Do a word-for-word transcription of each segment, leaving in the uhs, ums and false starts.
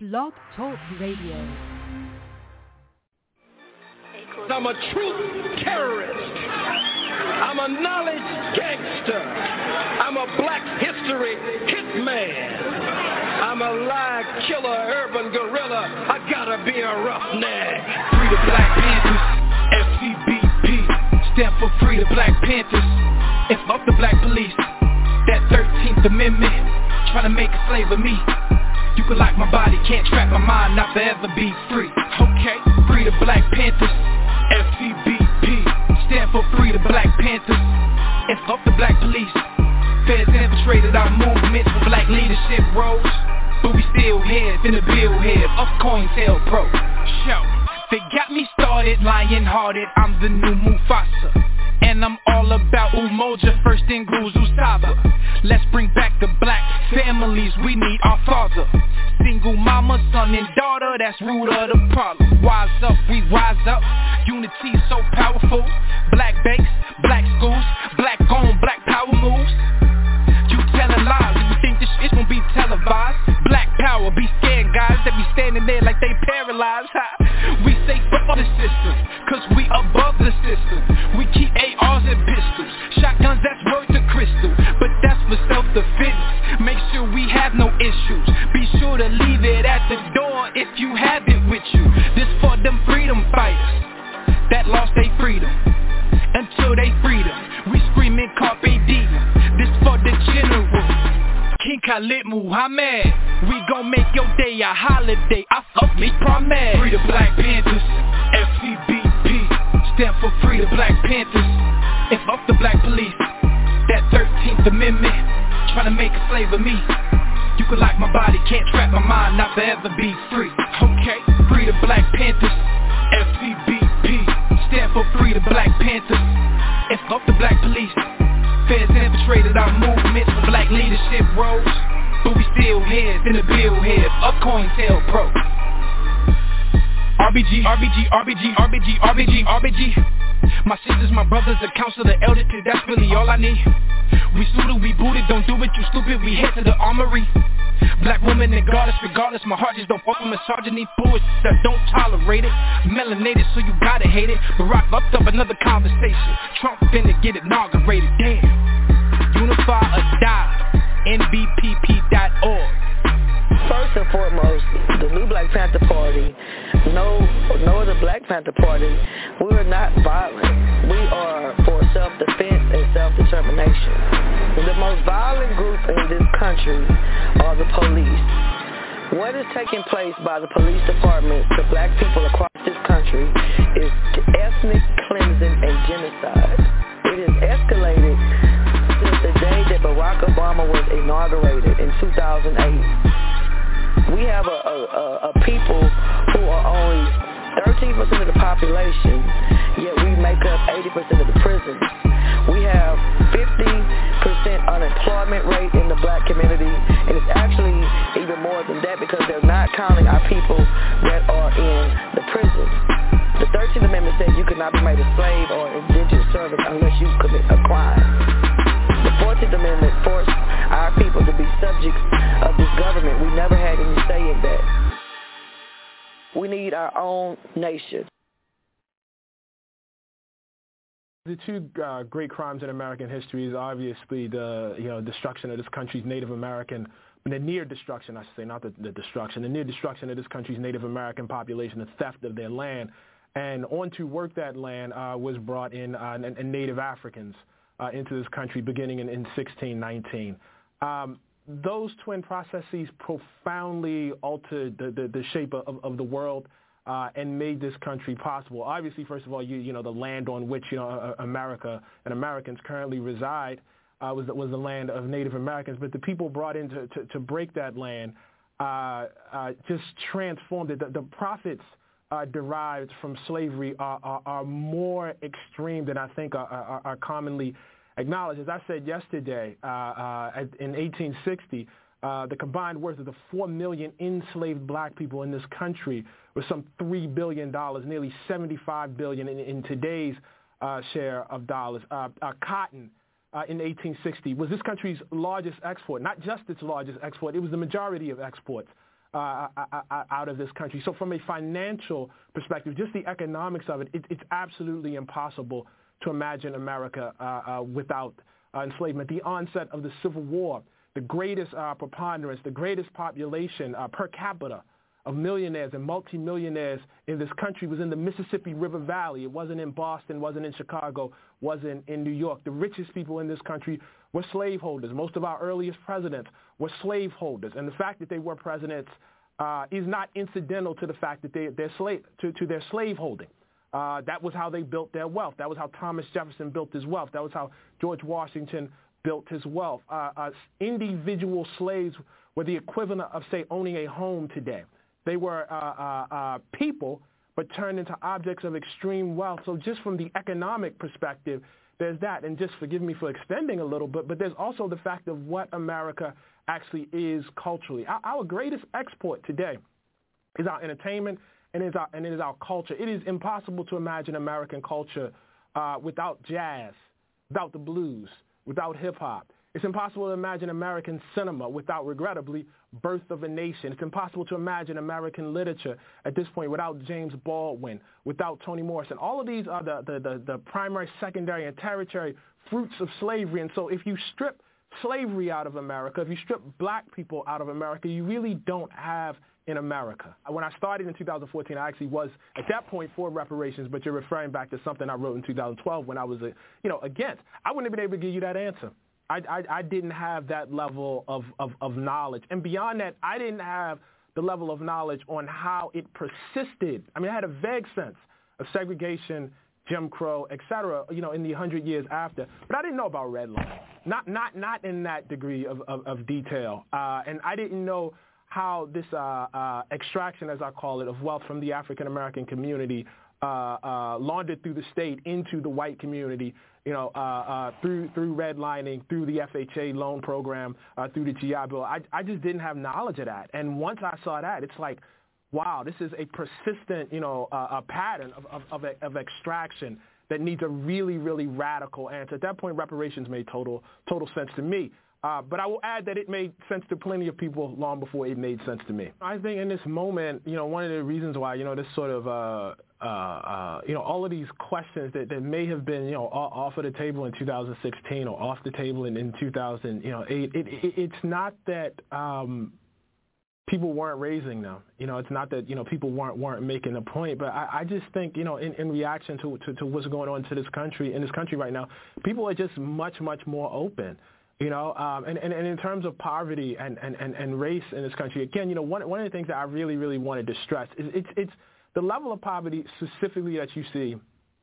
Blog Talk Radio. I'm a truth terrorist. I'm a knowledge gangster. I'm a black history hitman. I'm a lie killer, urban gorilla. I gotta be a roughneck. Free the Black Panthers, F C B P. Stand for Free the Black Panthers. And fuck the black police. That thirteenth Amendment, trying to make a slave of me. You can lock my body, can't trap my mind, not forever be free. Okay, free the Black Panthers, F C B P. Stand for Free the Black Panthers. And fuck the black police. Feds infiltrated our movements for black leadership roles, but we still here, finna build here, up COINTELPRO. Show, they got me started, lion-hearted, I'm the new Mufasa. And I'm all about Umoja, first in Guzu Saba. Let's bring back the black families, we need our father. Single mama, son and daughter, that's root of the problem. Wise up, we wise up, unity so powerful. Black banks, black schools, black on, black power moves. You telling lies, you think this shit gon' be televised? Black power, be scared guys that be standing there like they paralyzed. Ha. We say fuck the system, cause we above the system. We keep A Rs and pistols, shotguns that's worth a crystal, but that's for self-defense. Make sure we have no issues, be sure to leave it at the door if you have it with you. This for them freedom fighters that lost their freedom, until they freedom, we screaming carpe diem. This for the general, King Khalid Muhammad. We gon' make your day a holiday, I fuck me promise. Free the Black Panthers, F C B P. Stand for Free the Black Panthers. And fuck the black police. That thirteenth Amendment, trying to make a slave of me. You can lock my body, can't trap my mind, not forever be free. Okay, Free the Black Panthers, F C B P. Stand for Free the Black Panthers. And fuck the black police. Feds infiltrated our movements for black leadership roles, but we still here, finna build here, up COINTELPRO. R B G, R B G, R B G, R B G, R B G, R B G. My sisters, my brothers, the council, the elder, that's really all I need. We suited, we booted, don't do it, you stupid, we head to the armory. Black woman and goddess, regardless, my heart just don't fuck with misogyny, bullshit that don't tolerate it. Melanated, so you gotta hate it. Barack fucked up another conversation. Trump finna get inaugurated, damn. Unify or die, N B P P dot org. First and foremost, the new Black Panther Party, no, no other Black Panther Party, we are not violent. We are for self-defense and self-determination. The most violent group in this country are the police. What is taking place by the police department to black people across this country is ethnic cleansing and genocide. It has escalated since the day that Barack Obama was inaugurated in two thousand eight. We have a, a, a people who are only thirteen percent of the population, yet we make up eighty percent of the prisons. We have fifty percent unemployment rate in the black community, and it's actually even more than that because they're not counting our people that are in the prisons. The thirteenth Amendment says you cannot be made a slave or indentured servant unless you commit a crime. The fourteenth Amendment forced our people to be subjects of this government. We never had any say in that. We need our own nation. The two uh, great crimes in American history is obviously the you know destruction of this country's Native American, the near destruction, I should say, not the, the destruction, the near destruction of this country's Native American population, the theft of their land, and on to work that land uh, was brought in uh, and, and Native Africans uh, into this country beginning in, in sixteen nineteen. Um, those twin processes profoundly altered the, the, the shape of, of the world uh, and made this country possible. Obviously, first of all, you, you know, the land on which, you know, America and Americans currently reside uh, was, was the land of Native Americans. But the people brought in to, to, to break that land uh, uh, just transformed it. The, the profits uh, derived from slavery are, are, are more extreme than I think are, are, are commonly acknowledged. As I said yesterday, uh, uh, in eighteen sixty, uh, the combined worth of the four million enslaved black people in this country was some three billion dollars, nearly seventy-five billion dollars in, in today's uh, share of dollars. Uh, uh, cotton uh, in eighteen sixty was this country's largest export, not just its largest export, it was the majority of exports. uh, out of this country. So from a financial perspective, just the economics of it, it it's absolutely impossible to imagine America uh, uh, without uh, enslavement. The onset of the Civil War, the greatest uh, preponderance, the greatest population uh, per capita of millionaires and multimillionaires in this country was in the Mississippi River Valley. It wasn't in Boston, wasn't in Chicago, wasn't in New York. The richest people in this country were slaveholders. Most of our earliest presidents were slaveholders. And the fact that they were presidents uh, is not incidental to the fact that they, they're slave, to, to their slaveholding. Uh, that was how they built their wealth. That was how Thomas Jefferson built his wealth. That was how George Washington built his wealth. Uh, uh, individual slaves were the equivalent of, say, owning a home today. They were uh, uh, uh, people, but turned into objects of extreme wealth. So just from the economic perspective, there's that. And just forgive me for extending a little bit, but there's also the fact of what America actually is culturally. Our, our greatest export today is our entertainment and it is our, and it is our culture. It is impossible to imagine American culture uh, without jazz, without the blues, without hip-hop. It's impossible to imagine American cinema without, regrettably, Birth of a Nation. It's impossible to imagine American literature at this point without James Baldwin, without Toni Morrison. All of these are the, the, the, the primary, secondary, and tertiary fruits of slavery. And so if you strip slavery out of America, if you strip black people out of America, you really don't have in America. When I started in two thousand fourteen, I actually was, at that point, for reparations, but you're referring back to something I wrote in two thousand twelve when I was, a, you know, against. I wouldn't have been able to give you that answer. I, I, I didn't have that level of, of, of knowledge. And beyond that, I didn't have the level of knowledge on how it persisted. I mean, I had a vague sense of segregation, Jim Crow, et cetera, you know, in the hundred years after. But I didn't know about redlining, not, not, not in that degree of, of, of detail. Uh, and I didn't know how this uh, uh, extraction, as I call it, of wealth from the African-American community uh, uh, laundered through the state into the white community, you know, uh, uh, through through redlining, through the F H A loan program, uh, through the G I Bill. I, I just didn't have knowledge of that. And once I saw that, it's like, wow, this is a persistent, you know, uh, a pattern of, of, of, of extraction that needs a really, really radical answer. At that point, reparations made total total sense to me. Uh, but I will add that it made sense to plenty of people long before it made sense to me. I think in this moment, you know, one of the reasons why, you know, this sort of, uh, uh, uh, you know, all of these questions that, that may have been, you know, off of the table in two thousand sixteen or off the table in, in two thousand eight, it, it, it's not that um, people weren't raising them. You know, it's not that, you know, people weren't weren't making a point. But I, I just think, you know, in, in reaction to, to, to what's going on to this country, in this country right now, people are just much, much more open. You know, um, and, and, and in terms of poverty and, and, and, and race in this country, again, you know, one, one of the things that I really, really wanted to stress is it's, it's the level of poverty specifically that you see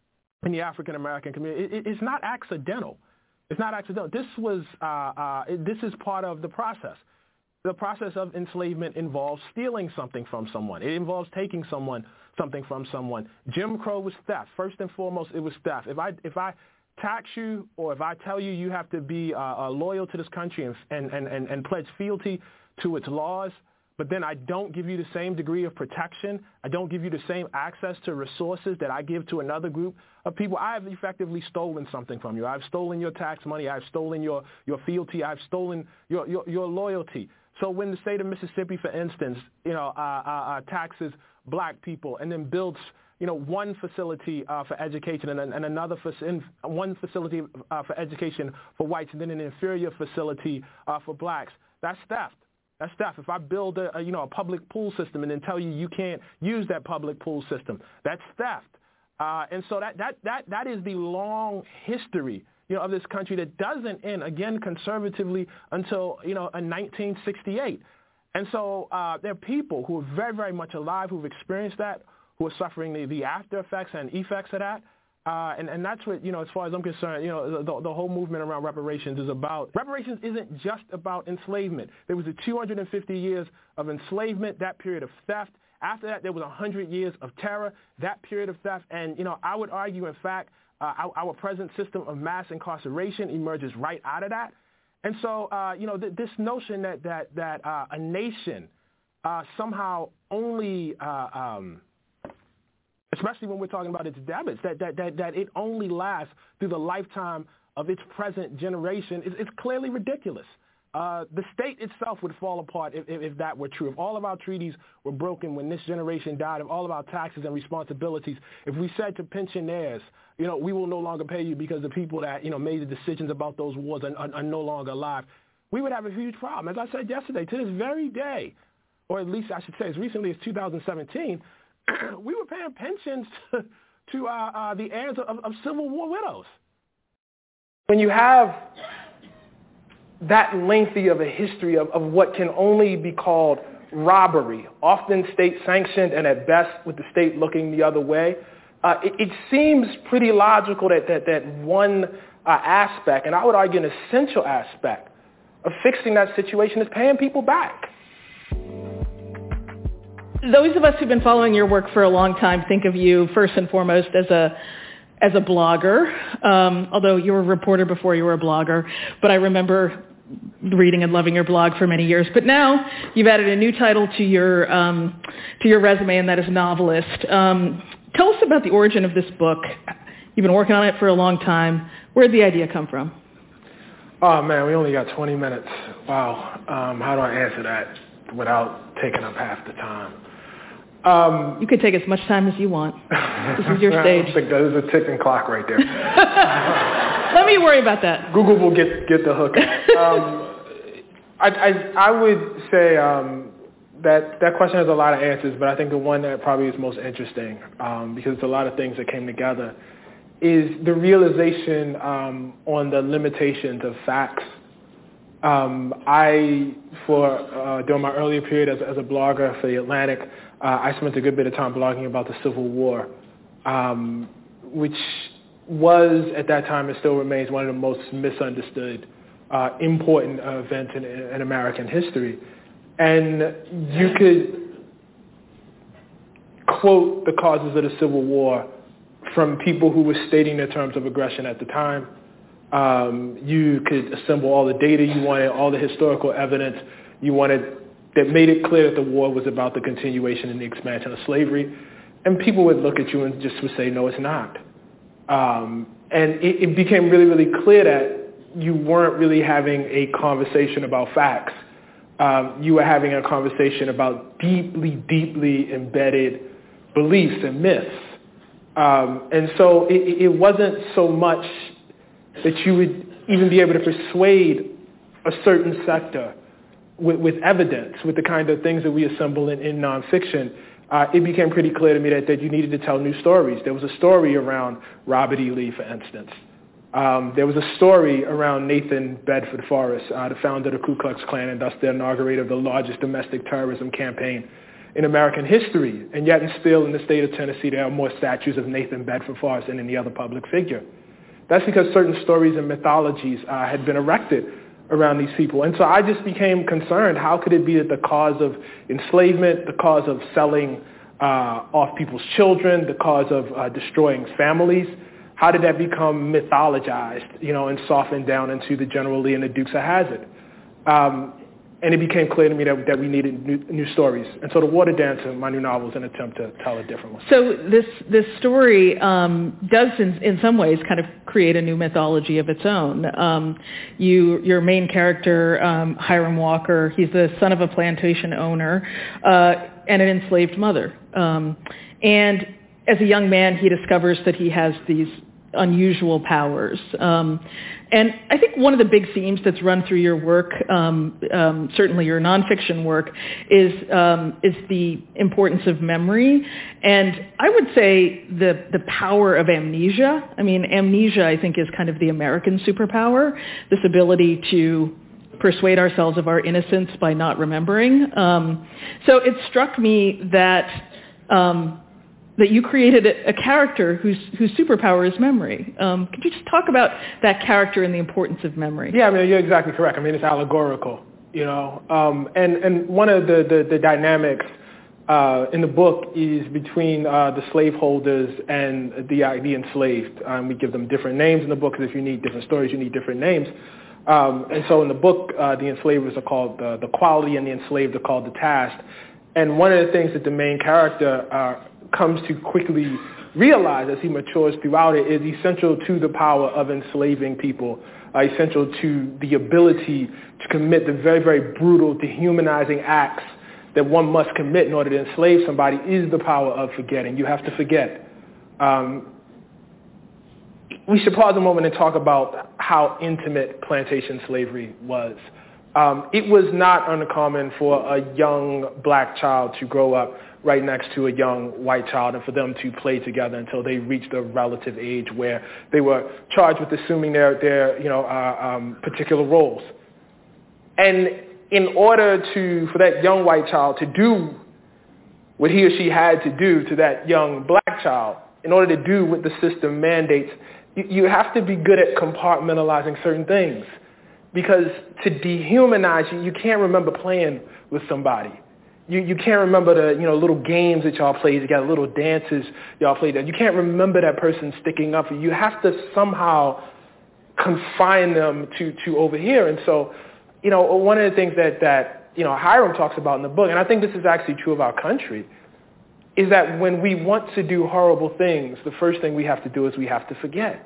in the African-American community. It, it's not accidental. It's not accidental. This was, uh, uh, this is part of the process. The process of enslavement involves stealing something from someone. It involves taking someone something from someone. Jim Crow was theft. First and foremost, it was theft. If I, if I tax you, or if I tell you you have to be uh, uh, loyal to this country and, and, and, and pledge fealty to its laws, but then I don't give you the same degree of protection, I don't give you the same access to resources that I give to another group of people, I have effectively stolen something from you. I've stolen your tax money, I've stolen your, your fealty, I've stolen your, your, your loyalty. So when the state of Mississippi, for instance, you know, uh, uh, uh, taxes black people and then builds you know, one facility uh, for education and, and another for one facility uh, for education for whites and then an inferior facility uh, for blacks. That's theft. That's theft. If I build a, a, you know, a public pool system and then tell you you can't use that public pool system, that's theft. Uh, and so that, that, that, that is the long history, you know, of this country that doesn't end, again, conservatively until, you know, in nineteen sixty-eight. And so uh, there are people who are very, very much alive who've experienced that, who are suffering the, the after effects and effects of that. Uh, and, and that's what, you know, as far as I'm concerned, you know, the, the whole movement around reparations is about. Reparations isn't just about enslavement. There was a two hundred fifty years of enslavement, that period of theft. After that, there was one hundred years of terror, that period of theft. And, you know, I would argue, in fact, uh, our, our present system of mass incarceration emerges right out of that. And so, uh, you know, th- this notion that, that, that uh, a nation uh, somehow only uh, um, especially when we're talking about its debits, that, that, that, that it only lasts through the lifetime of its present generation, is, is clearly ridiculous. Uh, the state itself would fall apart if, if, if that were true. If all of our treaties were broken when this generation died, if all of our taxes and responsibilities, if we said to pensioners, you know, we will no longer pay you because the people that, you know, made the decisions about those wars are, are, are no longer alive, we would have a huge problem. As I said yesterday, to this very day, or at least I should say as recently as two thousand seventeen, we were paying pensions to, to uh, uh, the heirs of, of Civil War widows. When you have that lengthy of a history of, of what can only be called robbery, often state-sanctioned and at best with the state looking the other way, uh, it, it seems pretty logical that that, that one uh, aspect, and I would argue an essential aspect, of fixing that situation is paying people back. Those of us who've been following your work for a long time think of you first and foremost as a as a blogger, um, although you were a reporter before you were a blogger, but I remember reading and loving your blog for many years. But now you've added a new title to your um, to your resume, and that is novelist. Um, tell us about the origin of this book. You've been working on it for a long time. Where did the idea come from? Oh, man, we only got twenty minutes. Wow. Um, how do I answer that without taking up half the time? Um, you could take as much time as you want. This is your stage. I think there's a ticking clock right there. Let me worry about that. Google will get get the hook. um, I, I I would say um, that that question has a lot of answers, but I think the one that probably is most interesting, um, because it's a lot of things that came together, is the realization um, on the limitations of facts. Um, I, for uh, during my earlier period as, as a blogger for The Atlantic, uh, I spent a good bit of time blogging about the Civil War, um, which was at that time and still remains one of the most misunderstood, uh, important uh, events in, in American history. And you could quote the causes of the Civil War from people who were stating their terms of aggression at the time. Um, you could assemble all the data you wanted, all the historical evidence you wanted that made it clear that the war was about the continuation and the expansion of slavery. And people would look at you and just would say, no, it's not. Um, and it, it became really, really clear that you weren't really having a conversation about facts. Um, you were having a conversation about deeply, deeply embedded beliefs and myths. Um, and so it, it wasn't so much that you would even be able to persuade a certain sector with, with evidence, with the kind of things that we assemble in, in nonfiction. Uh, it became pretty clear to me that, that you needed to tell new stories. There was a story around Robert E. Lee, for instance. Um, there was a story around Nathan Bedford Forrest, uh, the founder of the Ku Klux Klan, and thus the inaugurator of the largest domestic terrorism campaign in American history. And yet and still in the state of Tennessee, there are more statues of Nathan Bedford Forrest than any other public figure. That's because certain stories and mythologies uh, had been erected around these people. And so I just became concerned, how could it be that the cause of enslavement, the cause of selling uh, off people's children, the cause of uh, destroying families, how did that become mythologized, you know, and softened down into the General Lee and the Dukes of Hazzard? Um, and it became clear to me that, that we needed new, new stories. And so The Water Dancer, my new novel, is an attempt to tell a different one. So this this story um, does, in, in some ways, kind of create a new mythology of its own. Um, you, your main character, um, Hiram Walker, he's the son of a plantation owner uh, and an enslaved mother. Um, and as a young man, he discovers that he has these unusual powers. Um, and I think one of the big themes that's run through your work, um, um, certainly your nonfiction work, is um, is the importance of memory. And I would say the the power of amnesia. I mean, amnesia, I think, is kind of the American superpower, this ability to persuade ourselves of our innocence by not remembering. Um, so it struck me that um, that you created a, a character whose whose superpower is memory. Um, could you just talk about that character and the importance of memory? Yeah, I mean, you're exactly correct. I mean, it's allegorical, you know. Um, and, and one of the, the, the dynamics uh, in the book is between uh, the slaveholders and the, uh, the enslaved. Um, we give them different names in the book, because if you need different stories, you need different names. Um, and so in the book, uh, the enslavers are called the, the quality, and the enslaved are called the task. And one of the things that the main character uh, comes to quickly realize as he matures throughout it is essential to the power of enslaving people, uh, essential to the ability to commit the very, very brutal, dehumanizing acts that one must commit in order to enslave somebody is the power of forgetting. You have to forget. Um, we should pause a moment and talk about how intimate plantation slavery was. Um, it was not uncommon for a young black child to grow up right next to a young white child and for them to play together until they reached a relative age where they were charged with assuming their, their you know, uh, um, particular roles. And in order to, for that young white child to do what he or she had to do to that young black child, in order to do what the system mandates, you, you have to be good at compartmentalizing certain things. Because to dehumanize you, you can't remember playing with somebody. You you can't remember the you know little games that y'all played together, little dances y'all played together. You can't remember that person sticking up for you. You have to somehow confine them to, to over here. And so, you know, one of the things that, that, you know, Hiram talks about in the book, and I think this is actually true of our country, is that when we want to do horrible things, the first thing we have to do is we have to forget.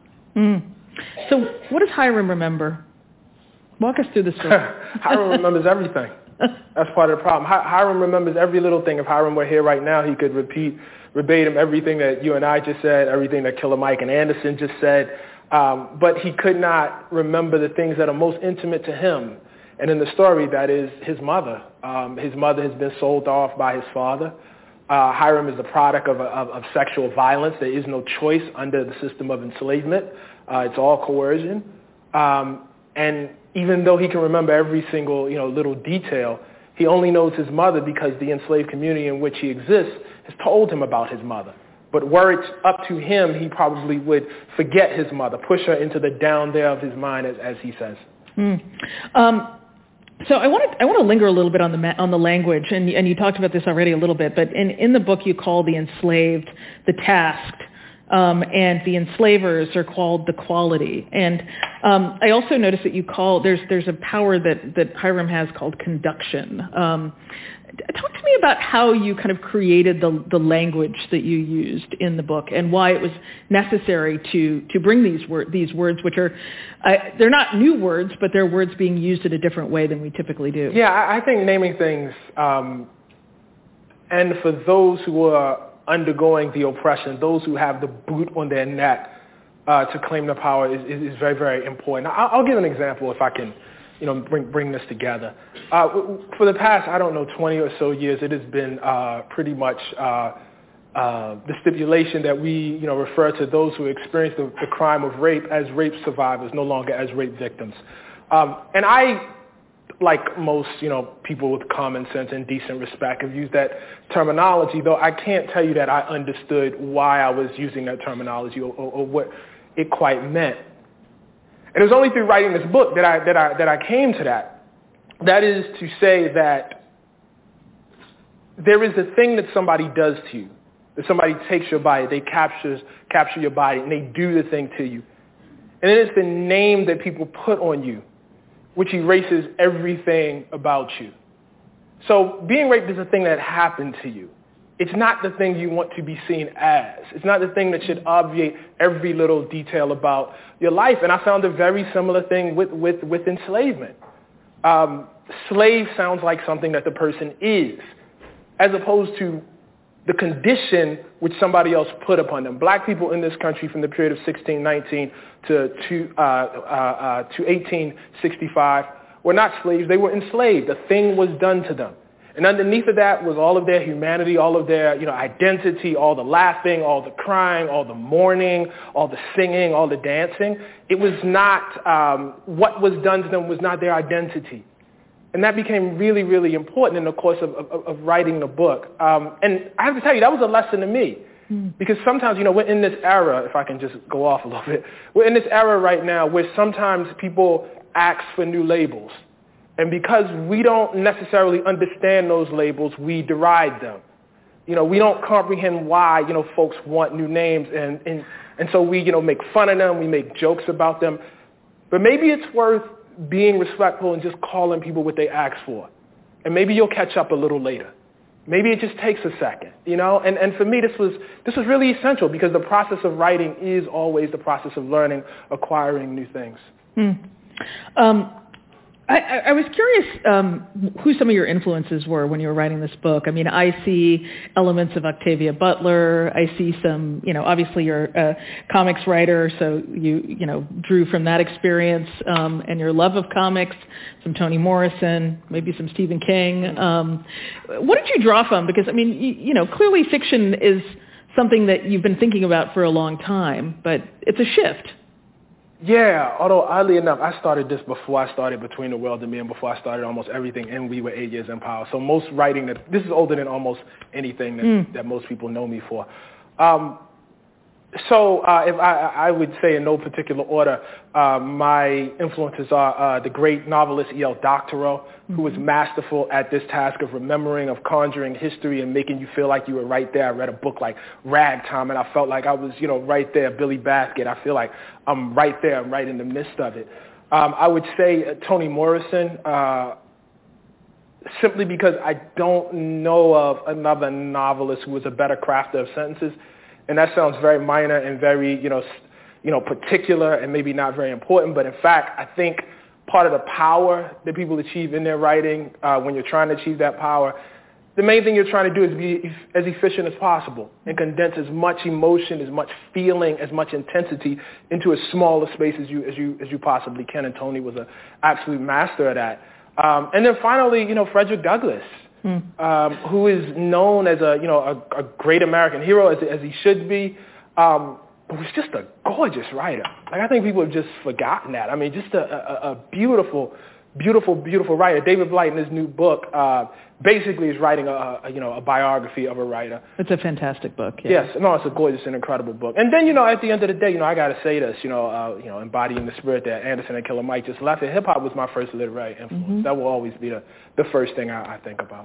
Mm. So what does Hiram remember? Walk us through the story. Hiram remembers everything. That's part of the problem. Hi- Hiram remembers every little thing. If Hiram were here right now, he could repeat verbatim everything that you and I just said, everything that Killer Mike and Anderson just said. Um, but he could not remember the things that are most intimate to him. And in the story, that is his mother. Um, his mother has been sold off by his father. Uh, Hiram is the product of, of, of sexual violence. There is no choice under the system of enslavement. Uh, it's all coercion. Um, and even though he can remember every single, you know, little detail, he only knows his mother because the enslaved community in which he exists has told him about his mother. But were it up to him, he probably would forget his mother, push her into the down there of his mind, as, as he says. Mm. Um, so I want to I want to linger a little bit on the ma- on the language, and and you talked about this already a little bit. But in, in the book, you call the enslaved the tasked, um, and the enslavers are called the quality. And um, I also noticed that you call there's there's a power that that Hiram has called conduction. Um, Talk to me about how you kind of created the, the language that you used in the book and why it was necessary to, to bring these, wor- these words, which are, uh, they're not new words, but they're words being used in a different way than we typically do. Yeah, I, I think naming things, um, and for those who are undergoing the oppression, those who have the boot on their neck uh, to claim the power is, is, is very, very important. I'll, I'll give an example if I can you know, bring bring this together. Uh, for the past, I don't know, twenty or so years, it has been uh, pretty much uh, uh, the stipulation that we, you know, refer to those who experience the, the crime of rape as rape survivors, no longer as rape victims. Um, and I, like most, you know, people with common sense and decent respect, have used that terminology, though I can't tell you that I understood why I was using that terminology or, or, or what it quite meant. And it was only through writing this book that I, that I, that I came to that. That is to say that there is a thing that somebody does to you, that somebody takes your body, they captures, capture your body, and they do the thing to you. And then it's the name that people put on you, which erases everything about you. So being raped is a thing that happened to you. It's not the thing you want to be seen as. It's not the thing that should obviate every little detail about your life. And I found a very similar thing with, with, with enslavement. Um, slave sounds like something that the person is, as opposed to the condition which somebody else put upon them. Black people in this country from the period of sixteen nineteen to, to, uh, uh, uh, to eighteen sixty-five were not slaves. They were enslaved. A thing was done to them. And underneath of that was all of their humanity, all of their, you know, identity, all the laughing, all the crying, all the mourning, all the singing, all the dancing. It was not, um, what was done to them was not their identity. And that became really, really important in the course of, of, of writing the book. Um, and I have to tell you, that was a lesson to me. Mm. Because sometimes, you know, we're in this era, if I can just go off a little bit, we're in this era right now where sometimes people ask for new labels. And because we don't necessarily understand those labels, we deride them. You know, we don't comprehend why, you know, folks want new names. And, and, and so we, you know, make fun of them. We make jokes about them. But maybe it's worth being respectful and just calling people what they ask for. And maybe you'll catch up a little later. maybe it just takes a second, you know? And, and for me, this was, this was really essential because the process of writing is always the process of learning, acquiring new things. Hmm. Um, I, I was curious um, who some of your influences were when you were writing this book. I mean, I see elements of Octavia Butler. I see some, you know, obviously you're a comics writer, so you, you know, drew from that experience um, and your love of comics, some Toni Morrison, maybe some Stephen King. Um, what did you draw from? Because, I mean, you, you know, clearly fiction is something that you've been thinking about for a long time, but it's a shift. Yeah, although oddly enough, I started this before I started Between the World and Me and before I started almost everything, and we were eight years in power. So most writing, that this is older than almost anything that, mm. that most people know me for. Um, so uh, if I, I would say in no particular order, uh, my influences are uh, the great novelist E L Doctorow, mm-hmm. who was masterful at this task of remembering, of conjuring history and making you feel like you were right there. I read a book like Ragtime, and I felt like I was, you know, right there. Billy Baskett, I feel like I'm right there. I'm right in the midst of it. Um, I would say uh, Toni Morrison, uh, simply because I don't know of another novelist who was a better crafter of sentences. And that sounds very minor and very, you know, you know, particular and maybe not very important. But in fact, I think part of the power that people achieve in their writing, uh, when you're trying to achieve that power, the main thing you're trying to do is be as efficient as possible and condense as much emotion, as much feeling, as much intensity into as small a space as you as you as you possibly can. And Toni was an absolute master of that. Um, and then finally, you know, Frederick Douglass. Mm. Um, who is known as a, you know, a, a great American hero, as, as he should be, um, but was just a gorgeous writer. Like, I think people have just forgotten that. I mean, just a, a, a beautiful, beautiful, beautiful writer. David Blight, in his new book, uh, basically is writing a, a, you know, a biography of a writer. It's a fantastic book. Yeah. Yes, no, it's a gorgeous and incredible book. And then, you know, at the end of the day, you know, I got to say this, you know, uh, you know, embodying the spirit that Anderson and Killer Mike just left. Hip hop was my first literary influence. Mm-hmm. That will always be the, the first thing I, I think about.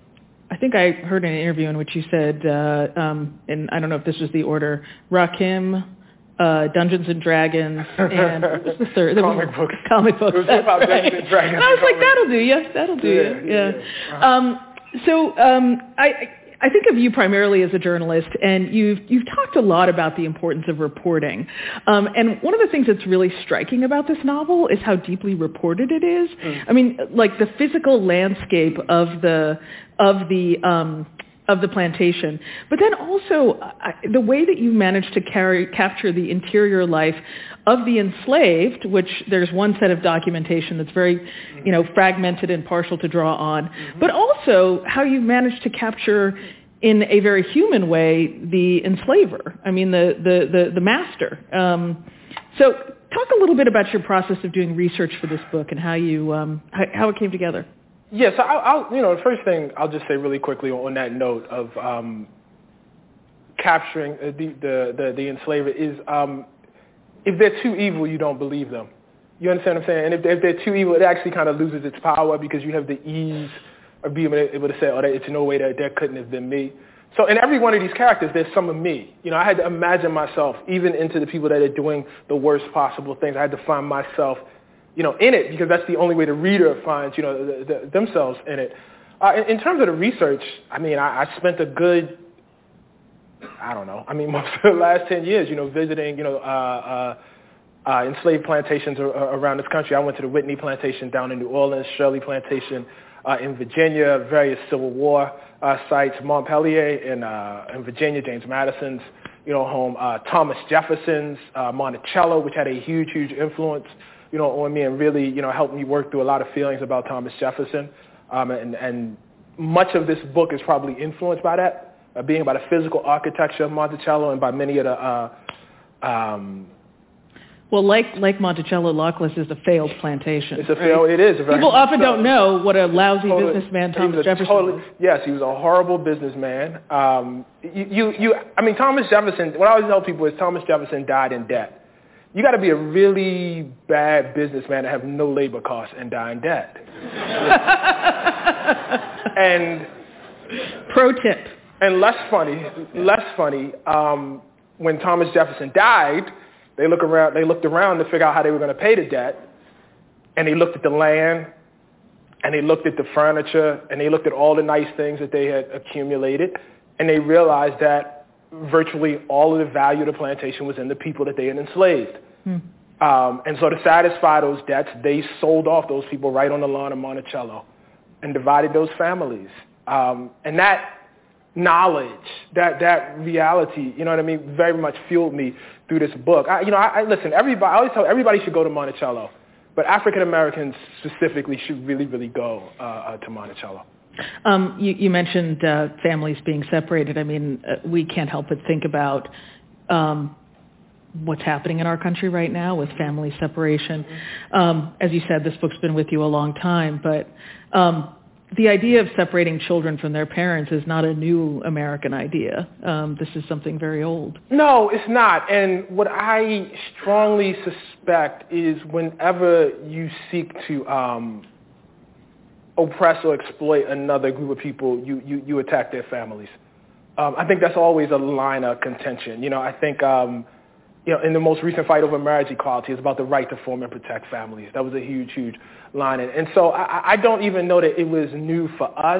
I think I heard an interview in which you said, uh, um, and I don't know if this was the order, Rakim, uh, Dungeons and Dragons, and what was the third? Comic books. Comic books. It was about right. Dungeons and Dragons. And I was like, that'll do you. That'll do yeah, you. Yeah. yeah. Um, so um, I, I think of you primarily as a journalist, and you've you've talked a lot about the importance of reporting. Um, and one of the things that's really striking about this novel is how deeply reported it is. Mm. I mean, like the physical landscape of the of the um, of the plantation, but then also uh, the way that you managed to carry capture the interior life of the enslaved, which there's one set of documentation that's very, you know, fragmented and partial to draw on, mm-hmm. but also how you managed to capture in a very human way the enslaver. I mean, the the the, the master. Um, so talk a little bit about your process of doing research for this book and how you um, how, how it came together. Yes, yeah, so I'll, I'll, you know, the first thing I'll just say really quickly on that note of um, capturing the, the, the, the enslaver is um, if they're too evil, you don't believe them. You understand what I'm saying? And if they're, if they're too evil, it actually kind of loses its power because you have the ease of being able to say, oh, it's no way that there couldn't have been me. So in every one of these characters, there's some of me. You know, I had to imagine myself, even into the people that are doing the worst possible things. I had to find myself, you know, in it, because that's the only way the reader finds, you know, the, the, themselves in it. Uh, in, in terms of the research, I mean, I, I spent a good, I don't know, I mean, most of the last ten years, you know, visiting, you know, uh, uh, uh, enslaved plantations around this country. I went to the Whitney Plantation down in New Orleans, Shirley Plantation uh, in Virginia, various Civil War uh, sites, Montpelier in, uh, in Virginia, James Madison's, you know, home, uh, Thomas Jefferson's, uh, Monticello, which had a huge, huge influence, you know, on me and really, you know, helped me work through a lot of feelings about Thomas Jefferson. Um, and, and much of this book is probably influenced by that, uh, being by the physical architecture of Monticello and by many of the... Uh, um, well, like like Monticello, Lockless is a failed plantation. It's a failed, right? It is. A very People often don't know what a lousy totally, businessman Thomas Jefferson totally, was. Yes, he was a horrible businessman. Um, you, you, you, I mean, Thomas Jefferson, what I always tell people is Thomas Jefferson died in debt. You got to be a really bad businessman to have no labor costs and die in debt. and pro tip. And less funny, less funny. Um, when Thomas Jefferson died, they look around. They looked around to figure out how they were going to pay the debt, and they looked at the land, and they looked at the furniture, and they looked at all the nice things that they had accumulated, and they realized that virtually all of the value of the plantation was in the people that they had enslaved. Hmm. Um, and so to satisfy those debts, they sold off those people right on the lawn of Monticello and divided those families. Um, and that knowledge, that that reality, you know what I mean, very much fueled me through this book. I, you know, I, I listen. Everybody, I always tell everybody should go to Monticello, but African Americans specifically should really, really go uh, uh, to Monticello. Um, you, you mentioned uh, families being separated. I mean, uh, we can't help but think about um, what's happening in our country right now with family separation. Um, as you said, this book's been with you a long time, but um, the idea of separating children from their parents is not a new American idea. Um, this is something very old. No, it's not. And what I strongly suspect is whenever you seek to um, oppress or exploit another group of people, you, you, you attack their families. Um, I think that's always a line of contention. You know, I think, um, you know, in the most recent fight over marriage equality, it's about the right to form and protect families. That was a huge, huge line. And, and so I, I don't even know that it was new for us,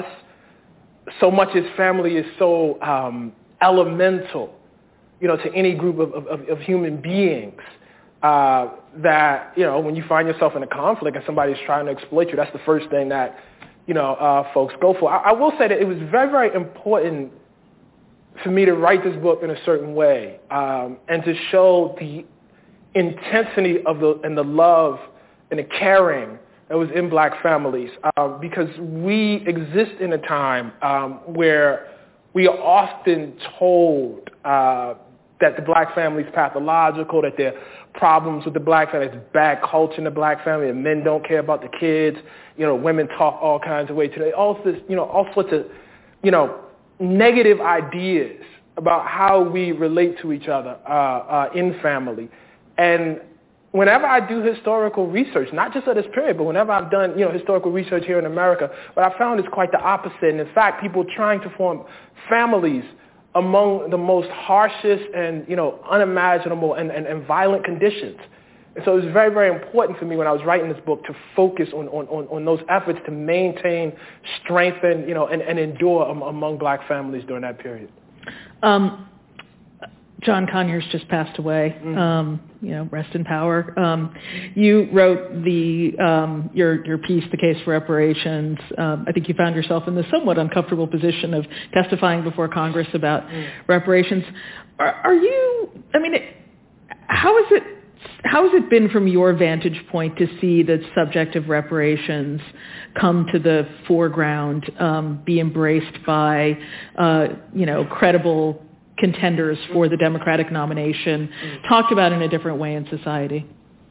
so much as family is so um, elemental, you know, to any group of, of, of human beings. Uh, that, you know, when you find yourself in a conflict and somebody's trying to exploit you, that's the first thing that, you know, uh, folks go for. I, I will say that it was very, very important for me to write this book in a certain way um, and to show the intensity of the and the love and the caring that was in black families uh, because we exist in a time um, where we are often told uh, that the black family is pathological, that there are problems with the black family, there's bad culture in the black family, and men don't care about the kids, you know, women talk all kinds of ways today, all this, you know, all sorts of, you know, negative ideas about how we relate to each other uh, uh, in family. And whenever I do historical research, not just at this period, but whenever I've done, you know, historical research here in America, what I found is quite the opposite. And in fact, people trying to form families among the most harshest and, you know, unimaginable and, and, and violent conditions. And so it was very, very important for me when I was writing this book to focus on, on, on, on those efforts to maintain, strengthen, you know, and, and endure among black families during that period. Um, John Conyers just passed away. Mm-hmm. Um, you know, rest in power. Um, you wrote the um, your your piece, "The Case for Reparations." Um, I think you found yourself in the somewhat uncomfortable position of testifying before Congress about mm. reparations. Are, are you? I mean, it, how is it? How has it been from your vantage point to see the subject of reparations come to the foreground, um, be embraced by, uh, you know, credible contenders for the Democratic nomination, talked about in a different way in society?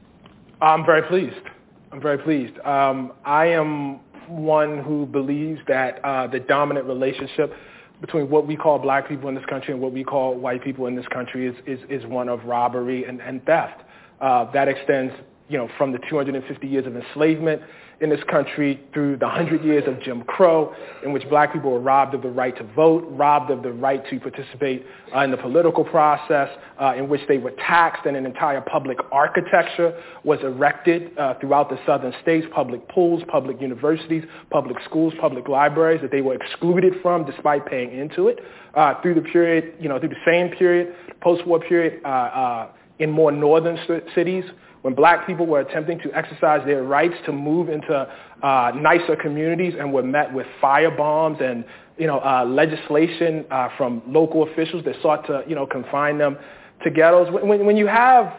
I'm very pleased. I'm very pleased. Um, I am one who believes that uh, the dominant relationship between what we call black people in this country and what we call white people in this country is, is, is one of robbery and, and theft. Uh, that extends, you know, from the two hundred fifty years of enslavement in this country through the one hundred years of Jim Crow, in which black people were robbed of the right to vote, robbed of the right to participate uh, in the political process, uh, in which they were taxed, and an entire public architecture was erected uh, throughout the southern states, public pools, public universities, public schools, public libraries that they were excluded from despite paying into it. Uh, through the period, you know, through the same period, post-war period, uh, uh, in more northern cities, when black people were attempting to exercise their rights to move into uh, nicer communities and were met with firebombs and, you know, uh, legislation uh, from local officials that sought to, you know, confine them to ghettos. When, when you have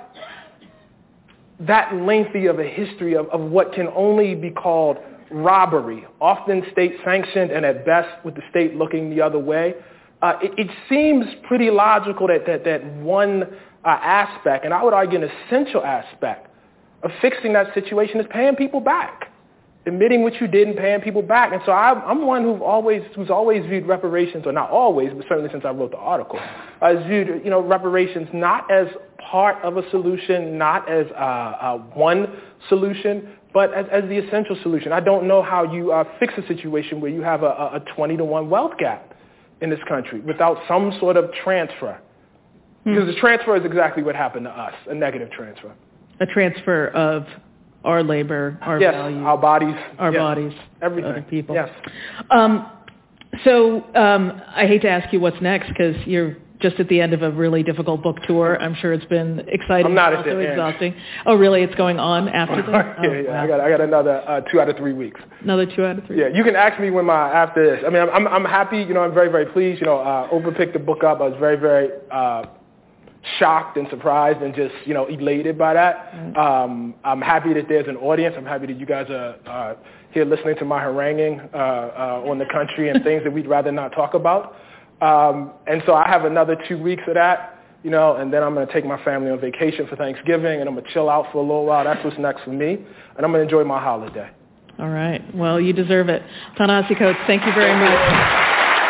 that lengthy of a history of, of what can only be called robbery, often state-sanctioned and at best with the state looking the other way, uh, it, it seems pretty logical that, that, that one Uh, aspect, and I would argue an essential aspect of fixing that situation is paying people back, admitting what you did and paying people back. And so I'm, I'm one who've always, who's always viewed reparations, or not always, but certainly since I wrote the article, has viewed, you know, reparations not as part of a solution, not as uh, uh, one solution, but as, as the essential solution. I don't know how you uh, fix a situation where you have a, a twenty to one wealth gap in this country without some sort of transfer. Because the transfer is exactly what happened to us, a negative transfer. A transfer of our labor, our yes, values, our bodies, our yes. bodies, everything. other people. Yes. Um, so um, I hate to ask you what's next because you're just at the end of a really difficult book tour. I'm sure it's been exciting. I'm not and at the also end. exhausting. Oh, really? It's going on after that? yeah, oh, yeah. wow. I got I got another uh, two out of three weeks. Another two out of three. Yeah, you can ask me when my after this. I mean, I'm I'm, I'm happy. You know, I'm very very pleased. You know, uh, Oprah picked the book up. I was very very uh, shocked and surprised and just you know elated by that. Right. Um, I'm happy that there's an audience. I'm happy that you guys are uh, here listening to my haranguing uh, uh, on the country and things that we'd rather not talk about. Um, and so I have another two weeks of that, you know, and then I'm going to take my family on vacation for Thanksgiving, and I'm going to chill out for a little while. That's what's next for me, and I'm going to enjoy my holiday. All right. Well, you deserve it. Ta-Nehisi Coates, thank you very much.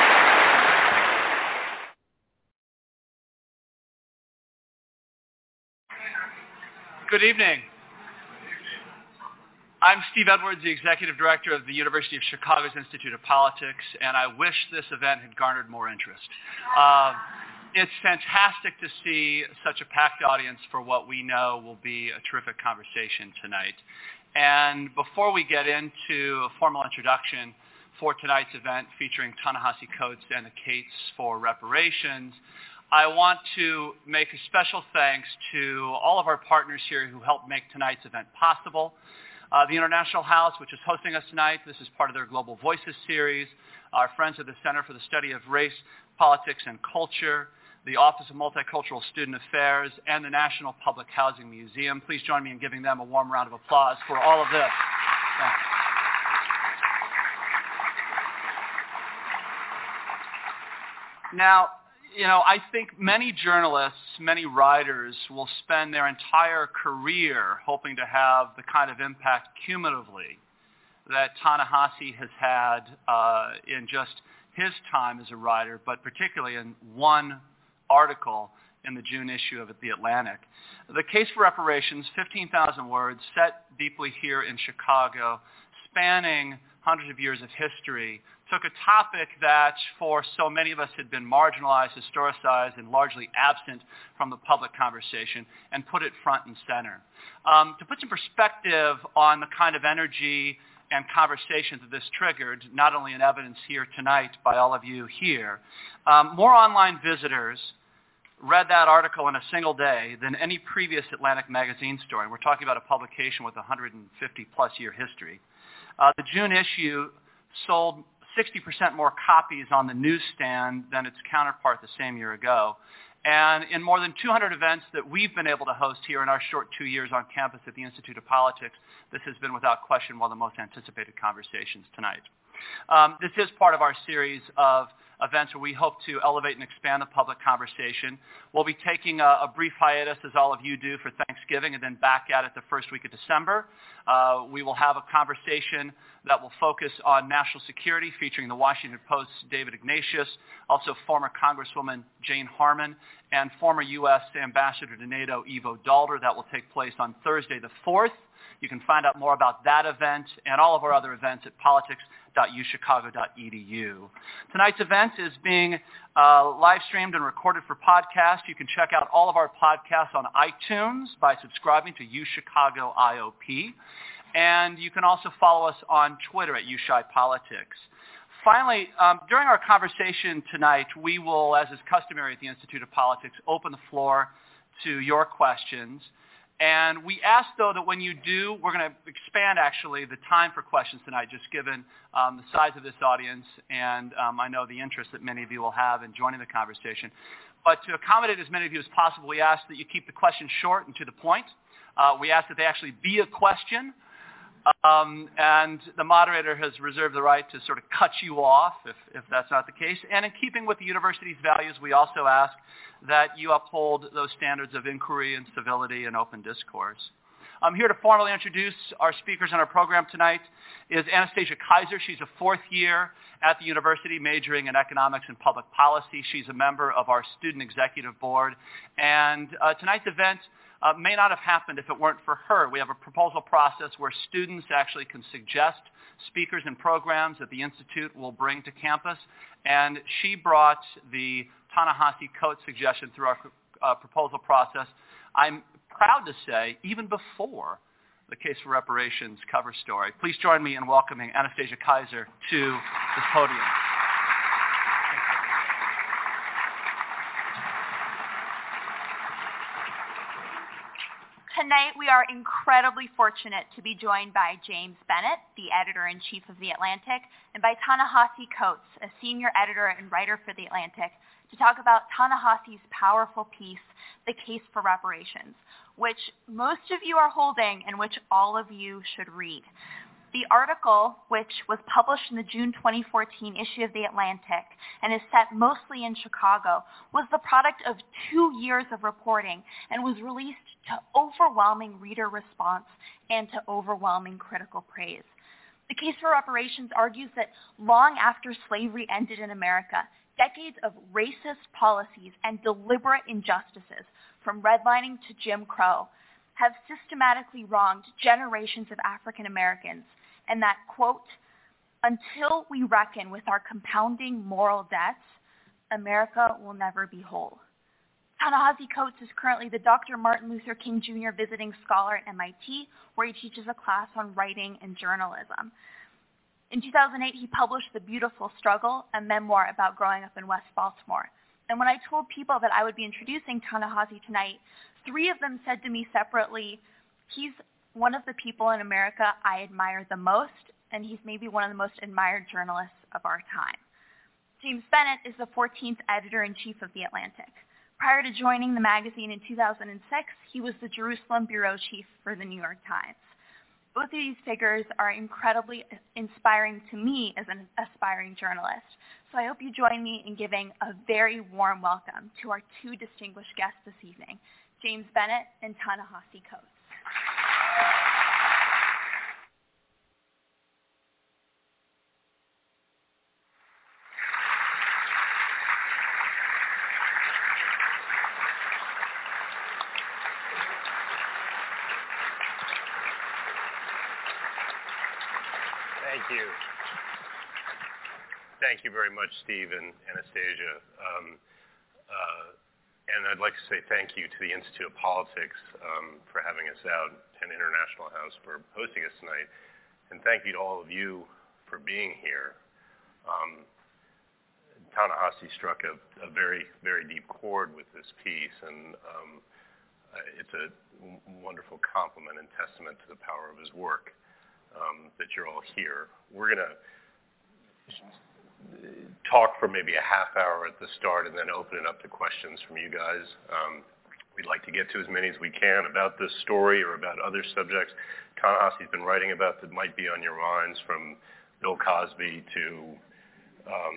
Good evening. I'm Steve Edwards, the Executive Director of the University of Chicago's Institute of Politics, and I wish this event had garnered more interest. Uh, it's fantastic to see such a packed audience for what we know will be a terrific conversation tonight. And before we get into a formal introduction for tonight's event featuring Ta-Nehisi Coates and the Cates for Reparations, I want to make a special thanks to all of our partners here who helped make tonight's event possible. Uh, the International House, which is hosting us tonight, this is part of their Global Voices series. Our friends at the Center for the Study of Race, Politics, and Culture, the Office of Multicultural Student Affairs, and the National Public Housing Museum. Please join me in giving them a warm round of applause for all of this. Thanks. Now, you know, I think many journalists, many writers will spend their entire career hoping to have the kind of impact cumulatively that Ta-Nehisi has had uh, in just his time as a writer, but particularly in one article in the June issue of The Atlantic. The Case for Reparations, fifteen thousand words, set deeply here in Chicago, spanning hundreds of years of history, took a topic that for so many of us had been marginalized, historicized, and largely absent from the public conversation, and put it front and center. Um, to put some perspective on the kind of energy and conversations that this triggered, not only in evidence here tonight by all of you here, um, more online visitors read that article in a single day than any previous Atlantic magazine story. We're talking about a publication with a one hundred fifty plus year history. Uh, the June issue sold sixty percent more copies on the newsstand than its counterpart the same year ago. And in more than two hundred events that we've been able to host here in our short two years on campus at the Institute of Politics, this has been without question one of the most anticipated conversations tonight. Um, this is part of our series of events where we hope to elevate and expand the public conversation. We'll be taking a, a brief hiatus, as all of you do, for Thanksgiving, and then back at it the first week of December. Uh, we will have a conversation that will focus on national security, featuring the Washington Post's David Ignatius, also former Congresswoman Jane Harman, and former U S Ambassador to NATO Ivo Daalder. That will take place on Thursday the fourth. You can find out more about that event and all of our other events at politics dot u chicago dot e d u. Tonight's event is being uh, live streamed and recorded for podcast. You can check out all of our podcasts on iTunes by subscribing to UChicago I O P. And you can also follow us on Twitter at UChiPolitics. Finally, um, during our conversation tonight, we will, as is customary at the Institute of Politics, open the floor to your questions. And we ask, though, that when you do, we're going to expand, actually, the time for questions tonight, just given um, the size of this audience, and um, I know the interest that many of you will have in joining the conversation. But to accommodate as many of you as possible, we ask that you keep the questions short and to the point. Uh, we ask that they actually be a question. Um, and the moderator has reserved the right to sort of cut you off if, if that's not the case. And in keeping with the university's values, we also ask that you uphold those standards of inquiry and civility and open discourse. I'm here to formally introduce our speakers in our program tonight is Anastasia Kaiser. She's a fourth year at the university majoring in economics and public policy. She's a member of our student executive board. And uh, tonight's event Uh, may not have happened if it weren't for her. We have a proposal process where students actually can suggest speakers and programs that the Institute will bring to campus, and she brought the Ta-Nehisi Coates suggestion through our uh, proposal process, I'm proud to say, even before the Case for Reparations cover story. Please join me in welcoming Anastasia Kaiser to the podium. Tonight, we are incredibly fortunate to be joined by James Bennett, the editor-in-chief of The Atlantic, and by Ta-Nehisi Coates, a senior editor and writer for The Atlantic, to talk about Ta-Nehisi's powerful piece, The Case for Reparations, which most of you are holding and which all of you should read. The article, which was published in the June twenty fourteen issue of The Atlantic and is set mostly in Chicago, was the product of two years of reporting and was released to overwhelming reader response and to overwhelming critical praise. The Case for Reparations argues that long after slavery ended in America, decades of racist policies and deliberate injustices, from redlining to Jim Crow, have systematically wronged generations of African Americans, and that, quote, until we reckon with our compounding moral debts, America will never be whole. Ta-Nehisi Coates is currently the Doctor Martin Luther King Junior Visiting Scholar at M I T, where he teaches a class on writing and journalism. In two thousand eight, he published The Beautiful Struggle, a memoir about growing up in West Baltimore. And when I told people that I would be introducing Ta-Nehisi tonight, three of them said to me separately, he's one of the people in America I admire the most, and he's maybe one of the most admired journalists of our time. James Bennett is the fourteenth editor-in-chief of The Atlantic. Prior to joining the magazine in two thousand six, he was the Jerusalem bureau chief for the New York Times. Both of these figures are incredibly inspiring to me as an aspiring journalist. So I hope you join me in giving a very warm welcome to our two distinguished guests this evening, James Bennett and Ta-Nehisi Coates. Thank you. Thank you very much, Steve and Anastasia. Um, uh, and I'd like to say thank you to the Institute of Politics um, for having us out, and International House for hosting us tonight. And thank you to all of you for being here. Um, Ta-Nehisi struck a, a very, very deep chord with this piece, and um, it's a w- wonderful compliment and testament to the power of his work. Um, that you're all here. We're going to talk for maybe a half hour at the start and then open it up to questions from you guys. Um, we'd like to get to as many as we can about this story or about other subjects Ta-Nehisi's been writing about that might be on your minds, from Bill Cosby to um,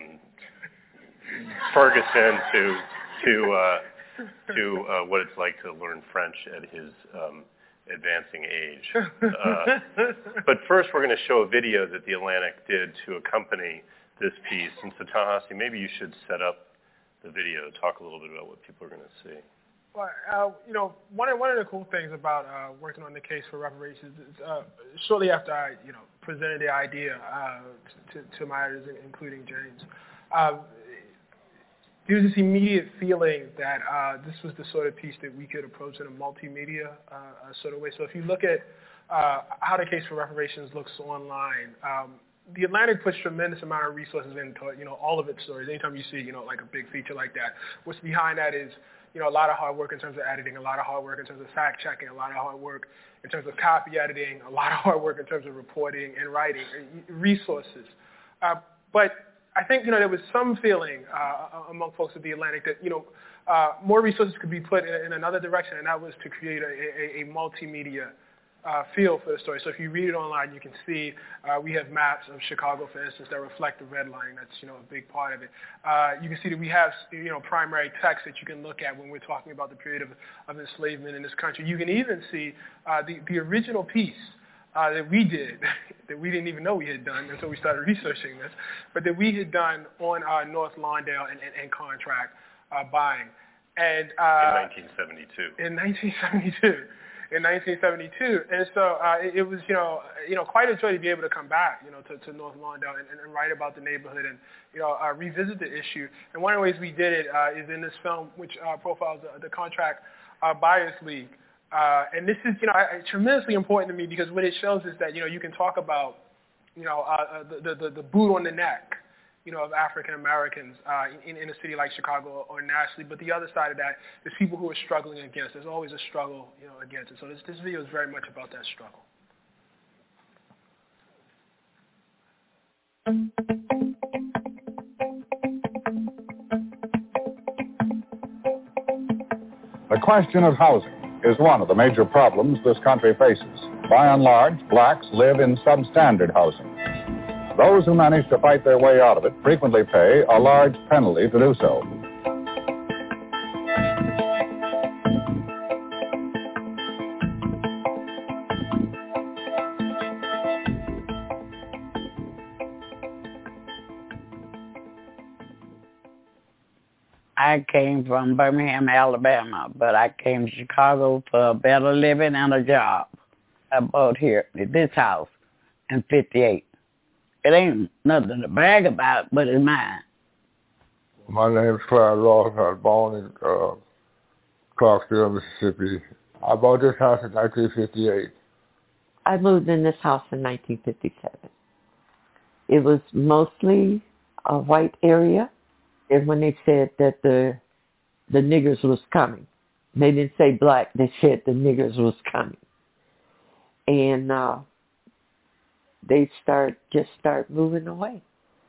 Ferguson to to uh, to uh, what it's like to learn French at his um, advancing age. Uh, but first we're going to show a video that The Atlantic did to accompany this piece. And so Ta-Nehisi, maybe you should set up the video, talk a little bit about what people are going to see. Well, uh, you know, one of, one of the cool things about uh, working on the Case for Reparations is uh, shortly after I, you know, presented the idea uh, to, to my editors, including James, uh, there was this immediate feeling that uh, this was the sort of piece that we could approach in a multimedia uh, sort of way. So if you look at uh, how the Case for Reparations looks online, um, The Atlantic puts tremendous amount of resources into, you know, all of its stories. Anytime you see, you know, like a big feature like that, what's behind that is, you know, a lot of hard work in terms of editing, a lot of hard work in terms of fact checking, a lot of hard work in terms of copy editing, a lot of hard work in terms of reporting and writing, resources. Uh, but I think, you know, there was some feeling uh, among folks at The Atlantic that, you know, uh, more resources could be put in, in another direction, and that was to create a, a, a multimedia uh, feel for the story. So if you read it online, you can see uh, we have maps of Chicago, for instance, that reflect the redlining. That's, you know, a big part of it. Uh, you can see that we have, you know, primary text that you can look at when we're talking about the period of, of enslavement in this country. You can even see uh, the, the original piece Uh, that we did, that we didn't even know we had done until we started researching this, but that we had done on uh, North Lawndale and, and, and contract uh, buying. And uh, in nineteen seventy-two. In nineteen seventy-two. In nineteen seventy-two. And so uh, it, it was, you know, you know, quite a joy to be able to come back, you know, to, to North Lawndale and, and, and write about the neighborhood and, you know, uh, revisit the issue. And one of the ways we did it uh, is in this film, which uh, profiles the, the Contract uh, Buyers League. Uh, and this is, you know, tremendously important to me because what it shows is that, you know, you can talk about, you know, uh, the, the, the boot on the neck, you know, of African Americans uh, in, in a city like Chicago or nationally. But the other side of that is people who are struggling against. There's always a struggle, you know, against it. So this, this video is very much about that struggle. The question of housing is one of the major problems this country faces. By and large, blacks live in substandard housing. Those who manage to fight their way out of it frequently pay a large penalty to do so. I came from Birmingham, Alabama, but I came to Chicago for a better living and a job. I bought here at this house in fifty-eight. It ain't nothing to brag about, but it's mine. My name is Clyde Ross. I was born in uh, Clarksville, Mississippi. I bought this house in nineteen fifty-eight. I moved in this house in nineteen fifty-seven. It was mostly a white area. And when they said that the the niggers was coming, they didn't say black, they said the niggers was coming. And uh, they start just start moving away.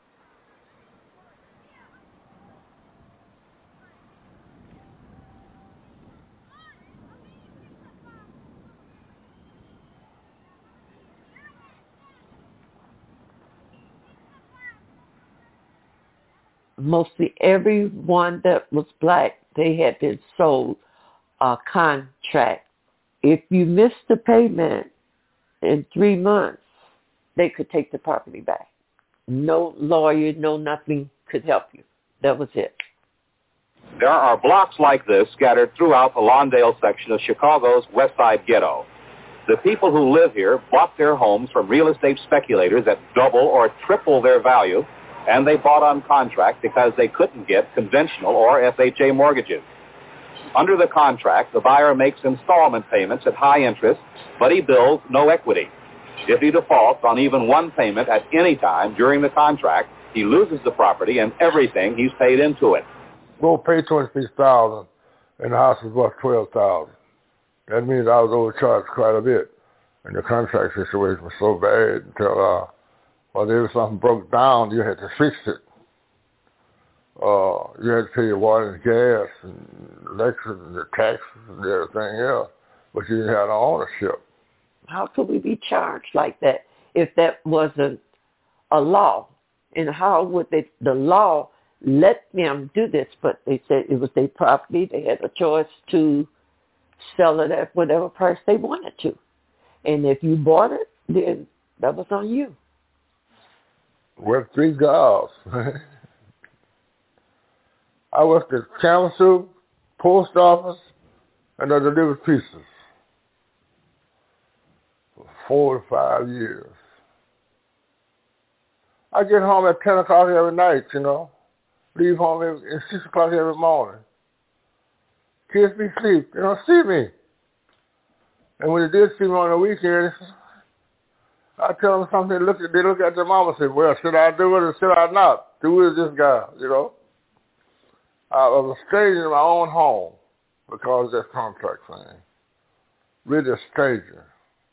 Mostly everyone that was black, they had been sold a contract. If you missed the payment in three months, they could take the property back. No lawyer, no nothing could help you. That was it. There are blocks like this scattered throughout the Lawndale section of Chicago's West Side Ghetto. The people who live here bought their homes from real estate speculators at double or triple their value, and they bought on contract because they couldn't get conventional or F H A mortgages. Under the contract, the buyer makes installment payments at high interest, but he builds no equity. If he defaults on even one payment at any time during the contract, he loses the property and everything he's paid into it. Go pay twenty-six thousand dollars and the house was worth twelve thousand dollars. That means I was overcharged quite a bit. And the contract situation was so bad until, uh, well, there was something broke down, you had to fix it. Uh, you had to pay your water and gas and electric and the taxes and everything else, but you didn't have the ownership. How could we be charged like that if that wasn't a law? And how would they, the law let them do this? But they said it was their property. They had a choice to sell it at whatever price they wanted to. And if you bought it, then that was on you. Worked three jobs. I worked at Kalamazoo, post office, and I delivered pieces for four to five years. I get home at ten o'clock every night, you know. Leave home every, at six o'clock every morning. Kids be asleep. They don't see me. And when they did see me on the weekend, I tell them something, they look at, they look at their mama and say, well, should I do it or should I not? Do it as this guy, you know? I was a stranger in my own home because of that contract thing. Really a stranger.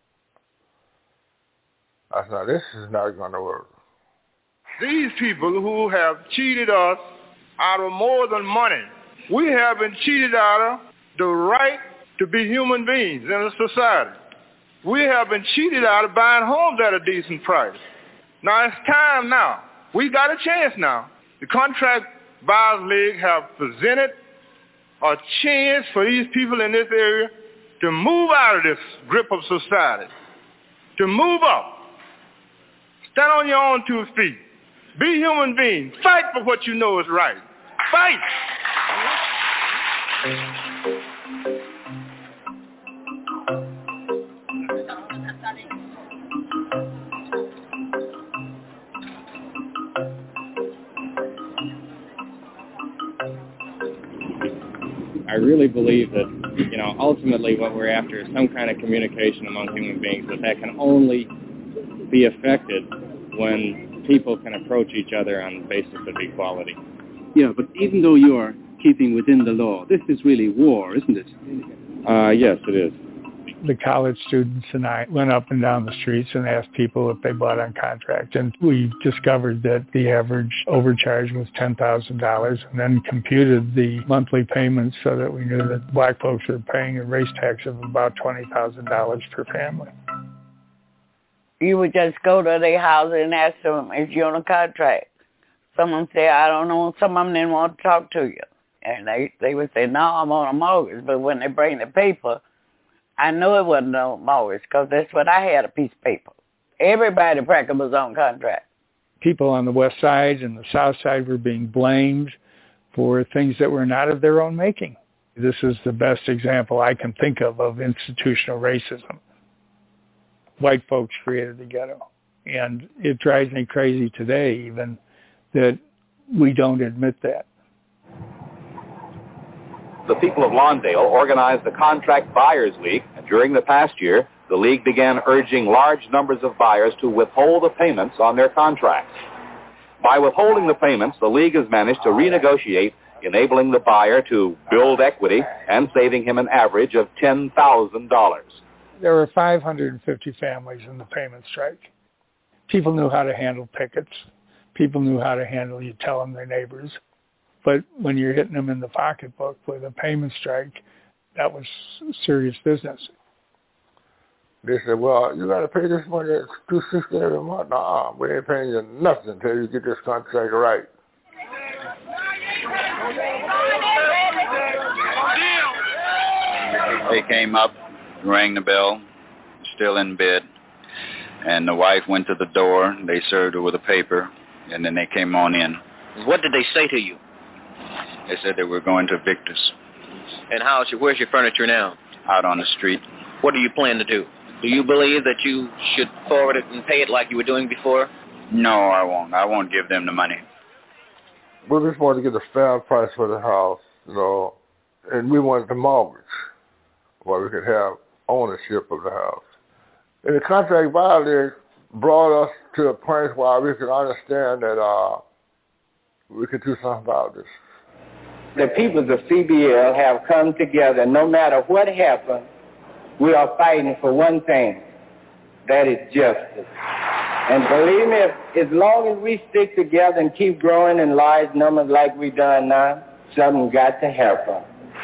I said, this is not going to work. These people who have cheated us out of more than money, we have been cheated out of the right to be human beings in a society. We have been cheated out of buying homes at a decent price. Now it's time now. We got a chance now. The Contract Buyers League have presented a chance for these people in this area to move out of this grip of society, to move up. Stand on your own two feet. Be human beings. Fight for what you know is right. Fight! I really believe that, you know, ultimately what we're after is some kind of communication among human beings, but that can only be effected when people can approach each other on the basis of equality. Yeah, but even though you are keeping within the law, this is really war, isn't it? Uh, yes, it is. The college students and I went up and down the streets and asked people if they bought on contract. And we discovered that the average overcharge was ten thousand dollars, and then computed the monthly payments so that we knew that black folks were paying a race tax of about twenty thousand dollars per family. You would just go to their house and ask them if you're on a contract. Someone say, I don't know, some of them didn't want to talk to you. And they, they would say, no, I'm on a mortgage. But when they bring the paper, I knew it wasn't no mortgage because that's what I had, a piece of paper. Everybody practically was on contract. People on the west side and the south side were being blamed for things that were not of their own making. This is the best example I can think of of institutional racism. White folks created the ghetto. And it drives me crazy today even that we don't admit that. The people of Lawndale organized the Contract Buyers League, and during the past year, the league began urging large numbers of buyers to withhold the payments on their contracts. By withholding the payments, the league has managed to renegotiate, enabling the buyer to build equity and saving him an average of ten thousand dollars. There were five hundred fifty families in the payment strike. People knew how to handle pickets. People knew how to handle you telling their neighbors. But when you're hitting them in the pocketbook with a payment strike, that was serious business. They said, well, you got to pay this money, two sixty every month. Nah, we ain't paying you nothing until you get this contract right. They came up, rang the bell, still in bed, and the wife went to the door. They served her with a paper, and then they came on in. What did they say to you? They said they were going to Victor's. And how's your, where's your furniture now? Out on the street. What do you plan to do? Do you believe that you should forward it and pay it like you were doing before? No, I won't. I won't give them the money. We just wanted to get a fair price for the house, you know, and we wanted the mortgage where we could have ownership of the house. And the contract buyer brought us to a point where we could understand that uh, we could do something about this. The people of C B L have come together. No matter what happens, we are fighting for one thing. That is justice. And believe me, if, as long as we stick together and keep growing in large numbers like we done now, something got to happen.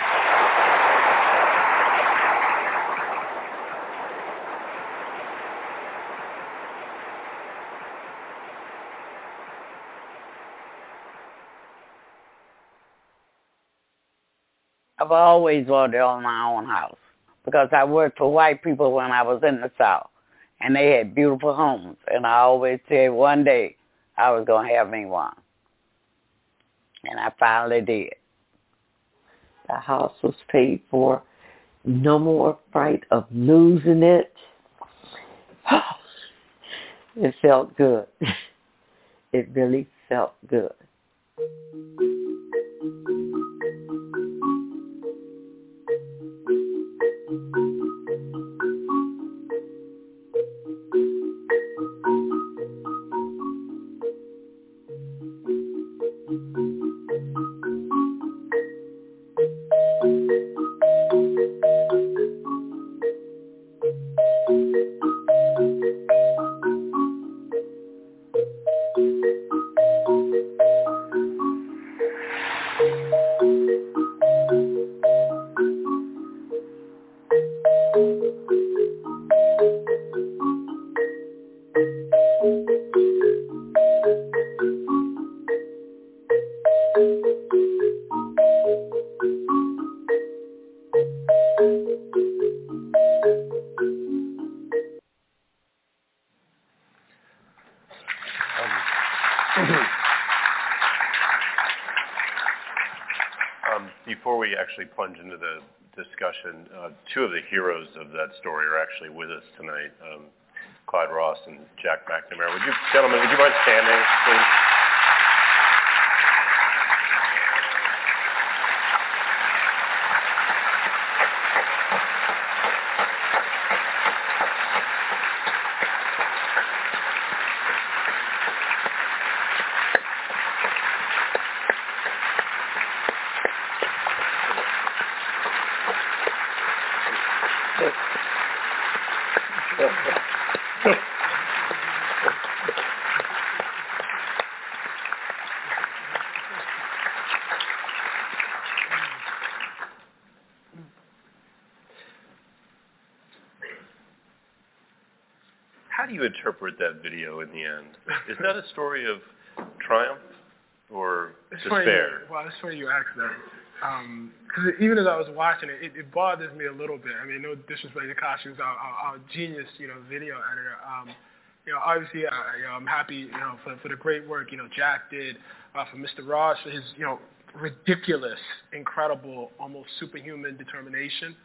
I've always wanted to own my own house because I worked for white people when I was in the South, and they had beautiful homes, and I always said one day I was going to have me one, and I finally did. The house was paid for. No more fright of losing it. It felt good. It really felt good. Um, before we actually plunge into the discussion, uh, two of the heroes of that story are actually with us tonight, um, Clyde Ross and Jack McNamara. Would you, gentlemen, would you mind standing, please? How do you interpret that video in the end? Is that a story of triumph or it's despair? Funny, well, it's funny you asked that. Because um, even as I was watching it, it, it bothers me a little bit. I mean, no disrespect to Costumes, our, our, our genius, you know, video editor. Um, you know, obviously, uh, you know, I'm happy, you know, for, for the great work, you know, Jack did, uh, for Mister Ross, for his, you know, ridiculous, incredible, almost superhuman determination.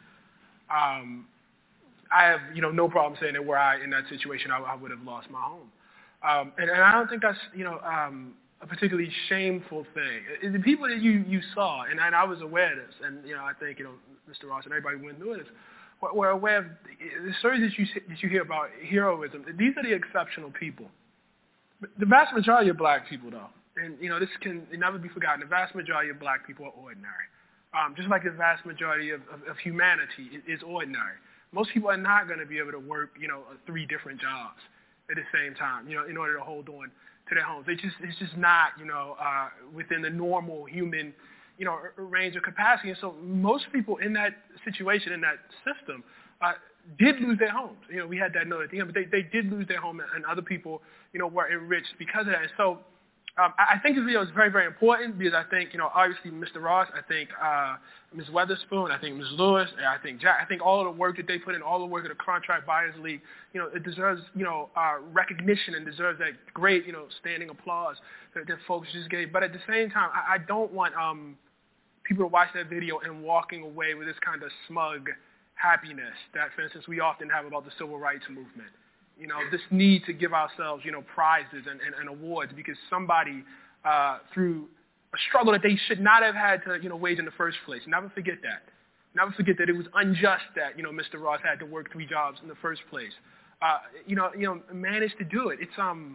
Um, I have, you know, no problem saying that were I in that situation, I, I would have lost my home. Um, and, and I don't think that's, you know, um, a particularly shameful thing. The people that you, you saw, and, and I was aware of this, and, you know, I think, you know, Mister Ross and everybody who went through this, were, were aware of the stories that you, that you hear about heroism. These are the exceptional people. The vast majority of black people, though, and, you know, this can never be forgotten, the vast majority of black people are ordinary. Um, just like the vast majority of, of, of humanity is ordinary. Most people are not going to be able to work, you know, three different jobs at the same time, you know, in order to hold on to their homes. It just, it's just not, you know, uh, within the normal human, you know, range of capacity. And so most people in that situation, in that system, uh, did lose their homes. You know, we had that note at the end, but they, they did lose their home, and other people, you know, were enriched because of that. And so um, I, I think this video is very, very important because I think, you know, obviously Mister Ross, I think uh, Miz Weatherspoon, I think Miz Lewis, and I think Jack, I think all of the work that they put in, all the work of the Contract Buyers League, you know, it deserves, you know, uh, recognition and deserves that great, you know, standing applause that, that folks just gave. But at the same time, I, I don't want um, people to watch that video and walking away with this kind of smug happiness that, for instance, we often have about the civil rights movement. You know, this need to give ourselves, you know, prizes and, and, and awards because somebody, uh, through a struggle that they should not have had to, you know, wage in the first place. Never forget that. Never forget that it was unjust that, you know, Mister Ross had to work three jobs in the first place. Uh, you know, you know, managed to do it. It's, um,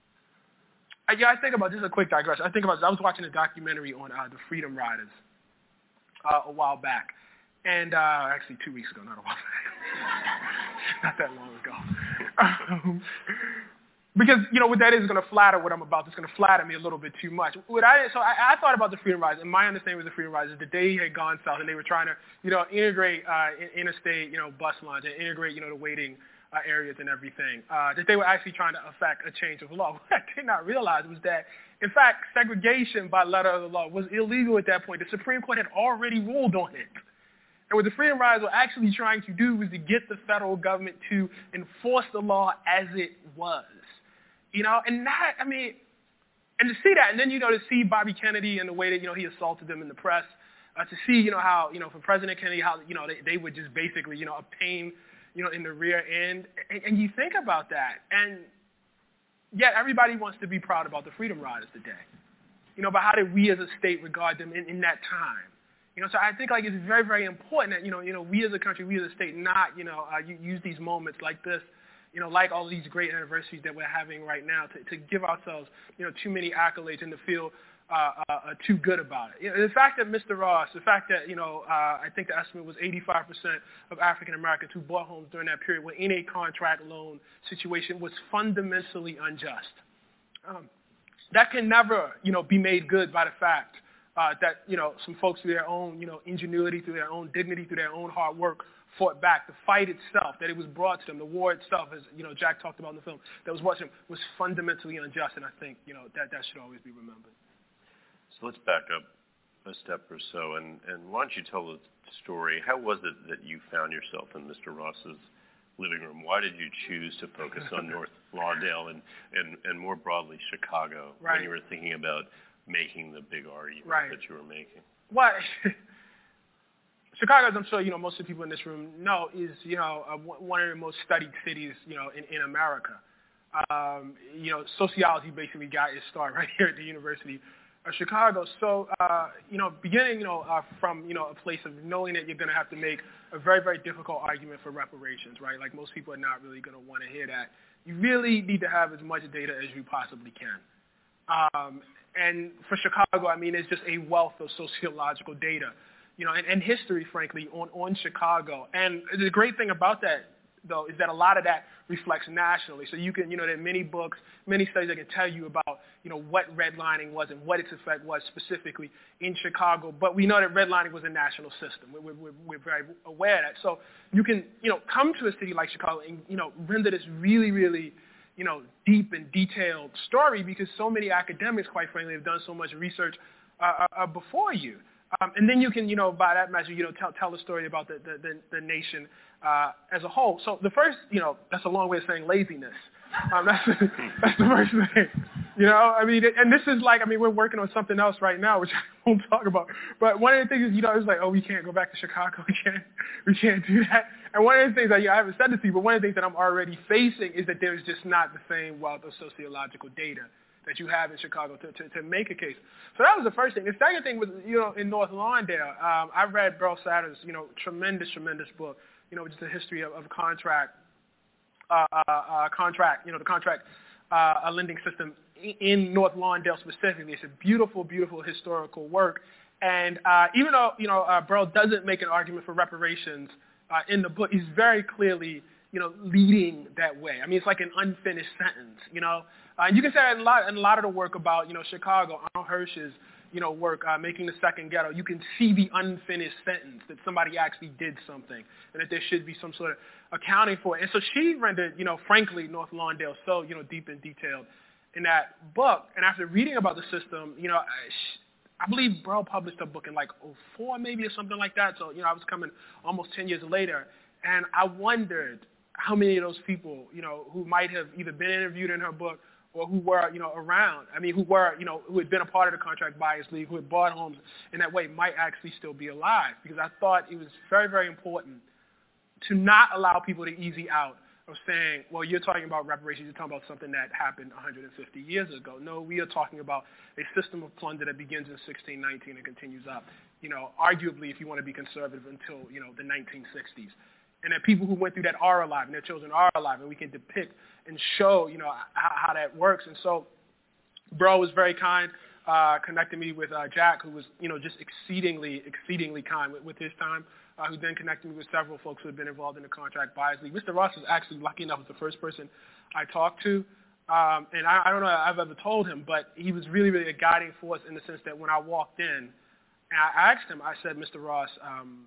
I, yeah, I think about, this is a quick digression. I think about, I was watching a documentary on uh, the Freedom Riders uh, a while back. And uh, actually two weeks ago, not a while back. Not that long ago. Um, because, you know, what that is going to flatter what I'm about. It's going to flatter me a little bit too much. What I, so I, I thought about the Freedom Riders, and my understanding was the Freedom Riders, that they had gone south and they were trying to, you know, integrate uh, interstate, you know, bus lines and integrate, you know, the waiting uh, areas and everything. Uh, that they were actually trying to affect a change of law. What I did not realize was that, in fact, segregation by letter of the law was illegal at that point. The Supreme Court had already ruled on it. And what the Freedom Riders were actually trying to do was to get the federal government to enforce the law as it was. You know, and that, I mean, and to see that, and then, you know, to see Bobby Kennedy and the way that, you know, he assaulted them in the press, uh, to see, you know, how, you know, for President Kennedy, how, you know, they, they would just basically, you know, a pain, you know, in the rear end. And, and you think about that. And yet everybody wants to be proud about the Freedom Riders today. You know, but how did we as a state regard them in, in that time? You know, so I think, like, it's very, very important that, you know, you know, we as a country, we as a state, not, you know, uh, use these moments like this, you know, like all these great anniversaries that we're having right now, to, to give ourselves, you know, too many accolades and to feel uh, uh, uh, too good about it. You know, the fact that Mister Ross, the fact that, you know, uh, I think the estimate was eighty-five percent of African Americans who bought homes during that period were in a contract loan situation was fundamentally unjust. Um, that can never, you know, be made good by the fact Uh, that, you know, some folks through their own, you know, ingenuity, through their own dignity, through their own hard work, fought back. The fight itself, that it was brought to them, the war itself, as, you know, Jack talked about in the film, that was brought to them, was fundamentally unjust, and I think, you know, that, that should always be remembered. So let's back up a step or so, and, and why don't you tell the story. How was it that you found yourself in Mister Ross's living room? Why did you choose to focus on North Lawndale and, and, and more broadly Chicago right. when you were thinking about making the big argument right. that you were making? Well, Chicago, as I'm sure, you know, most of the people in this room know, is, you know, uh, one of the most studied cities, you know, in, in America. Um, you know, sociology basically got its start right here at the University of Chicago. So, uh, you know, beginning, you know, uh, from, you know, a place of knowing that you're going to have to make a very, very difficult argument for reparations, right? Like, most people are not really going to want to hear that. You really need to have as much data as you possibly can. Um, And for Chicago, I mean, it's just a wealth of sociological data you know, and, and history, frankly, on, on Chicago. And the great thing about that, though, is that a lot of that reflects nationally. So you can, you know, there are many books, many studies that can tell you about, you know, what redlining was and what its effect was specifically in Chicago. But we know that redlining was a national system. We're, we're, we're very aware of that. So you can, you know, come to a city like Chicago and, you know, render this really, really, you know, deep and detailed story because so many academics, quite frankly, have done so much research uh, uh, before you. Um, and then you can, you know, by that measure, you know, tell, tell the story about the, the, the, the nation uh, as a whole. So the first, you know, that's a long way of saying laziness. Um, that's, that's the first thing. You know, I mean, and this is like, I mean, we're working on something else right now, which I won't talk about. But one of the things is, you know, it's like, oh, we can't go back to Chicago. We can't, we can't do that. And one of the things that, you know, I haven't said this to you, but one of the things that I'm already facing is that there's just not the same wealth of sociological data that you have in Chicago to, to, to make a case. So that was the first thing. The second thing was, you know, in North Lawndale, um, I read Burl Satter's, you know, tremendous, tremendous book, you know, which is the history of, of contract, uh, uh, uh, contract, you know, the contract uh, lending system in North Lawndale specifically. It's a beautiful, beautiful historical work. And uh, even though, you know, uh, Burl doesn't make an argument for reparations uh, in the book, he's very clearly, you know, leading that way. I mean, it's like an unfinished sentence, you know. Uh, and you can say that in a lot, in a lot of the work about, you know, Chicago, Arnold Hirsch's, you know, work, uh, Making the Second Ghetto, you can see the unfinished sentence that somebody actually did something and that there should be some sort of accounting for it. And so she rendered, you know, frankly, North Lawndale so, you know, deep and detailed in that book. And after reading about the system, you know, I, I believe Burl published a book in like oh four maybe or something like that. So, you know, I was coming almost ten years later. And I wondered how many of those people, you know, who might have either been interviewed in her book or who were, you know, around, I mean, who were, you know, who had been a part of the Contract Buyers League, who had bought homes in that way, might actually still be alive. Because I thought it was very, very important to not allow people to easy out of saying, well, you're talking about reparations, you're talking about something that happened one hundred fifty years ago. No, we are talking about a system of plunder that begins in sixteen nineteen and continues up, you know, arguably, if you want to be conservative, until, you know, the nineteen sixties. And that people who went through that are alive, and their children are alive, and we can depict and show, you know, how, how that works. And so Burl was very kind, uh, connected me with uh, Jack, who was, you know, just exceedingly, exceedingly kind with, with his time, uh, who then connected me with several folks who had been involved in the Contract Buyers League. Mister Ross was actually lucky enough, was the first person I talked to. Um, and I, I don't know if I've ever told him, but he was really, really a guiding force in the sense that when I walked in, and I asked him, I said, Mister Ross, um,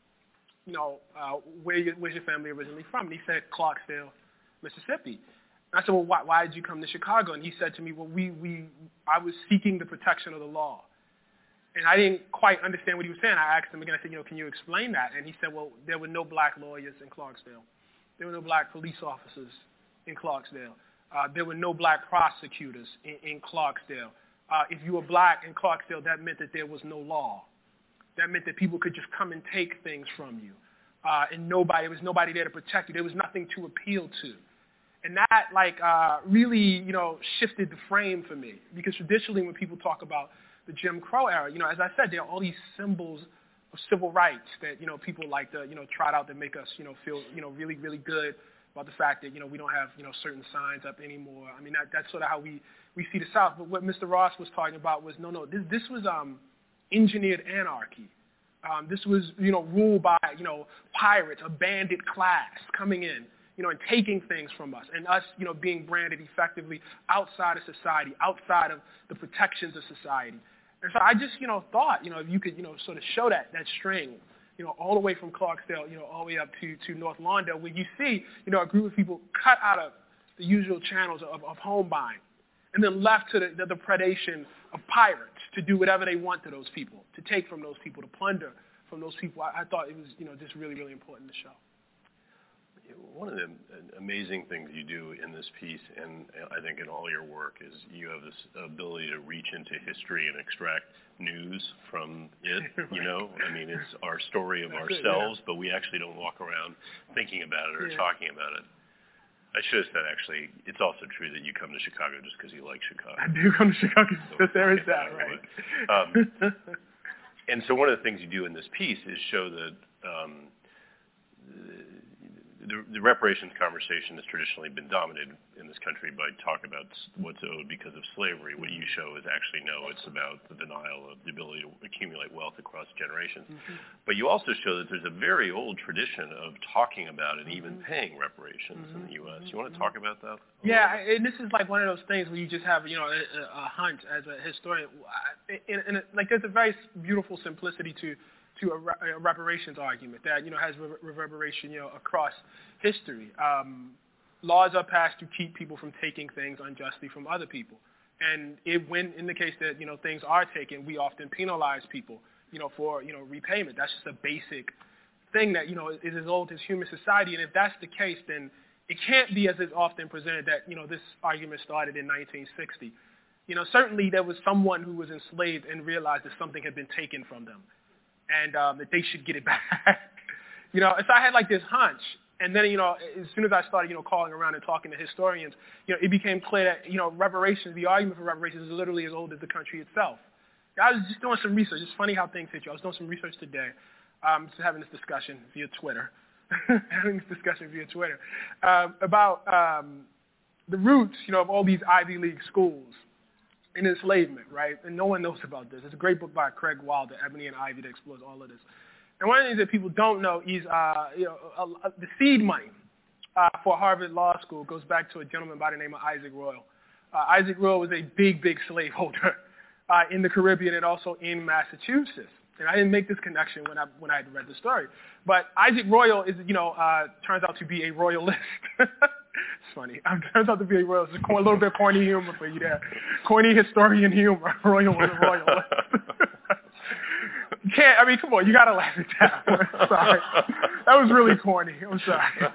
you know, uh, where you, where's your family originally from? And he said, Clarksdale, Mississippi. And I said, well, why, why did you come to Chicago? And he said to me, well, we, we, I was seeking the protection of the law. And I didn't quite understand what he was saying. I asked him again, I said, you know, can you explain that? And he said, well, there were no black lawyers in Clarksdale. There were no black police officers in Clarksdale. Uh, there were no black prosecutors in, in Clarksdale. Uh, if you were black in Clarksdale, that meant that there was no law. That meant that people could just come and take things from you. Uh, and nobody, there was nobody there to protect you. There was nothing to appeal to. And that, like, uh, really, you know, shifted the frame for me. Because traditionally when people talk about the Jim Crow era, you know, as I said, there are all these symbols of civil rights that, you know, people like to, you know, trot out that make us, you know, feel, you know, really, really good about the fact that, you know, we don't have, you know, certain signs up anymore. I mean, that, that's sort of how we, we see the South. But what Mister Ross was talking about was, no, no, this, this was um, engineered anarchy. Um, this was, you know, ruled by, you know, pirates, a bandit class coming in, you know, and taking things from us, and us, you know, being branded effectively outside of society, outside of the protections of society. And so I just, you know, thought, you know, if you could, you know, sort of show that, that string, you know, all the way from Clarksdale, you know, all the way up to, to North Lawndale, where you see, you know, a group of people cut out of the usual channels of, of home buying, and then left to the, the, the predation of pirates to do whatever they want to those people, to take from those people, to plunder from those people. I, I thought it was, you know, just really, really important to show. One of the amazing things you do in this piece, and I think in all your work, is you have this ability to reach into history and extract news from it, you know? I mean, it's our story of That's ourselves, it, yeah. But we actually don't walk around thinking about it or yeah. talking about it. I should have said, actually, it's also true that you come to Chicago just because you like Chicago. I do come to Chicago because there is that, right? Um, and so one of the things you do in this piece is show that um, the, the reparations conversation has traditionally been dominated in this country by talk about what's owed because of slavery. What you show is actually no, it's about the denial of the ability to accumulate wealth across generations. Mm-hmm. But you also show that there's a very old tradition of talking about and even paying reparations mm-hmm. in the U S. You want to talk about that? Yeah, and this is like one of those things where you just have, you know, a, a hunch as a historian. And, and like there's a very beautiful simplicity to to a, a reparations argument that, you know, has re- reverberation, you know, across history. Um, laws are passed to keep people from taking things unjustly from other people. And it, when, in the case that, you know, things are taken, we often penalize people, you know, for, you know, repayment. That's just a basic thing that, you know, is as old as human society. And if that's the case, then it can't be as is often presented that, you know, this argument started in nineteen sixty. You know, certainly there was someone who was enslaved and realized that something had been taken from them, and um, that they should get it back. You know, and so I had like this hunch, and then, you know, as soon as I started, you know, calling around and talking to historians, you know, it became clear that, you know, reparations, the argument for reparations is literally as old as the country itself. I was just doing some research. It's funny how things hit you. I was doing some research today, um, just having this discussion via Twitter, having this discussion via Twitter, uh, about um, the roots, you know, of all these Ivy League schools in enslavement, right? And no one knows about this. It's a great book by Craig Wilder, Ebony and Ivy, that explores all of this. And one of the things that people don't know is, uh, you know, uh, uh, the seed money uh, for Harvard Law School goes back to a gentleman by the name of Isaac Royal. Uh, Isaac Royal was a big, big slaveholder uh, in the Caribbean and also in Massachusetts. And I didn't make this connection when I when I had read the story. But Isaac Royal is, you know, uh, turns out to be a royalist. It's funny. Um, turns out to be a royalist. It's a little bit corny humor for you there. Corny historian humor. Royal was a royalist. You can't, I mean, come on, you got to laugh at that. Sorry. That was really corny. I'm sorry.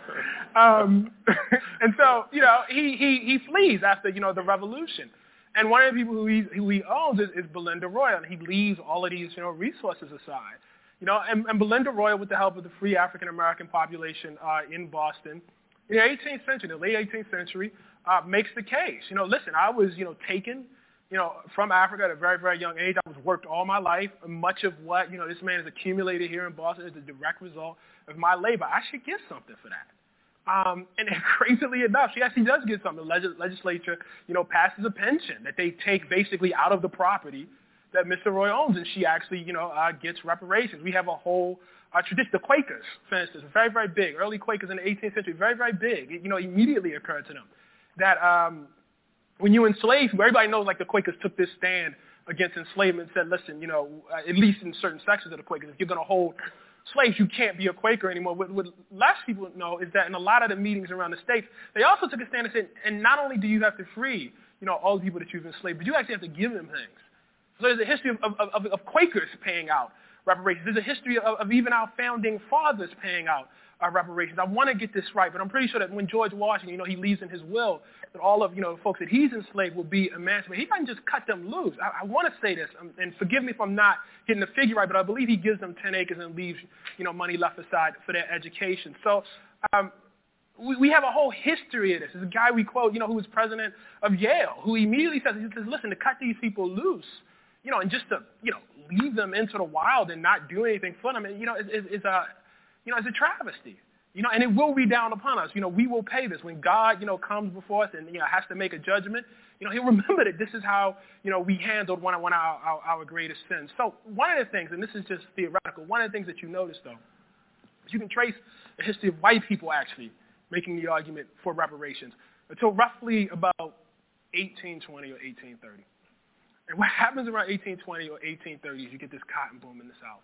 Um, and so, you know, he, he, he flees after, you know, the revolution. And one of the people who he, who he owns is, is Belinda Royal, and he leaves all of these, you know, resources aside. You know, and, and Belinda Royal, with the help of the free African-American population uh, in Boston, in the eighteenth century, the late eighteenth century, uh, makes the case. You know, listen, I was, you know, taken, you know, from Africa at a very, very young age. I was worked all my life. Much of what, you know, this man has accumulated here in Boston is a direct result of my labor. I should get something for that. Um, and crazily enough, she actually does get something. The legis- legislature, you know, passes a pension that they take basically out of the property that Mister Roy owns, and she actually, you know, uh, gets reparations. We have a whole uh, tradition. The Quakers, for instance, very, very big. Early Quakers in the eighteenth century, very, very big. It, you know, immediately occurred to them that um, when you enslave people, everybody knows, like, the Quakers took this stand against enslavement and said, listen, you know, uh, at least in certain sections of the Quakers, if you're going to hold slaves, you can't be a Quaker anymore. What, what less people know is that in a lot of the meetings around the states, they also took a stand and said, and not only do you have to free, you know, all the people that you've enslaved, but you actually have to give them things. So there's a history of, of, of, of Quakers paying out reparations. There's a history of, of even our founding fathers paying out uh, reparations. I want to get this right, but I'm pretty sure that when George Washington, you know, he leaves in his will that all of, you know, the folks that he's enslaved will be emancipated. He doesn't just cut them loose. I, I want to say this, um, and forgive me if I'm not getting the figure right, but I believe he gives them ten acres and leaves, you know, money left aside for their education. So um, we, we have a whole history of this. There's a guy we quote, you know, who was president of Yale, who immediately says, he says, listen, to cut these people loose, you know, and just to, you know, leave them into the wild and not do anything for them, you know, is, is, is a, you know, it's a travesty. You know, and it will be down upon us. You know, we will pay this. When God, you know, comes before us and, you know, has to make a judgment, you know, he'll remember that this is how, you know, we handled one of, one of our, our, our greatest sins. So one of the things, and this is just theoretical, one of the things that you notice, though, is you can trace the history of white people actually making the argument for reparations until roughly about eighteen twenty or eighteen thirty. And what happens around eighteen twenty or eighteen thirty is you get this cotton boom in the South.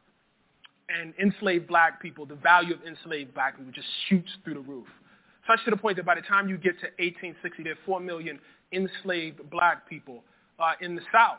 And enslaved black people, the value of enslaved black people just shoots through the roof. Such to the point that by the time you get to eighteen sixty, there are four million enslaved black people uh, in the South.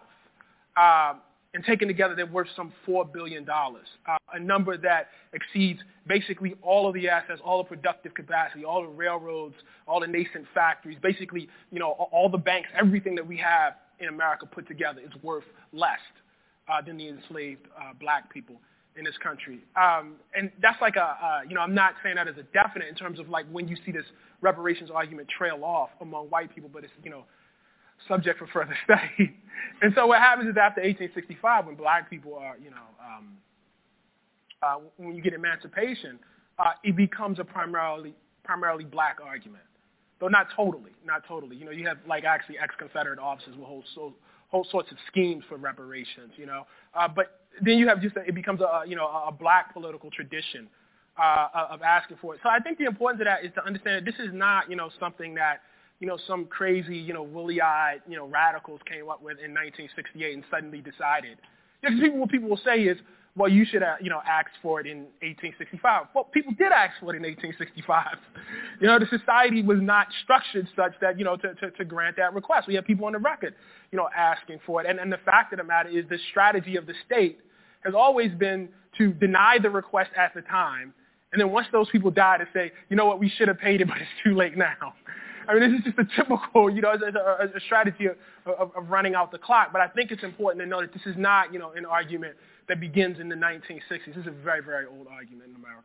Uh, and taken together, they're worth some four billion dollars, uh, a number that exceeds basically all of the assets, all the productive capacity, all the railroads, all the nascent factories, basically, you know, all the banks, everything that we have in America put together is worth less uh, than the enslaved uh, black people in this country. Um, and that's like a, uh, you know, I'm not saying that as a definite in terms of like when you see this reparations argument trail off among white people, but it's, you know, subject for further study. And so what happens is after eighteen sixty-five, when black people are, you know, um, uh, when you get emancipation, uh, it becomes a primarily primarily black argument, though not totally, not totally. You know, you have like actually ex-Confederate officers with whole so, whole sorts of schemes for reparations. You know, uh, but then you have just a, it becomes a you know a black political tradition uh, of asking for it. So I think the importance of that is to understand that this is not you know something that you know some crazy you know woolly-eyed you know radicals came up with in nineteen sixty-eight and suddenly decided. Because people, what people will say is, well, you should have, you know, asked for it in eighteen sixty-five. Well, people did ask for it in eighteen sixty-five. You know, the society was not structured such that, you know, to, to, to grant that request. We have people on the record, you know, asking for it. And, and the fact of the matter is the strategy of the state has always been to deny the request at the time. And then once those people die, to say, you know what, we should have paid it, but it's too late now. I mean, this is just a typical, you know, it's a, a strategy of, of, of running out the clock. But I think it's important to know that this is not, you know, an argument that begins in the nineteen sixties. This is a very, very old argument in America.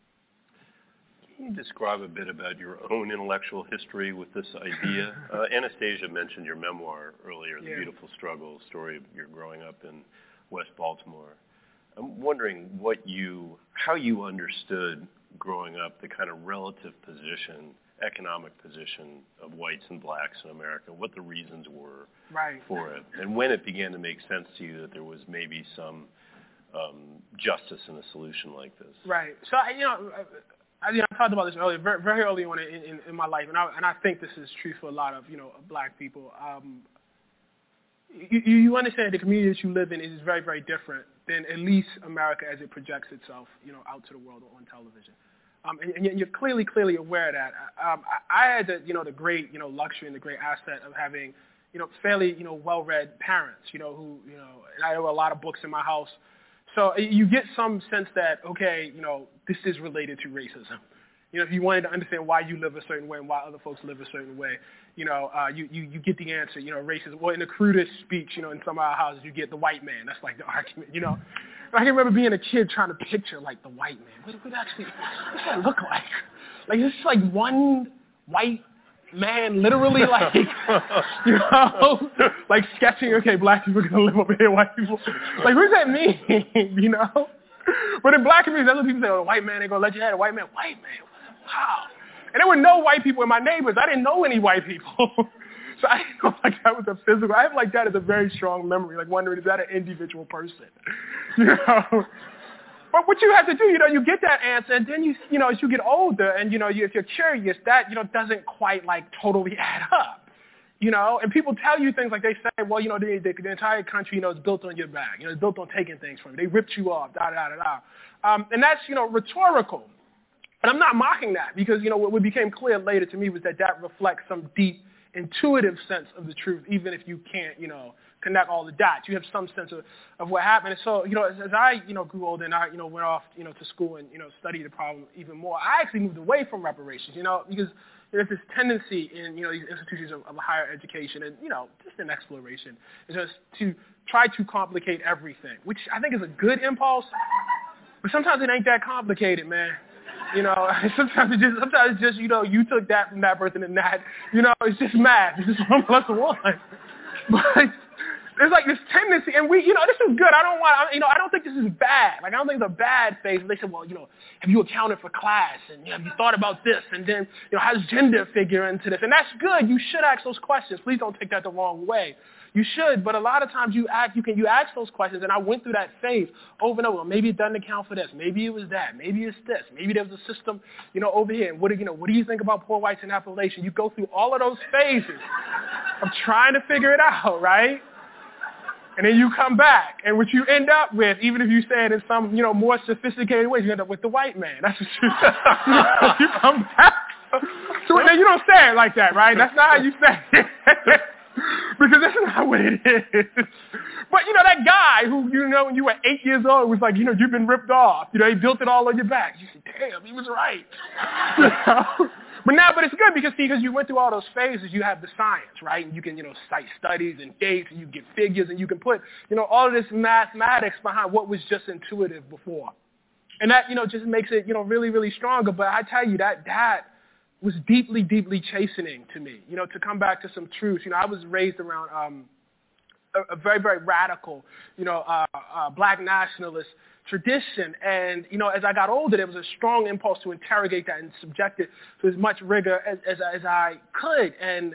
Can you describe a bit about your own intellectual history with this idea? Uh, Anastasia mentioned your memoir earlier, The yeah. Beautiful Struggle, story of your growing up in West Baltimore. I'm wondering what you, how you understood growing up the kind of relative position, economic position of whites and blacks in America, what the reasons were right. for it, and when it began to make sense to you that there was maybe some um, justice in a solution like this. Right. So, you know, I, you know, I talked about this earlier, very, very early on in, in, in my life, and I, and I think this is true for a lot of, you know, black people. Um, you, you understand the community that you live in is very, very different than at least America as it projects itself, you know, out to the world on television. Um, and, and you're clearly, clearly aware of that. Um, I, I had the, you know, the great, you know, luxury and the great asset of having, you know, fairly, you know, well-read parents, you know, who, you know, and I have a lot of books in my house. So you get some sense that, okay, you know, this is related to racism. You know, if you wanted to understand why you live a certain way and why other folks live a certain way, you know, uh, you, you, you get the answer, you know, racism. Well, in the crudest speech, you know, in some of our houses, you get the white man. That's like the argument, you know. I can remember being a kid trying to picture, like, the white man. What would actually, what does that look like? Like, it's just like one white man, literally, like, you know, like sketching, okay, black people are going to live over here, white people. Like, what does that mean, you know? But in black communities, other people say, oh, white man, they're going to let you have a white man. White man, wow. And there were no white people in my neighbors. I didn't know any white people. So I didn't know like that was a physical. I have like that as a very strong memory, like wondering, is that an individual person? You know? But what you have to do, you know, you get that answer, and then you, you know, as you get older, and you know, you, if you're curious, that you know doesn't quite like totally add up, you know. And people tell you things like they say, well, you know, the, the, the entire country, you know, is built on your back, you know, it's built on taking things from you. They ripped you off, da da da da. Um, and that's you know rhetorical, and I'm not mocking that because you know what became clear later to me was that that reflects some deep, intuitive sense of the truth, even if you can't, you know. Connect all the dots. You have some sense of, of what happened. And so, you know, as, as I, you know, grew older and I, you know, went off, you know, to school and, you know, studied the problem even more, I actually moved away from reparations, you know, because there's this tendency in, you know, these institutions of, of higher education and, you know, just an exploration, is just to try to complicate everything, which I think is a good impulse, but sometimes it ain't that complicated, man. You know, sometimes it just, sometimes it's just, you know, you took that from that person and that, you know, it's just math. It's just one plus one. But there's like this tendency, and we, you know, this is good. I don't want, you know, I don't think this is bad. Like, I don't think it's a bad phase. They said, well, you know, have you accounted for class? And, you know, have you thought about this? And then, you know, how does gender figure into this? And that's good. You should ask those questions. Please don't take that the wrong way. You should, but a lot of times you ask, you can, you ask those questions, and I went through that phase over and over. Well, maybe it doesn't account for this. Maybe it was that. Maybe it's this. Maybe there was a system, you know, over here. And what do you know? What do you think about poor whites in Appalachia? You go through all of those phases of trying to figure it out, right? And then you come back, and what you end up with, even if you say it in some, you know, more sophisticated ways, you end up with the white man. That's what you, you, know, you come back. So now you don't say it like that, right? That's not how you say it. Because that's not what it is. But, you know, that guy who, you know, when you were eight years old was like, you know, you've been ripped off. You know, he built it all on your back. You say, damn, he was right. You know? But now, but it's good because, see, because you went through all those phases, you have the science, right? And you can, you know, cite studies and dates, and you get figures, and you can put, you know, all of this mathematics behind what was just intuitive before. And that, you know, just makes it, you know, really, really stronger. But I tell you, that that was deeply, deeply chastening to me, you know, to come back to some truths. You know, I was raised around um, a, a very, very radical, you know, uh, uh, black nationalist tradition. And, you know, as I got older, there was a strong impulse to interrogate that and subject it to as much rigor as, as, as I could. And,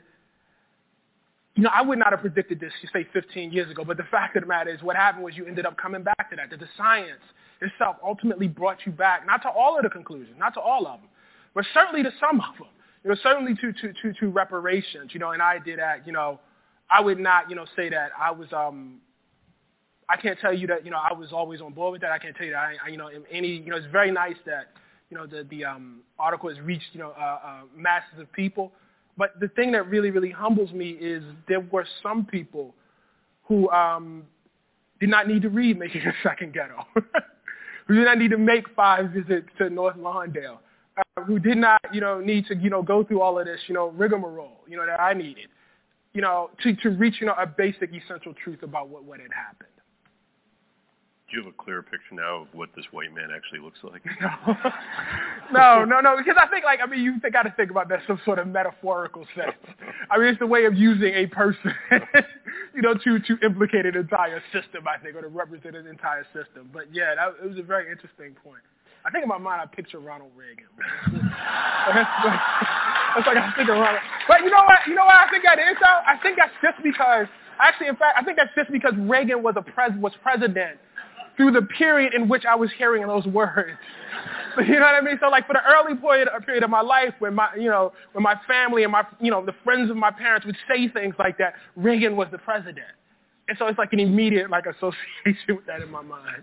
you know, I would not have predicted this, say, fifteen years ago. But the fact of the matter is what happened was you ended up coming back to that, that the science itself ultimately brought you back, not to all of the conclusions, not to all of them, but certainly to some of them. You know, certainly to, to, to, to reparations, you know, and I did that, you know, I would not, you know, say that I was, um, I can't tell you that, you know, I was always on board with that. I can't tell you that, I, I you know, in any, you know, it's very nice that, you know, the, the um, article has reached, you know, uh, uh, masses of people. But the thing that really, really humbles me is there were some people who um, did not need to read Making a Second Ghetto, who did not need to make five visits to North Lawndale. Uh, who did not, you know, need to, you know, go through all of this, you know, rigmarole, you know, that I needed, you know, to, to reach, you know, a basic essential truth about what, what had happened. Do you have a clearer picture now of what this white man actually looks like? No, no, no, because I think, like, I mean, you got to think about that some sort of metaphorical sense. I mean, it's the way of using a person, you know, to, to implicate an entire system, I think, or to represent an entire system. But, yeah, that, it was a very interesting point. I think in my mind I picture Ronald Reagan. that's, like, that's like I think of Ronald. But you know what? You know what I think that is, though? I think that's just because, actually, in fact, I think that's just because Reagan was a pres was president through the period in which I was hearing those words. So, you know what I mean? So, like, for the early period, period of my life, when my, you know, when my family and my, you know, the friends of my parents would say things like that, Reagan was the president, and so it's like an immediate, like, association with that in my mind.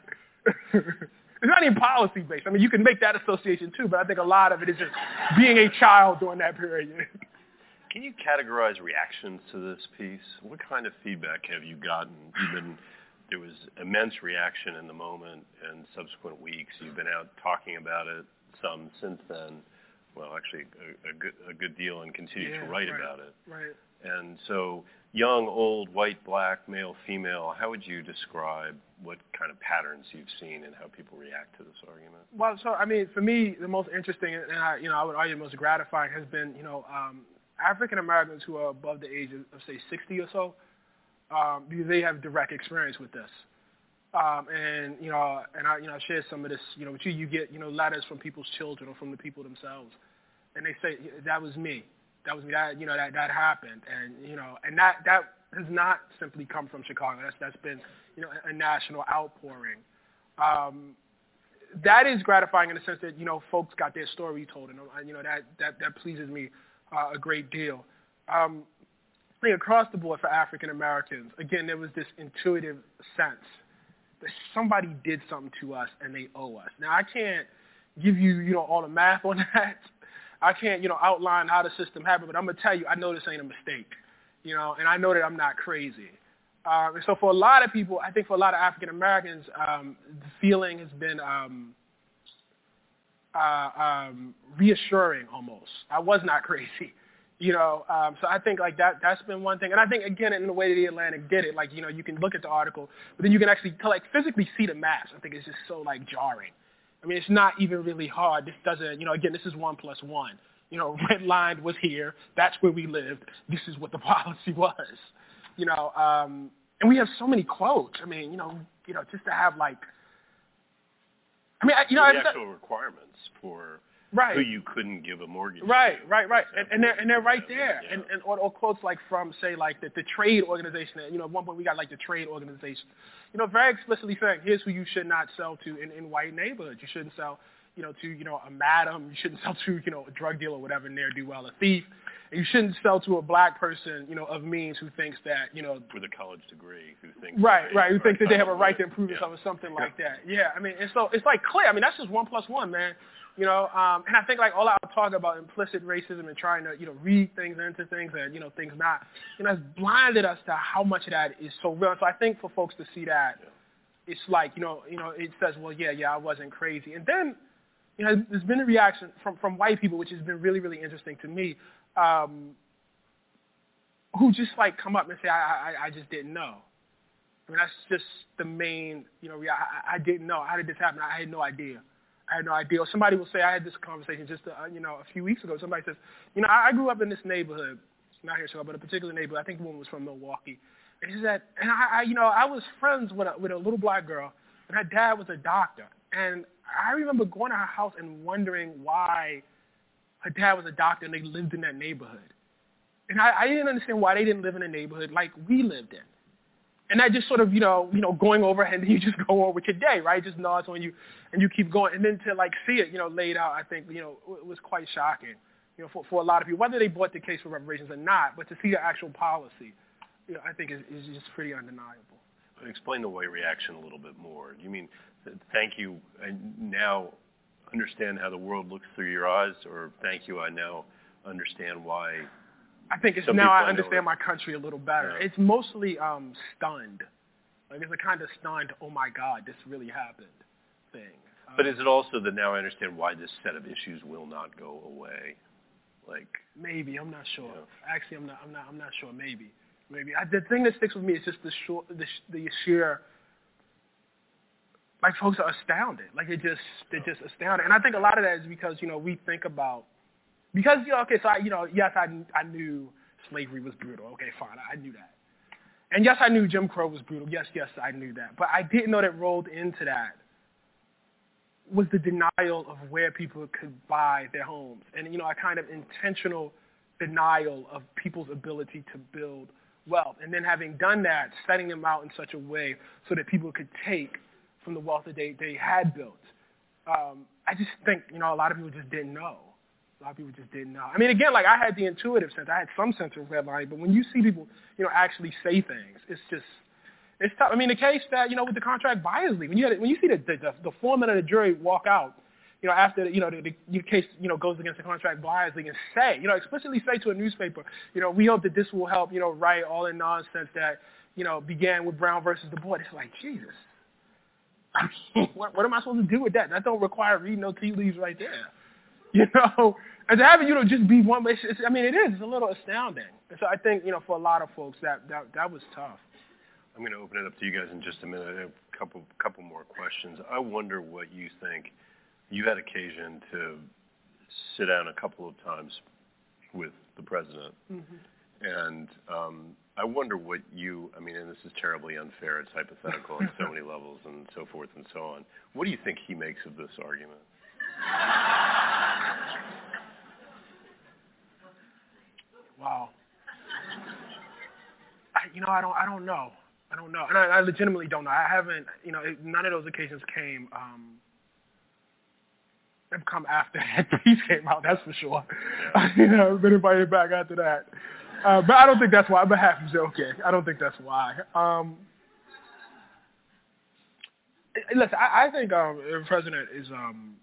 It's not even policy-based. I mean, you can make that association, too, but I think a lot of it is just being a child during that period. Can you categorize reactions to this piece? What kind of feedback have you gotten? You've been, there was immense reaction in the moment and subsequent weeks. You've been out talking about it some since then. Well, actually, a, a, good, a good deal, and continue yeah, to write right, about it. Right. And so, young, old, white, black, male, female, how would you describe what kind of patterns you've seen and how people react to this argument? Well, so, I mean, for me, the most interesting, and I, you know, I would argue the most gratifying has been, you know, um, African Americans who are above the age of, of say, sixty or so, um, because they have direct experience with this. Um, and, you know, and I, you know, I shared some of this, you know, with you, you get, you know, letters from people's children or from the people themselves. And they say, that was me. That was me. That, you know, that, that happened. And, you know, and that, that has not simply come from Chicago. That's, that's been, you know, a, a national outpouring. Um, that is gratifying in the sense that, you know, folks got their story told. And, you know, that, that, that pleases me uh, a great deal. Um, I think across the board for African Americans, again, there was this intuitive sense that somebody did something to us and they owe us. Now, I can't give you, you know, all the math on that. I can't, you know, outline how the system happened, but I'm going to tell you, I know this ain't a mistake, you know, and I know that I'm not crazy. Um, and so for a lot of people, I think for a lot of African Americans, um, the feeling has been um, uh, um, reassuring almost. I was not crazy. You know, um, so I think like that, that's been one thing. And I think, again, in the way that the Atlantic did it, like, you know, you can look at the article, but then you can actually like physically see the maps. I think it's just so like jarring. I mean, it's not even really hard. This doesn't, you know, again, this is one plus one. You know, redlined was here. That's where we lived. This is what the policy was. You know, um, and we have so many quotes. I mean, you know, you know, just to have like, I mean, I, you know, the I, actual requirements for right. who you couldn't give a mortgage right, to. Right, right, right. And, and they're and they're right there. Yeah. And and or, or quotes like from say like the, the trade organization. You know, at one point we got like the trade organization. You know, very explicitly saying here's who you should not sell to in, in white neighborhoods. You shouldn't sell, you know, to you know a madam. You shouldn't sell to you know a drug dealer, or whatever, ne'er do well, a thief. And you shouldn't sell to a black person, you know, of means who thinks that, you know, with a college degree, who thinks right, that right, who right, thinks that they have a right to improve yeah. themselves or something yeah. like that. Yeah, I mean, and so it's like clear. I mean, that's just one plus one, man. You know, um, and I think like all our talk about implicit racism and trying to, you know, read things into things and, you know, things not, you know, has blinded us to how much of that is so real. So I think for folks to see that, yeah. it's like, you know, you know, it says, well, yeah, yeah, I wasn't crazy. And then, you know, there's been a reaction from, from white people, which has been really, really interesting to me, um, who just like come up and say, I, I, I just didn't know. I mean, that's just the main, you know, I, I didn't know. How did this happen? I had no idea. I had no idea. Or somebody will say, I had this conversation just, uh, you know, a few weeks ago. Somebody says, you know, I, I grew up in this neighborhood, not here, so, but a particular neighborhood. I think the woman was from Milwaukee. And she said, and I, I, you know, I was friends with a, with a little black girl, and her dad was a doctor. And I remember going to her house and wondering why her dad was a doctor and they lived in that neighborhood. And I, I didn't understand why they didn't live in a neighborhood like we lived in. And that just sort of, you know, you know, going over and then you just go on with your day, right? It just nods on you and you keep going. And then to like see it, you know, laid out, I think, you know, it was quite shocking, you know, for, for a lot of people, whether they bought the case for reparations or not, but to see the actual policy, you know, I think is, is just pretty undeniable. Explain the white reaction a little bit more. You mean, thank you, I now understand how the world looks through your eyes, or thank you, I now understand why? I think it's now I understand my country a little better. Yeah. It's mostly um, stunned. Like it's a kind of stunned, oh my God, this really happened thing. But um, is it also that now I understand why this set of issues will not go away? Like maybe, I'm not sure. Yeah. Actually, I'm not. I'm not. I'm not sure. Maybe, maybe. I, the thing that sticks with me is just the short, the, the sheer. Like folks are astounded. Like they just, they're just astounded. And I think a lot of that is because you know we think about. Because, you know, okay, so, I, you know, yes, I, I knew slavery was brutal. Okay, fine, I knew that. And yes, I knew Jim Crow was brutal. Yes, yes, I knew that. But I didn't know that rolled into that was the denial of where people could buy their homes. And, you know, a kind of intentional denial of people's ability to build wealth. And then having done that, setting them out in such a way so that people could take from the wealth that they, they had built. Um, I just think, you know, a lot of people just didn't know. A lot of people just didn't know. I mean, again, like I had the intuitive sense. I had some sense of redlining, but when you see people, you know, actually say things, it's just, it's tough. I mean, the case that, you know, with the contract buyers league, when you had, when you see the, the the foreman of the jury walk out, you know, after you know the, the, the case, you know, goes against the contract buyers league and say, you know, explicitly say to a newspaper, you know, we hope that this will help, you know, right all the nonsense that, you know, began with Brown versus Du Bois. It's like Jesus. I mean, what, what am I supposed to do with that? That don't require reading no tea leaves right there, you know. And to have it, you know, just be one, it's, it's, I mean, it is. It's a little astounding. And so I think, you know, for a lot of folks, that, that, that was tough. I'm going to open it up to you guys in just a minute. I have a couple, couple more questions. I wonder what you think. You had occasion to sit down a couple of times with the president. Mm-hmm. And um, I wonder what you, I mean, and this is terribly unfair. It's hypothetical on so many levels and so forth and so on. What do you think he makes of this argument? Wow. I, you know, I don't, I don't know. I don't know, and I, I legitimately don't know. I haven't, you know, it, none of those occasions came. Um, have come after that piece came out. That's for sure. Yeah. You know, I've been invited back after that, uh, but I don't think that's why. But half is okay. I don't think that's why. Um, listen, I, I think um, the president is. Um,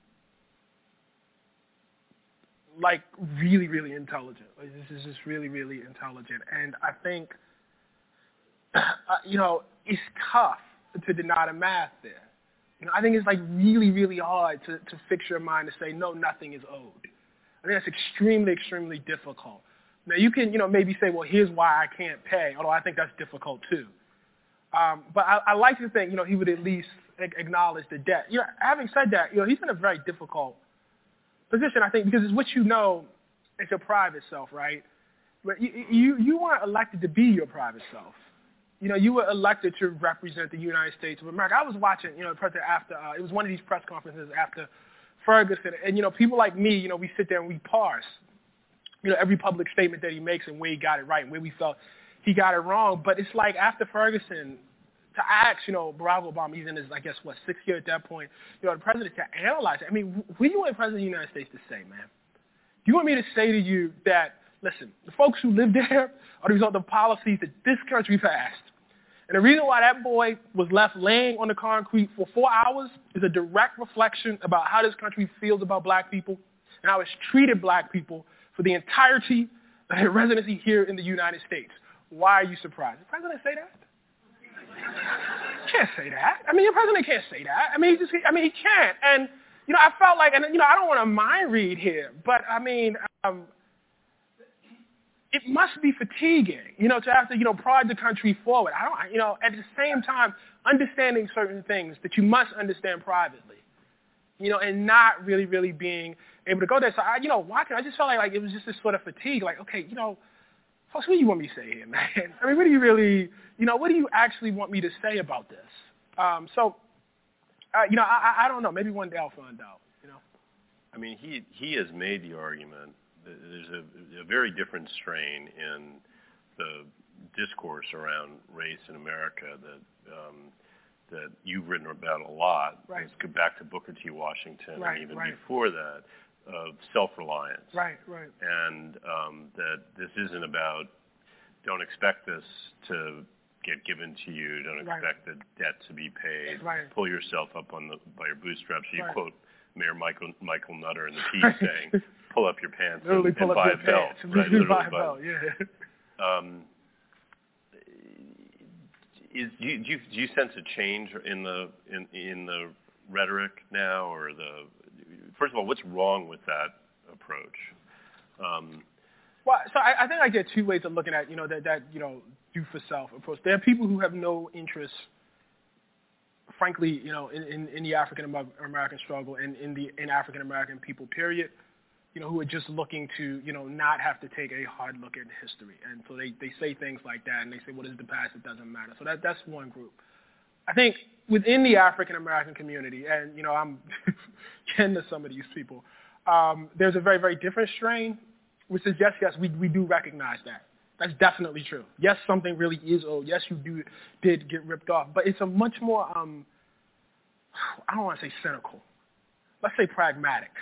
like really, really intelligent. Like, this is just really, really intelligent. And I think, uh, you know, it's tough to deny the math there. You know, I think it's like really, really hard to, to fix your mind to say, no, nothing is owed. I think that's extremely, extremely difficult. Now, you can, you know, maybe say, well, here's why I can't pay, although I think that's difficult too. Um, but I, I like to think, you know, he would at least acknowledge the debt. You know, having said that, you know, he's in a very difficult position, I think, because it's what you know is your private self, right? But you, you you weren't elected to be your private self. You know, you were elected to represent the United States of America. I was watching, you know, the president after, uh, it was one of these press conferences after Ferguson, and, you know, people like me, you know, we sit there and we parse, you know, every public statement that he makes and where he got it right and where we felt he got it wrong. But it's like after Ferguson, to ask, you know, Barack Obama, he's in his, I guess, what, sixth year at that point, you know, the president to analyze it. I mean, what do you want the president of the United States to say, man? Do you want me to say to you that, listen, the folks who live there are the result of policies that this country passed. And the reason why that boy was left laying on the concrete for four hours is a direct reflection about how this country feels about black people and how it's treated black people for the entirety of their residency here in the United States. Why are you surprised? Did the president say that? Can't say that. I mean, your president can't say that. I mean, he just, I mean, he can't. And, you know, I felt like, and, you know, I don't want to mind read here, but, I mean, um, it must be fatiguing, you know, to have to, you know, prod the country forward. I don't, you know, at the same time, understanding certain things that you must understand privately, you know, and not really, really being able to go there. So, I, you know, watching, I just felt like, like it was just this sort of fatigue, like, okay, you know, folks, what do you want me to say here, man? I mean, what do you really, you know, what do you actually want me to say about this? Um, so uh, you know, I, I don't know. Maybe one day I'll find out. You know. I mean, he he has made the argument that there's a, a very different strain in the discourse around race in America that um, that you've written about a lot. Right. Let's go back to Booker T. Washington, right, and even right. before that, of self-reliance. Right, right. And um, that this isn't about, don't expect this to get given to you, don't expect right. the debt to be paid, right. pull yourself up on the by your bootstraps. You right. quote Mayor Michael Michael Nutter in the piece saying, pull up your pants and, and pull buy a belt. Right, literally buy a belt, yeah. Um, Is, do, you, do, you, do you sense a change in the in, in the rhetoric now, or the first of all, what's wrong with that approach? Um, well, so I, I think I get two ways of looking at you know that that you know do for self approach. There are people who have no interest, frankly, you know, in, in, in the African American struggle and in the in African American people, period. You know, who are just looking to, you know, not have to take a hard look at history. And so they, they say things like that, and they say, what is the past? It doesn't matter. So that that's one group. I think within the African-American community, and, you know, I'm kin to some of these people, um, there's a very, very different strain, which is, yes, yes, we, we do recognize that. That's definitely true. Yes, something really is old. Yes, you do did get ripped off. But it's a much more, um, I don't want to say cynical. Let's say pragmatic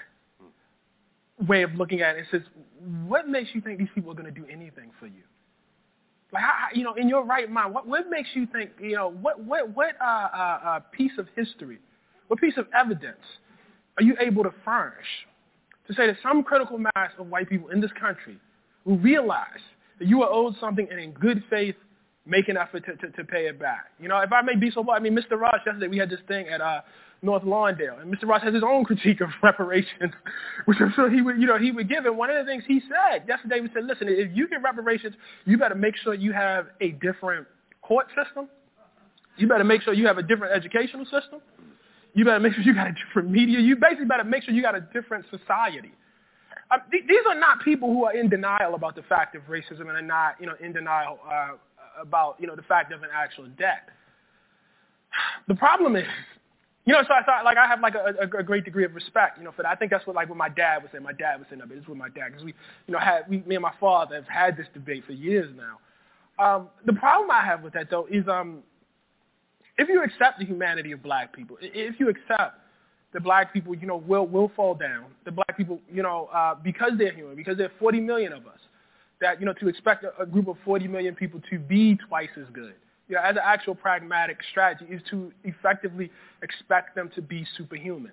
way of looking at it. It says, what makes you think these people are going to do anything for you? Like, how, you know, in your right mind, what, what makes you think, you know, what what what uh, uh, uh, piece of history, what piece of evidence are you able to furnish to say that some critical mass of white people in this country will realize that you are owed something and in good faith make an effort to, to, to pay it back? You know, if I may be so bold, I mean, Mister Ross, yesterday we had this thing at uh, North Lawndale, and Mister Ross has his own critique of reparations, which I'm sure he would, you know, he would give. And one of the things he said yesterday, we said, listen, if you get reparations, you better make sure you have a different court system. You better make sure you have a different educational system. You better make sure you got a different media. You basically better make sure you got a different society. Um, th- these are not people who are in denial about the fact of racism and are not, you know, in denial uh, about, you know, the fact of an actual debt. The problem is, you know, so I thought, like, I have, like, a, a, a great degree of respect, you know, for that. I think that's what, like, what my dad was saying. My dad was saying that, but this is what my dad, because we, you know, had, we, me and my father have had this debate for years now. Um, the problem I have with that, though, is um, if you accept the humanity of black people, if you accept that black people, you know, will will fall down, that black people, you know, uh, because they're human, because there are forty million of us, that, you know, to expect a, a group of forty million people to be twice as good, you know, as an actual pragmatic strategy, is to effectively expect them to be superhuman.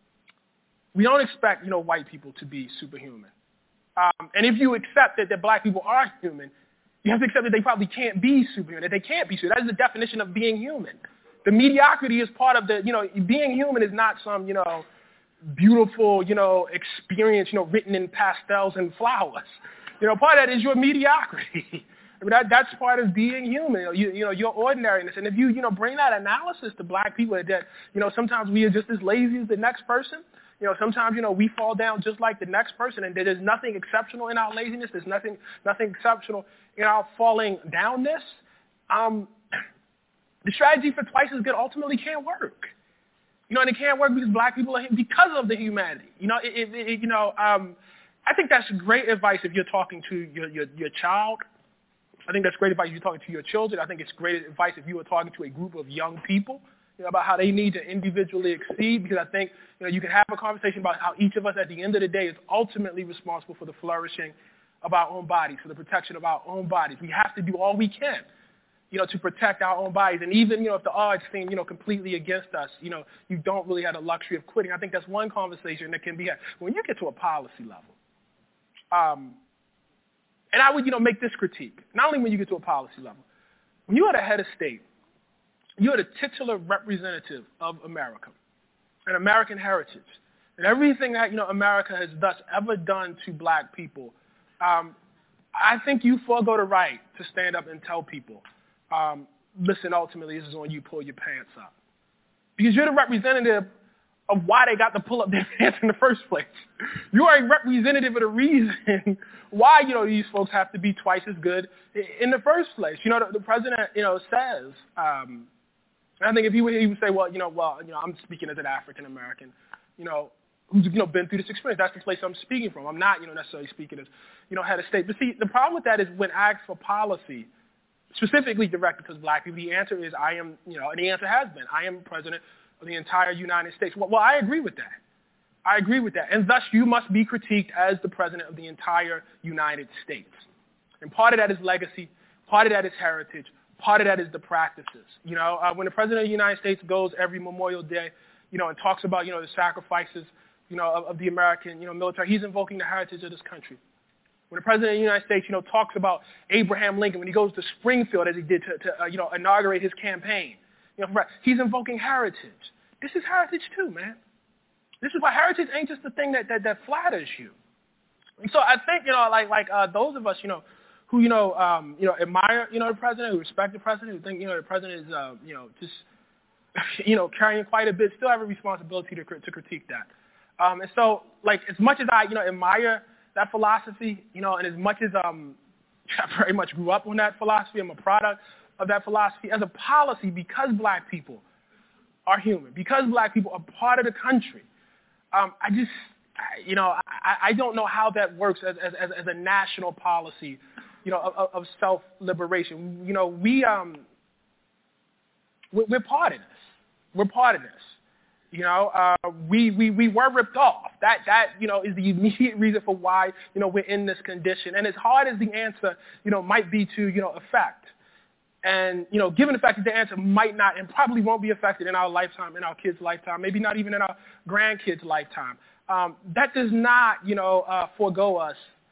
We don't expect, you know, white people to be superhuman. Um, and if you accept that, that black people are human, you have to accept that they probably can't be superhuman, that they can't be superhuman. That is the definition of being human. The mediocrity is part of the, you know, being human is not some, you know, beautiful, you know, experience, you know, written in pastels and flowers. You know, part of that is your mediocrity. I mean, that, that's part of being human, you know, you, you know, your ordinariness. And if you, you know, bring that analysis to black people, that, you know, sometimes we are just as lazy as the next person. You know, sometimes, you know, we fall down just like the next person, and there's nothing exceptional in our laziness. There's nothing, nothing exceptional in our falling downness. Um, the strategy for twice as good ultimately can't work. You know, and it can't work because black people are, because of the humanity. You know, it, it, it, you know, um, I think that's great advice if you're talking to your, your, your child. I think that's great advice if you're talking to your children. I think it's great advice if you are talking to a group of young people, you know, about how they need to individually exceed, because I think, you know, you can have a conversation about how each of us at the end of the day is ultimately responsible for the flourishing of our own bodies, for the protection of our own bodies. We have to do all we can, you know, to protect our own bodies. And even, you know, if the odds seem, you know, completely against us, you know, you don't really have the luxury of quitting. I think that's one conversation that can be had. When you get to a policy level, um, and I would, you know, make this critique, not only when you get to a policy level, when you are the head of state, you are the titular representative of America and American heritage, and everything that, you know, America has thus ever done to black people, um, I think you forego the right to stand up and tell people, um, listen, ultimately, this is when you pull your pants up. Because you're the representative of why they got to pull up their pants in the first place. You are a representative of the reason why, you know, these folks have to be twice as good in the first place. You know, the, the president, you know, says, um, And I think if he would, he would say, well, you know, well, you know, I'm speaking as an African American, you know, who's you know been through this experience. That's the place I'm speaking from. I'm not, you know, necessarily speaking as, you know, head of state. But see, the problem with that is when asked for policy, specifically directed to black people, the answer is I am, you know, and the answer has been I am president of the entire United States. Well, well, I agree with that. I agree with that. And thus you must be critiqued as the president of the entire United States. And part of that is legacy, part of that is heritage, part of that is the practices. You know, uh, when the president of the United States goes every Memorial Day, you know, and talks about, you know, the sacrifices, you know, of, of the American, you know, military, he's invoking the heritage of this country. When the president of the United States, you know, talks about Abraham Lincoln, when he goes to Springfield, as he did to, to uh, you know, inaugurate his campaign, you know, he's invoking heritage. This is heritage too, man. This is why heritage ain't just the thing that, that, that flatters you. And so I think, you know, like like uh, those of us, you know, who, you know, um, you know, admire, you know, the president, who respect the president, who think, you know, the president is, uh, you know, just, you know, carrying quite a bit, still have a responsibility to, to critique that. Um, and so, like, as much as I, you know, admire that philosophy, you know, and as much as um, I very much grew up on that philosophy, I'm a product of that philosophy, as a policy, because black people are human, because black people are part of the country, um, I just, you know, I, I don't know how that works as, as, as a national policy, you know, of, of self-liberation. You know, we, um, we're, we're part of this. We're part of this. You know, uh, we, we, we were ripped off. That, that, you know, is the immediate reason for why, you know, we're in this condition. And as hard as the answer, you know, might be to, you know, affect, and, you know, given the fact that the answer might not and probably won't be affected in our lifetime, in our kids' lifetime, maybe not even in our grandkids' lifetime, um, that does not, you know, uh, forego us,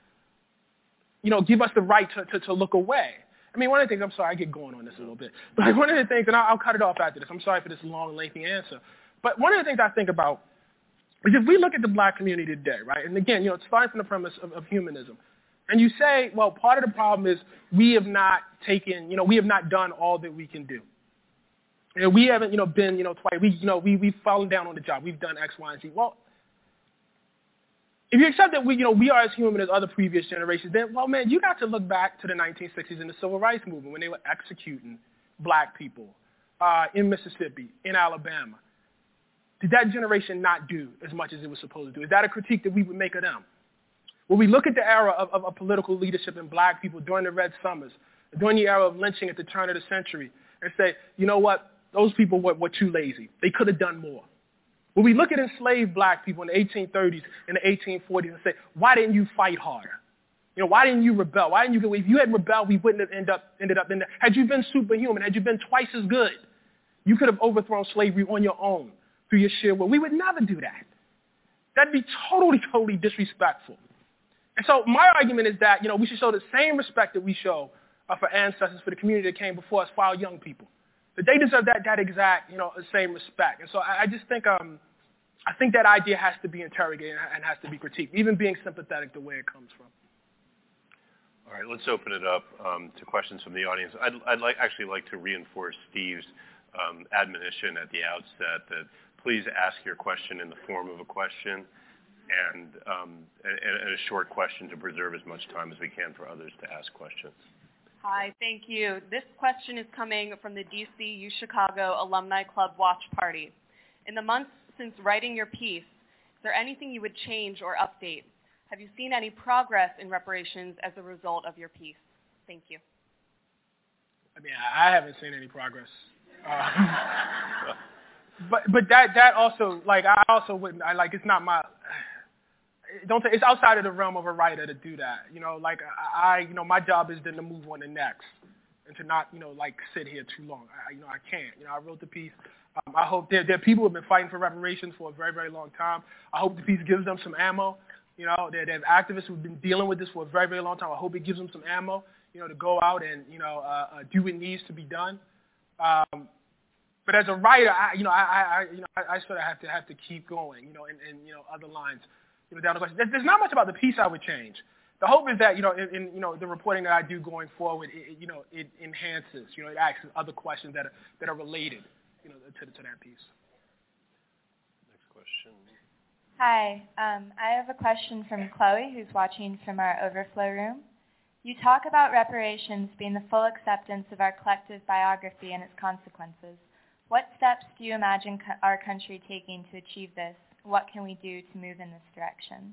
you know, give us the right to, to, to look away. I mean, one of the things, I'm sorry, I get going on this a little bit, but one of the things, and I'll, I'll cut it off after this. I'm sorry for this long, lengthy answer. But one of the things I think about is if we look at the black community today, right, and again, you know, it's starting from the premise of, of humanism, and you say, well, part of the problem is we have not taken, you know, we have not done all that we can do. You know, we haven't, you know, been, you know, twice, we, you know, we, we've fallen down on the job. We've done X, Y, and Z. Well, if you accept that we, you know, we are as human as other previous generations, then, well, man, you got to look back to the nineteen sixties and the Civil Rights Movement when they were executing black people uh, in Mississippi, in Alabama. Did that generation not do as much as it was supposed to do? Is that a critique that we would make of them? When we look at the era of, of, of political leadership in black people during the Red Summers, during the era of lynching at the turn of the century, and say, you know what, those people were, were too lazy. They could have done more. When we look at enslaved black people in the eighteen thirties and the eighteen forties and say, why didn't you fight harder? You know, why didn't you rebel? Why didn't you go? If you had rebelled, we wouldn't have end up, ended up in there. Had you been superhuman, had you been twice as good, you could have overthrown slavery on your own through your sheer will. We would never do that. That'd be totally, totally disrespectful. And so my argument is that, you know, we should show the same respect that we show uh, for ancestors, for the community that came before us, for our young people. That they deserve that, that exact, you know, same respect. And so I, I just think, um, I think that idea has to be interrogated and has to be critiqued, even being sympathetic to where it comes from. All right, let's open it up um, to questions from the audience. I'd, I'd like, actually like to reinforce Steve's um, admonition at the outset that please ask your question in the form of a question and, um, and, and a short question to preserve as much time as we can for others to ask questions. Hi, thank you. This question is coming from the D C U Chicago Alumni Club Watch Party. In the months since writing your piece, is there anything you would change or update? Have you seen any progress in reparations as a result of your piece? Thank you. I mean, I haven't seen any progress. Uh, but but that that also, like, I also wouldn't, I like, it's not my, don't say, it's outside of the realm of a writer to do that. You know, like, I, you know, my job is then to move on to next and to not, you know, like, sit here too long. I, you know, I can't. You know, I wrote the piece. Um, I hope there, there are people who have been fighting for reparations for a very, very long time. I hope the piece gives them some ammo. You know, there, there are activists who've been dealing with this for a very, very long time. I hope it gives them some ammo, you know, to go out and, you know, uh, uh, do what needs to be done. Um, but as a writer, I, you know, I, I, you know, I, I sort of have to have to keep going, you know, and, and you know, other lines, you know, down the question. There's, there's not much about the piece I would change. The hope is that, you know, in, in you know, the reporting that I do going forward, it, you know, it enhances, you know, it asks other questions that are that are related, you know, to, to that piece. Next question. Hi, um, I have a question from Chloe, who's watching from our overflow room. You talk about reparations being the full acceptance of our collective biography and its consequences. What steps do you imagine co- our country taking to achieve this? What can we do to move in this direction?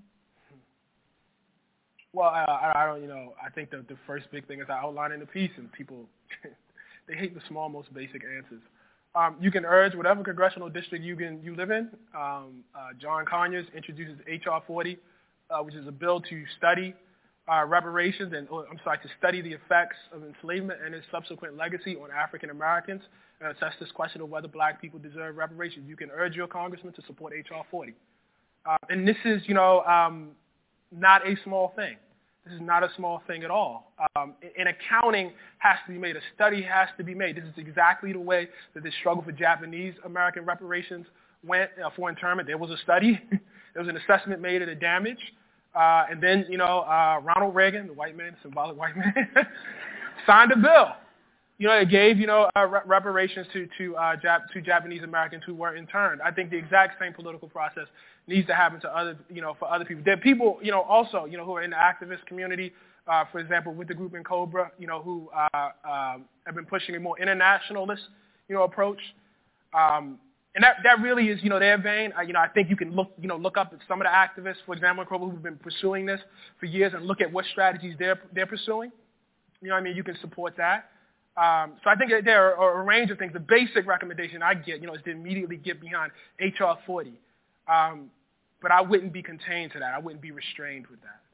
Well, I, I, I don't, you know, I think the, the first big thing is I outline in the piece, and people, they hate the small, most basic answers. Um, you can urge whatever congressional district you can you live in. Um, uh, John Conyers introduces H R forty, uh, which is a bill to study uh, reparations and, or, I'm sorry, to study the effects of enslavement and its subsequent legacy on African Americans and assess this question of whether black people deserve reparations. You can urge your congressman to support H R forty. Uh, and this is, you know, um, not a small thing. This is not a small thing at all. Um, an accounting has to be made. A study has to be made. This is exactly the way that this struggle for Japanese American reparations went uh, for internment. There was a study. There was an assessment made of the damage. Uh, and then, you know, uh, Ronald Reagan, the white man, symbolic white man, signed a bill. You know, it gave, you know, uh, re- reparations to to, uh, Jap- to Japanese Americans who were interned. I think the exact same political process needs to happen to other, you know, for other people. There are people, you know, also, you know, who are in the activist community, uh, for example, with the group in Cobra, you know, who uh, uh, have been pushing a more internationalist, you know, approach. Um, and that, that really is, you know, their vein. Uh, you know, I think you can look, you know, look up at some of the activists, for example, in Cobra, who've been pursuing this for years and look at what strategies they're they're pursuing. You know what I mean? You can support that. Um, so I think that there are a range of things. The basic recommendation I get, you know, is to immediately get behind H R forty. Um, but I wouldn't be contained to that. I wouldn't be restrained with that.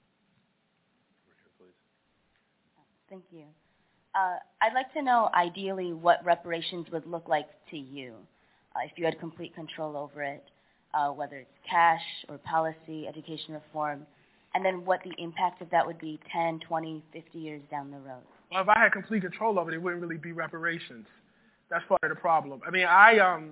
Thank you. Uh, I'd like to know, ideally, what reparations would look like to you uh, if you had complete control over it, uh, whether it's cash or policy, education reform, and then what the impact of that would be ten, twenty, fifty years down the road. Well, if I had complete control over it, it wouldn't really be reparations. That's part of the problem. I mean, I um,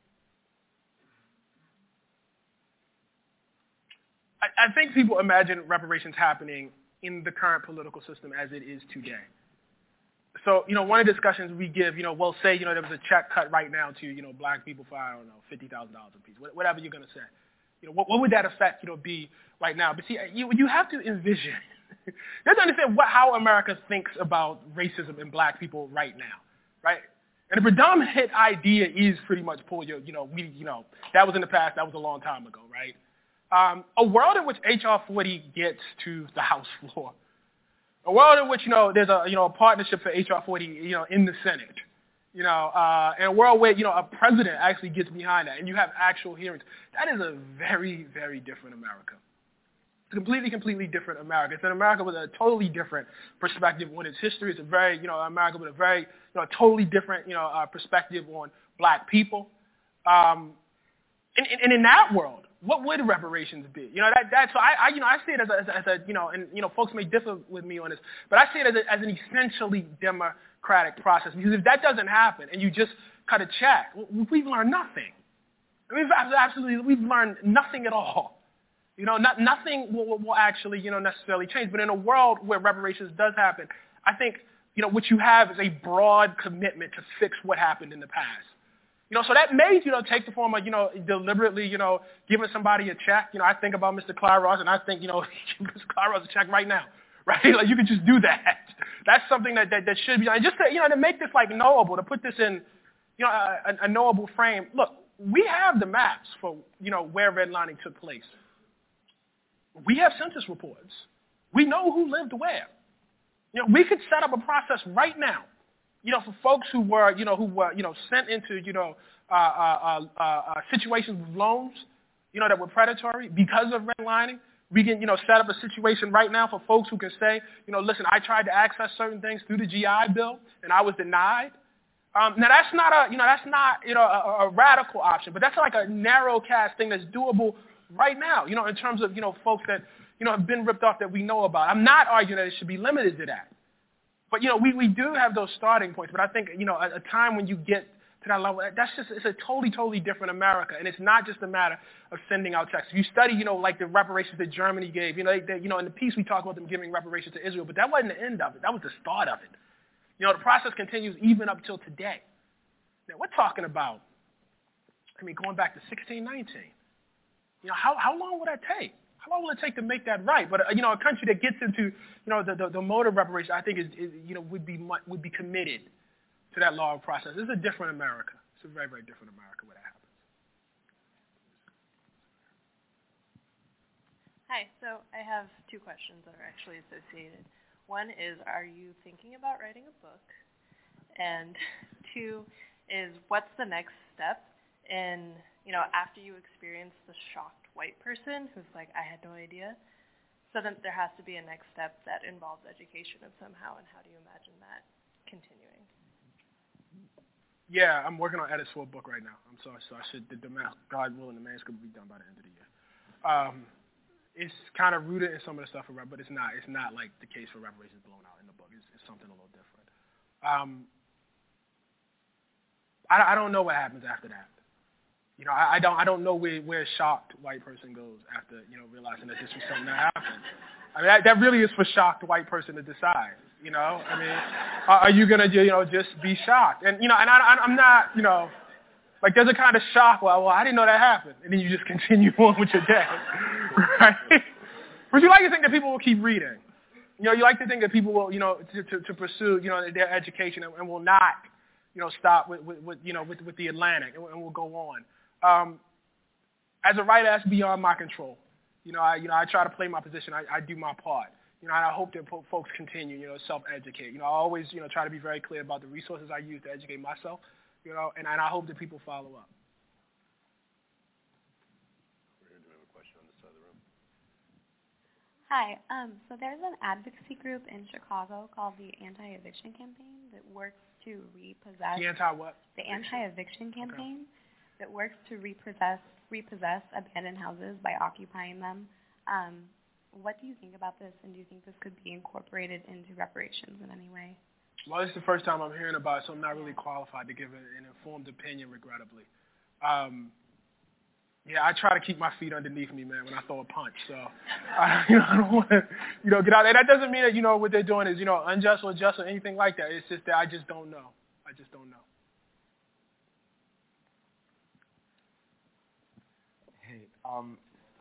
I, I think people imagine reparations happening in the current political system as it is today. So, you know, one of the discussions we give, you know, we'll say, you know, there was a check cut right now to, you know, black people for, I don't know, fifty thousand dollars a piece, whatever you're going to say. You know, what, what would that effect, you know, be right now? But see, you, you have to envision. You have to understand what, how America thinks about racism in black people right now, right? And the predominant idea is pretty much pull your, you know, we, you know, that was in the past, that was a long time ago, right? Um, a world in which H R forty gets to the House floor, a world in which, you know, there's a, you know, a partnership for H R forty, you know, in the Senate, you know, uh, and a world where, you know, a president actually gets behind that and you have actual hearings. That is a very, very different America. It's a completely, completely different America. It's an America with a totally different perspective on its history. It's a very, you know, America with a very, you know, totally different, you know, uh, perspective on black people. Um, and, and in that world, what would reparations be? You know, that, that's, so I, I, you know, I see it as a, as a, as a, you know, and, you know, folks may differ with me on this, but I see it as, a, as an essentially democratic process. Because if that doesn't happen and you just cut a check, we've learned nothing. I mean, we've absolutely, we've learned nothing at all. You know, not, nothing will, will actually, you know, necessarily change. But in a world where reparations does happen, I think, you know, what you have is a broad commitment to fix what happened in the past. You know, so that may, you know, take the form of, you know, deliberately, you know, giving somebody a check. You know, I think about Mister Claros, and I think, you know, give Mister Claros a check right now, right? Like, you could just do that. That's something that, that, that should be, and just to, you know, to make this, like, knowable, to put this in, you know, a, a knowable frame. Look, we have the maps for, you know, where redlining took place. We have census reports. We know who lived where. You know, we could set up a process right now, you know, for folks who were, you know, who were, you know, sent into, you know, uh, uh, uh, uh, situations with loans, you know, that were predatory because of redlining. We can, you know, set up a situation right now for folks who can say, you know, listen, I tried to access certain things through the G I Bill and I was denied. Um, now that's not a, you know, that's not, you know, a, a radical option, but that's like a narrow cast thing that's doable right now, you know, in terms of, you know, folks that, you know, have been ripped off that we know about. I'm not arguing that it should be limited to that. But, you know, we, we do have those starting points. But I think, you know, at a time when you get to that level, that's just, it's a totally, totally different America. And it's not just a matter of sending out checks. If you study, you know, like the reparations that Germany gave, you know, they, they, you know, in the piece we talk about them giving reparations to Israel, but that wasn't the end of it. That was the start of it. You know, the process continues even up till today. Now, we're talking about, I mean, going back to sixteen nineteen. You know, how, how long will that take? How long will it take to make that right? But, uh, you know, a country that gets into, you know, the, the, the mode of reparation, I think, is, is, you know, would be would be committed to that long process. This is a different America. It's it's a very, very different America where that happens. Hi, so I have two questions that are actually associated. One is, are you thinking about writing a book? And two is, what's the next step in, you know, after you experience the shocked white person who's like, I had no idea? So then there has to be a next step that involves education of somehow, and how do you imagine that continuing? Yeah, I'm working on edits for a book right now. I'm sorry, so I should, the, the God willing, the manuscript will be done by the end of the year. Um, it's kind of rooted in some of the stuff, for, but it's not. It's not like the case for reparations blown out in the book. It's, it's something a little different. Um, I, I don't know what happens after that. You know, I, I don't. I don't know where where a shocked white person goes after, you know, realizing that this was something that happened. I mean, that, that really is for shocked white person to decide. You know, I mean, are, are you gonna, you know, just be shocked? And you know, and I, I'm not, you know, like there's a kind of shock. Well, well, I didn't know that happened, and then you just continue on with your day, right? But you like to think that people will keep reading. You know, you like to think that people will, you know, to, to, to pursue, you know, their education and, and will not, you know, stop with, with, with you know, with, with the Atlantic and, and will go on. Um, as a writer, that's beyond my control. You know, I, you know, I try to play my position. I, I do my part. You know, and I hope that po- folks continue, you know, self-educate. You know, I always, you know, try to be very clear about the resources I use to educate myself. You know, and, and I hope that people follow up. We're here to have a question on this side of the room. Hi. Um, so there's an advocacy group in Chicago called the Anti-Eviction Campaign that works to repossess. The anti-what? The Anti-Eviction Campaign okay. that works to repossess repossess abandoned houses by occupying them. Um, what do you think about this, and do you think this could be incorporated into reparations in any way? Well, this is the first time I'm hearing about it, so I'm not really qualified to give an informed opinion, regrettably. Um, yeah, I try to keep my feet underneath me, man, when I throw a punch. So, I, you know, I don't want to, you know, get out there. That doesn't mean that, you know, what they're doing is, you know, unjust or just or anything like that. It's just that I just don't know. I just don't know. Hey, um,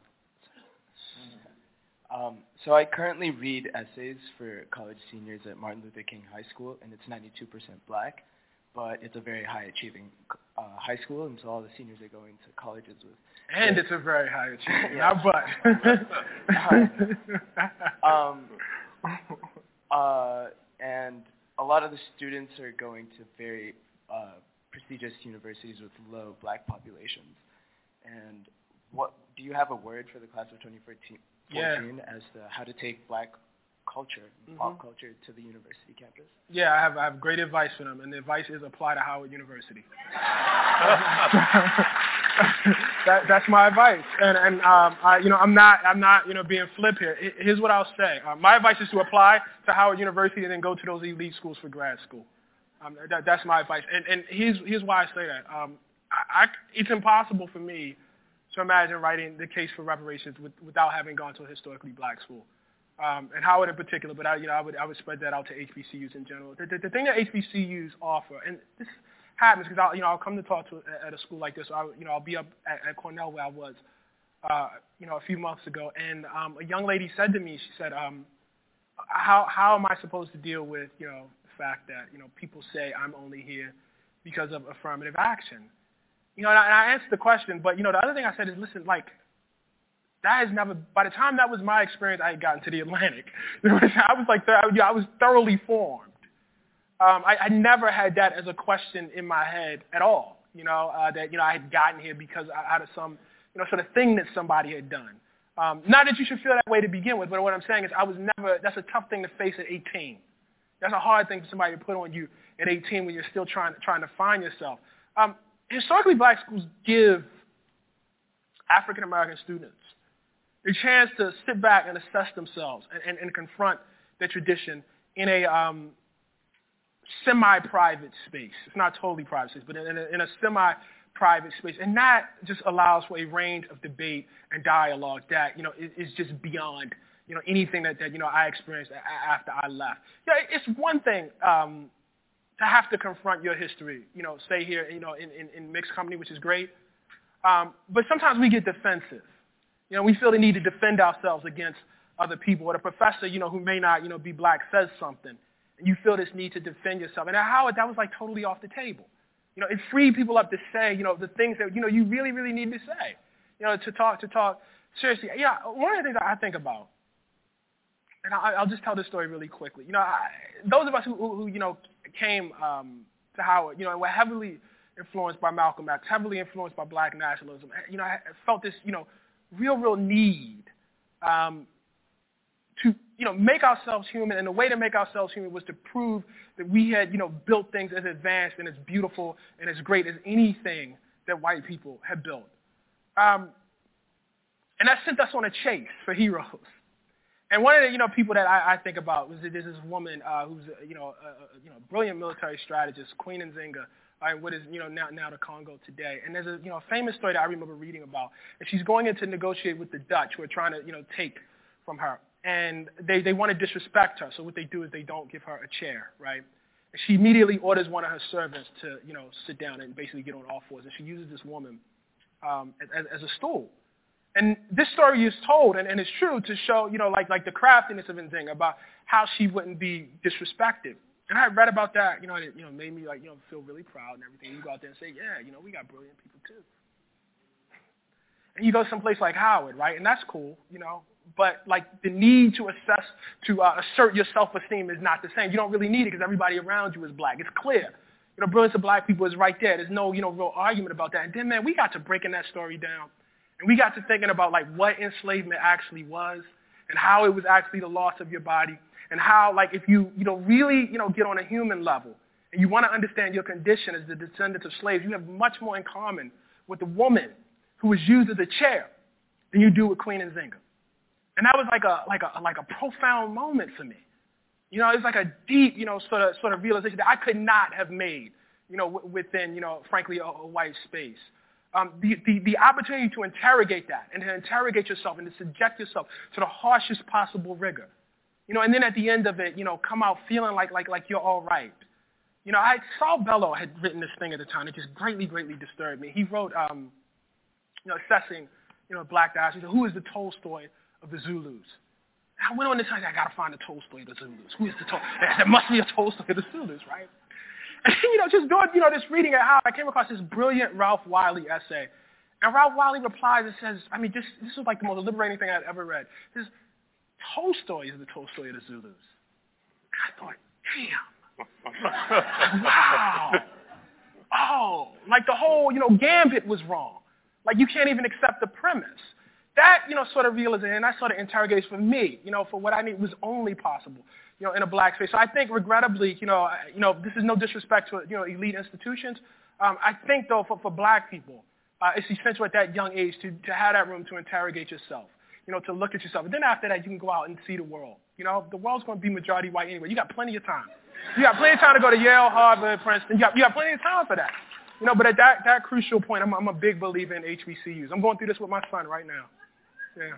um, so I currently read essays for college seniors at Martin Luther King High School, and it's ninety-two percent black, but it's a very high-achieving uh, high school, and so all the seniors are going to colleges with. And it's a very high-achieving, not but. um, uh, and a lot of the students are going to very uh, prestigious universities with low black populations. And what do you have a word for the class of twenty fourteen yeah. as to how to take black culture, and mm-hmm. pop culture to the university campus? Yeah, I have I have great advice for them, and the advice is apply to Howard University. that, that's my advice, and and um, I, you know I'm not I'm not you know being flip here. Here's what I'll say. Uh, my advice is to apply to Howard University and then go to those elite schools for grad school. Um, that, that's my advice, and and here's here's why I say that. Um, I, I, it's impossible for me to imagine writing the case for reparations with, without having gone to a historically black school. Um, and Howard in particular, but I, you know, I would I would spread that out to H B C Us in general. The, the, the thing that H B C Us offer, and this happens because I'll, you know, I'll come to talk to at a school like this. I, you know, I'll be up at, at Cornell where I was, uh, you know, a few months ago, and um, a young lady said to me, she said, um, "How how am I supposed to deal with, you know, the fact that, you know, people say I'm only here because of affirmative action?" You know, and I, and I answered the question, but you know, the other thing I said is, listen, like. That has never, by the time that was my experience, I had gotten to the Atlantic. I was like, I was thoroughly formed. Um, I, I never had that as a question in my head at all, you know, uh, that, you know, I had gotten here because out of some, you know, sort of thing that somebody had done. Um, not that you should feel that way to begin with, but what I'm saying is I was never, that's a tough thing to face at eighteen. That's a hard thing for somebody to put on you at eighteen when you're still trying, trying to find yourself. Um, historically, black schools give African-American students a chance to sit back and assess themselves and, and, and confront their tradition in a um, semi-private space. It's not totally private space, but in a, in a semi-private space. And that just allows for a range of debate and dialogue that, you know, is, is just beyond, you know, anything that, that, you know, I experienced after I left. Yeah, it's one thing um, to have to confront your history, you know, say here, you know, in, in, in mixed company, which is great. Um, but sometimes we get defensive. You know, we feel the need to defend ourselves against other people. Or the professor, you know, who may not, you know, be black says something, and you feel this need to defend yourself. And at Howard, that was like totally off the table. You know, it freed people up to say, you know, the things that, you know, you really, really need to say. You know, to talk, to talk seriously. Yeah, one of the things I think about, and I, I'll just tell this story really quickly. You know, I, those of us who, who, who you know, came um, to Howard, you know, and were heavily influenced by Malcolm X, heavily influenced by black nationalism, you know, I felt this, you know, real, real need um, to, you know, make ourselves human. And the way to make ourselves human was to prove that we had, you know, built things as advanced and as beautiful and as great as anything that white people had built. Um, and that sent us on a chase for heroes. And one of the, you know, people that I, I think about was there's this woman uh, who's, a, you know, a, a, you know, brilliant military strategist, Queen Nzinga, uh, what is, you know, now, now the Congo today. And there's a, you know, a famous story that I remember reading about. And she's going in to negotiate with the Dutch who are trying to, you know, take from her. And they, they want to disrespect her. So what they do is they don't give her a chair, right? And she immediately orders one of her servants to, you know, sit down and basically get on all fours. And she uses this woman um, as, as a stool. And this story is told, and, and it's true, to show, you know, like, like the craftiness of Nzinga, about how she wouldn't be disrespected. And I read about that, you know, and it, you know, made me, like, you know, feel really proud and everything. You go out there and say, yeah, you know, we got brilliant people too. And you go someplace like Howard, right? And that's cool, you know. But, like, the need to assess, to uh, assert your self-esteem is not the same. You don't really need it because everybody around you is black. It's clear. You know, brilliance of black people is right there. There's no, you know, real argument about that. And then, man, we got to breaking that story down. And we got to thinking about, like, what enslavement actually was and how it was actually the loss of your body and how, like, if you, you know, really, you know, get on a human level and you want to understand your condition as the descendants of slaves, you have much more in common with the woman who was used as a chair than you do with Queen Nzinga. And that was like a, like a, like a profound moment for me. You know, it was like a deep, you know, sort of, sort of realization that I could not have made, you know, w- within, you know, frankly, a, a white space. Um, the, the, the opportunity to interrogate that and to interrogate yourself and to subject yourself to the harshest possible rigor. You know, and then at the end of it, you know, come out feeling like, like, like you're all right. You know, I, Saul Bellow had written this thing at the time that just greatly, greatly disturbed me. He wrote, um, you know, assessing, you know, black diaspora. He said, who is the Tolstoy of the Zulus? And I went on this side, I got to find the Tolstoy of the Zulus. Who is the Tolstoy? There must be a Tolstoy of the Zulus, right? And, you know, just doing, you know, this reading at Howard, I came across this brilliant Ralph Wiley essay. And Ralph Wiley replies and says, I mean, this, this is like the most liberating thing I'd ever read. This Tolstoy is the Tolstoy of the Zulus. And I thought, damn. Wow. Oh, like the whole, you know, gambit was wrong. Like you can't even accept the premise. That, you know, sort of realization, and that sort of interrogates for me, you know, for what I need was only possible, you know, in a black space. So I think, regrettably, you know, you know, this is no disrespect to, you know, elite institutions. Um, I think, though, for, for black people, uh, it's essential at that young age to, to have that room to interrogate yourself, you know, to look at yourself. And then after that, you can go out and see the world. You know, the world's going to be majority white anyway. You got plenty of time. You got plenty of time to go to Yale, Harvard, Princeton. You got, you got plenty of time for that. You know, but at that, that crucial point, I'm, I'm a big believer in H B C Us. I'm going through this with my son right now. Yeah.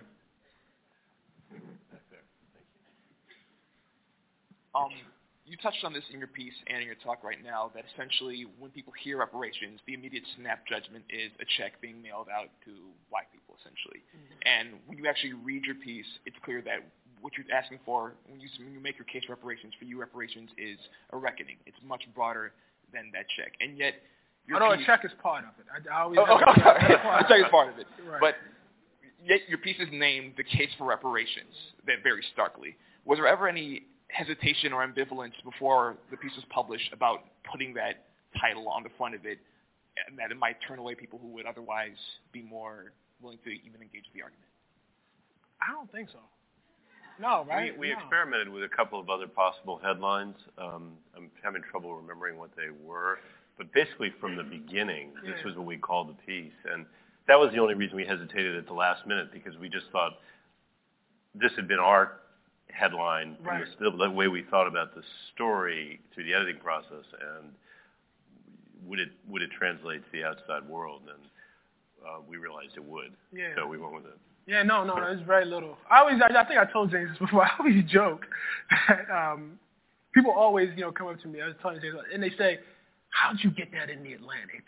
Um, you touched on this in your piece and in your talk right now, that essentially when people hear reparations, the immediate snap judgment is a check being mailed out to white people, essentially. Mm-hmm. And when you actually read your piece, it's clear that what you're asking for, when you, when you make your case for reparations, for you reparations is a reckoning. It's much broader than that check. And yet, your Although piece, a check is part of it. I, I always oh, oh, have a check is part of it. Right. But yet your piece is named The Case for Reparations, that very starkly. Was there ever any hesitation or ambivalence before the piece was published about putting that title on the front of it, and that it might turn away people who would otherwise be more willing to even engage the argument? I don't think so. No, right? We, we no. experimented with a couple of other possible headlines. Um, I'm having trouble remembering what they were. But basically from the beginning, this yeah. was what we called the piece. And that was the only reason we hesitated at the last minute, because we just thought this had been our headline right. from the, the way we thought about the story through the editing process, and would it would it translate to the outside world? And uh, we realized it would, yeah. so we went with it. Yeah, no, no, no, it's very little. I always, I, I think I told James this before. I always joke that um, people always, you know, come up to me. I was telling James, and they say, "How'd you get that in the Atlantic?"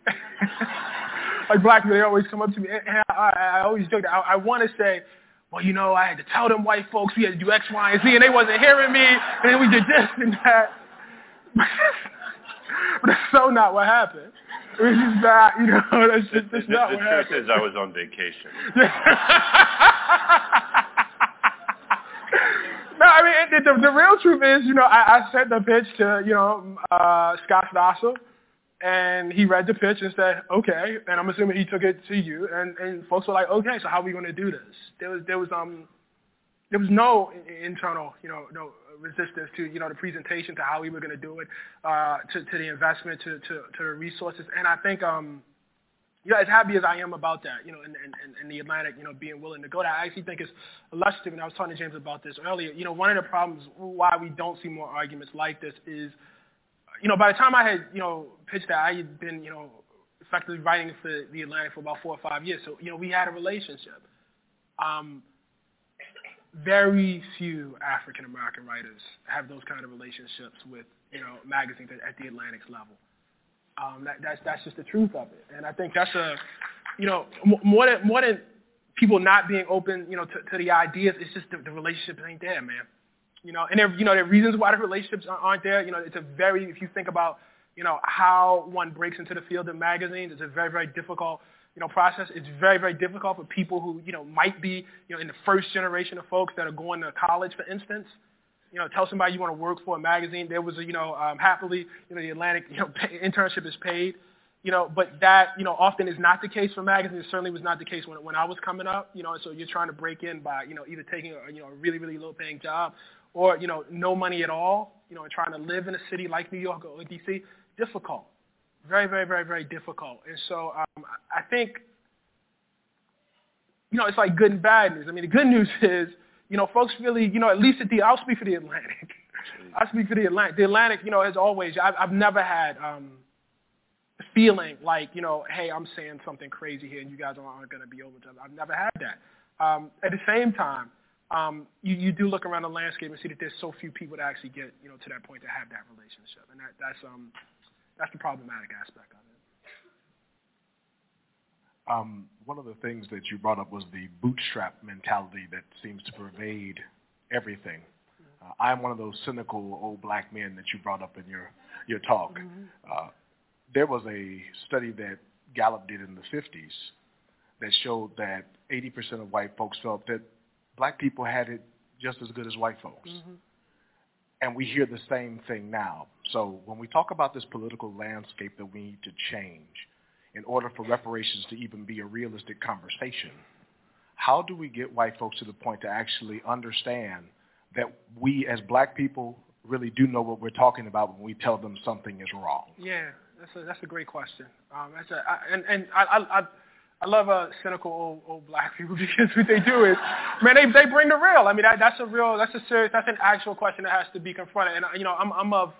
Like black people, they always come up to me, and I, I, I always joke that I, I want to say, well, you know, I had to tell them white folks we had to do X, Y, and Z, and they wasn't hearing me, and then we did this and that. but that's so not what happened. It was just not, you know, that's just that's the, not the what truth happened. is I was on vacation. No, I mean, the, the, the real truth is, you know, I, I sent the pitch to, you know, uh, Scott Stossel, and he read the pitch and said, okay, and I'm assuming he took it to you, and, and folks were like, okay, so how are we going to do this? There was, there was, um, there was no internal, you know, no resistance to, you know, the presentation, to how we were going to do it, uh, to, to the investment, to, to, to the resources, and I think, um, you know, as happy as I am about that, you know, and, and, and the Atlantic, you know, being willing to go there, I actually think it's illustrative, and I was talking to James about this earlier, you know, one of the problems why we don't see more arguments like this is, you know, by the time I had, you know, pitched that, I had been, you know, effectively writing for the Atlantic for about four or five years, so, you know, we had a relationship. Um, very few African-American writers have those kind of relationships with, you know, magazines at, at the Atlantic's level. Um, that, that's that's just the truth of it, and I think that's a, you know, more than more than people not being open, you know, to, to the ideas. It's just the, the relationships ain't there, man. You know, and there, you know, there are reasons why the relationships aren't there. You know, it's a very, if you think about, you know, how one breaks into the field of magazines, it's a very, very difficult, you know, process. It's very, very difficult for people who, you know, might be, you know, in the first generation of folks that are going to college, for instance. You know, tell somebody you want to work for a magazine. There was a, you know, um, happily, you know, the Atlantic, you know, pay, internship is paid, you know, but that, you know, often is not the case for magazines. It certainly was not the case when when I was coming up, you know, so you're trying to break in by, you know, either taking a, you know, a really, really low paying job or, you know, no money at all, you know, and trying to live in a city like New York or D C, difficult. Very, very, very, very difficult. And so um, I think, you know, it's like good and bad news. I mean, the good news is, you know, folks really, you know, at least at the, I'll speak for the Atlantic. I'll speak for the Atlantic. The Atlantic, you know, has always, I've, I've never had um, a feeling like, you know, hey, I'm saying something crazy here and you guys aren't going to be open to it. I've never had that. Um, at the same time, um, you, you do look around the landscape and see that there's so few people that actually get, you know, to that point to have that relationship. And that, that's, um, that's the problematic aspect of it. Um, one of the things that you brought up was the bootstrap mentality that seems to pervade everything. Uh, I'm one of those cynical old black men that you brought up in your, your talk. Mm-hmm. Uh, there was a study that Gallup did in the fifties that showed that eighty percent of white folks felt that black people had it just as good as white folks. Mm-hmm. And we hear the same thing now. So when we talk about this political landscape that we need to change, in order for reparations to even be a realistic conversation, how do we get white folks to the point to actually understand that we as black people really do know what we're talking about when we tell them something is wrong? Yeah, that's a, that's a great question. Um, that's a, I, and and I, I, I love uh, cynical old, old black people because what they do is, man, they they bring the real. I mean, that, that's a real, that's a serious, that's an actual question that has to be confronted. And, you know, I'm, I'm of,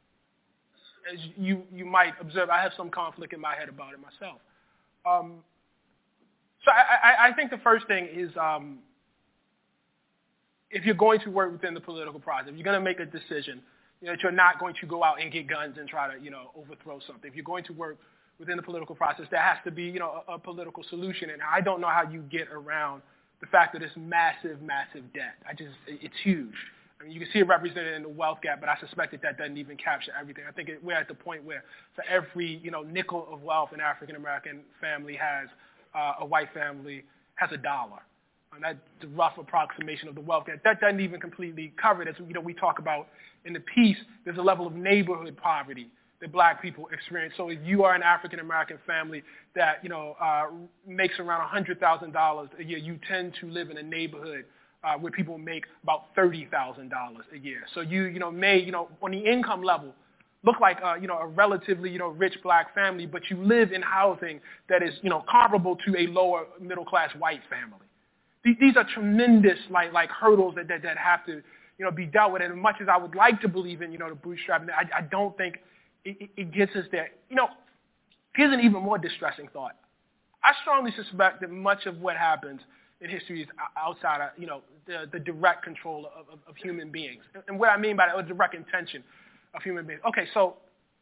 as you, you might observe, I have some conflict in my head about it myself. Um, so I, I, I think the first thing is um, if you're going to work within the political process, if you're going to make a decision, you know, that you're not going to go out and get guns and try to, you know, overthrow something. If you're going to work within the political process, there has to be, you know, a, a political solution. And I don't know how you get around the fact that it's massive, massive debt. I just, it's huge. I mean, you can see it represented in the wealth gap, but I suspect that that doesn't even capture everything. I think it, we're at the point where for every, you know, nickel of wealth an African-American family has, uh, a white family has a dollar. And that's the rough approximation of the wealth gap. That doesn't even completely cover it. As you know, we talk about in the piece, there's a level of neighborhood poverty that black people experience. So if you are an African-American family that, you know, uh, makes around one hundred thousand dollars a year, you tend to live in a neighborhood Uh, where people make about thirty thousand dollars a year. So you, you know, may, you know, on the income level, look like, uh, you know, a relatively, you know, rich black family, but you live in housing that is, you know, comparable to a lower middle-class white family. These, these are tremendous, like, like hurdles that, that, that have to, you know, be dealt with. And as much as I would like to believe in, you know, the bootstrapping, I, I don't think it, it gets us there. You know, here's an even more distressing thought. I strongly suspect that much of what happens in history is outside of, you know, the, the direct control of, of, of human beings. And what I mean by that, or direct intention of human beings. Okay, so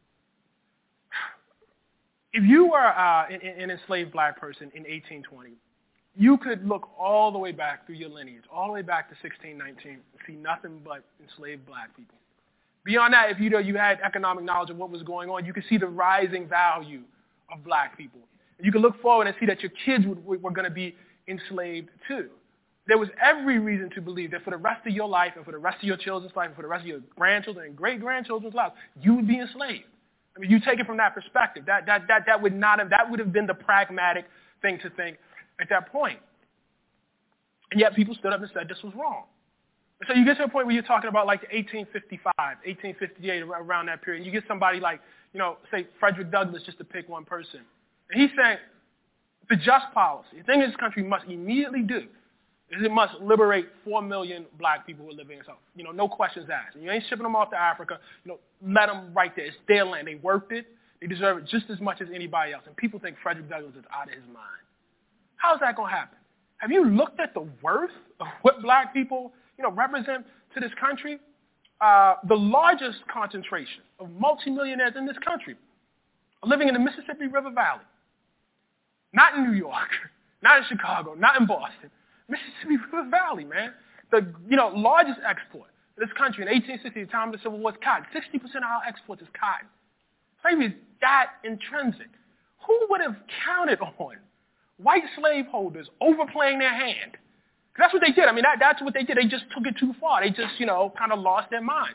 if you were uh, an, an enslaved black person in eighteen twenty, you could look all the way back through your lineage, all the way back to sixteen nineteen, and see nothing but enslaved black people. Beyond that, if you know you had economic knowledge of what was going on, you could see the rising value of black people. And you could look forward and see that your kids would, were going to be enslaved too. There was every reason to believe that for the rest of your life and for the rest of your children's life and for the rest of your grandchildren and great-grandchildren's lives, you would be enslaved. I mean, you take it from that perspective. That, that, that, that, would not have, that would have been the pragmatic thing to think at that point. And yet people stood up and said this was wrong. And so you get to a point where you're talking about like the eighteen fifty-five, eighteen fifty-eight, around that period. And you get somebody like, you know, say Frederick Douglass, just to pick one person. And he's saying the just policy, the thing this country must immediately do is it must liberate four million black people who are living in South. You know, no questions asked. And you ain't shipping them off to Africa. You know, let them right there. It's their land. They worked it. They deserve it just as much as anybody else. And people think Frederick Douglass is out of his mind. How's that going to happen? Have you looked at the worth of what black people, you know, represent to this country? Uh, the largest concentration of multimillionaires in this country are living in the Mississippi River Valley. Not in New York, not in Chicago, not in Boston. Mississippi River Valley, man. The, you know, largest export of this country in eighteen sixty, the time of the Civil War, is cotton. sixty percent of our exports is cotton. Slavery is that intrinsic. Who would have counted on white slaveholders overplaying their hand? Because that's what they did. I mean, that, that's what they did. They just took it too far. They just, you know, kind of lost their minds.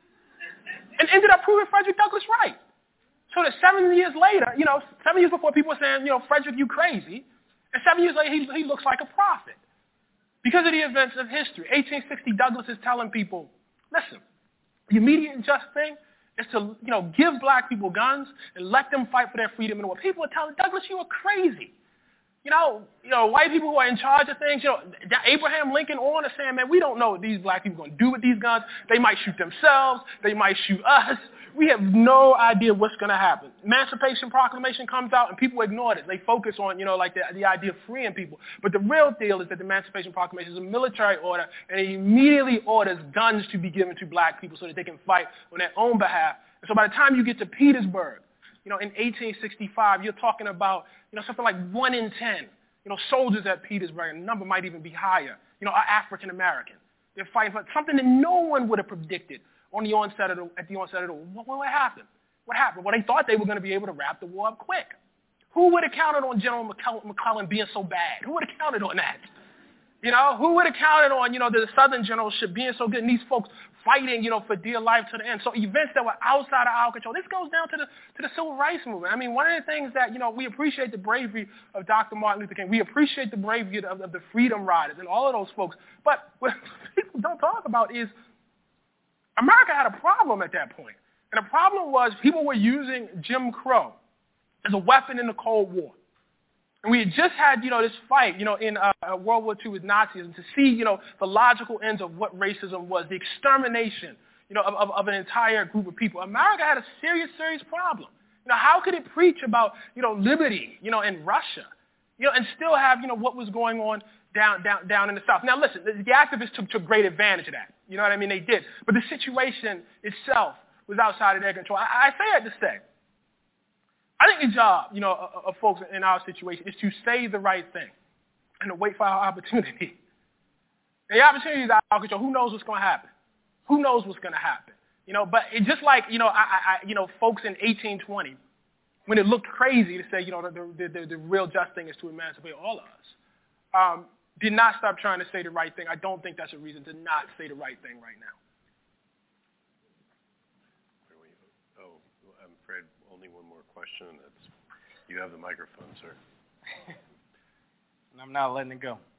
And ended up proving Frederick Douglass right. So that seven years later, you know, seven years before people were saying, you know, Frederick, you crazy. And seven years later, he, he looks like a prophet. Because of the events of history. eighteen sixty, Douglass is telling people, listen, the immediate and just thing is to, you know, give black people guns and let them fight for their freedom in the war. People are telling Douglass, you are crazy. You know, you know, white people who are in charge of things, you know, Abraham Lincoln on is saying, man, we don't know what these black people are going to do with these guns. They might shoot themselves. They might shoot us. We have no idea what's going to happen. Emancipation Proclamation comes out and people ignore it. They focus on, you know, like the, the idea of freeing people. But the real deal is that the Emancipation Proclamation is a military order, and it immediately orders guns to be given to black people so that they can fight on their own behalf. And so by the time you get to Petersburg, you know, in eighteen sixty-five, you're talking about, you know, something like one in ten, you know, soldiers at Petersburg, and the number might even be higher, you know, are African American. They're fighting for something that no one would have predicted on the onset of the, at the onset of the war. What, what happened? What happened? Well, they thought they were going to be able to wrap the war up quick. Who would have counted on General McClellan being so bad? Who would have counted on that? You know, who would have counted on, you know, the Southern generalship being so good and these folks fighting, you know, for dear life to the end? So events that were outside of our control. This goes down to the to the civil rights movement. I mean, one of the things that, you know, we appreciate the bravery of Doctor Martin Luther King. We appreciate the bravery of, of the Freedom Riders and all of those folks. But what people don't talk about is America had a problem at that point. And the problem was people were using Jim Crow as a weapon in the Cold War. And we had just had, you know, this fight, you know, in uh, World War Two with Nazis, and to see, you know, the logical ends of what racism was, the extermination, you know, of, of, of an entire group of people. America had a serious, serious problem. You know, how could it preach about, you know, liberty, you know, in Russia, you know, and still have, you know, what was going on down, down, down in the South? Now, listen, the, the activists took, took great advantage of that. You know what I mean? They did. But the situation itself was outside of their control. I, I say that to say, I think the job, you know, of, of folks in our situation is to say the right thing and to wait for our opportunity. And the opportunity is out of our control. Who knows what's going to happen? Who knows what's going to happen? You know, but it just like, you know, I, I, you know, folks in eighteen twenty, when it looked crazy to say, you know, the, the, the, the real just thing is to emancipate all of us, um, did not stop trying to say the right thing. I don't think that's a reason to not say the right thing right now. Only one more question, and that's, you have the microphone, sir. And I'm not letting it go.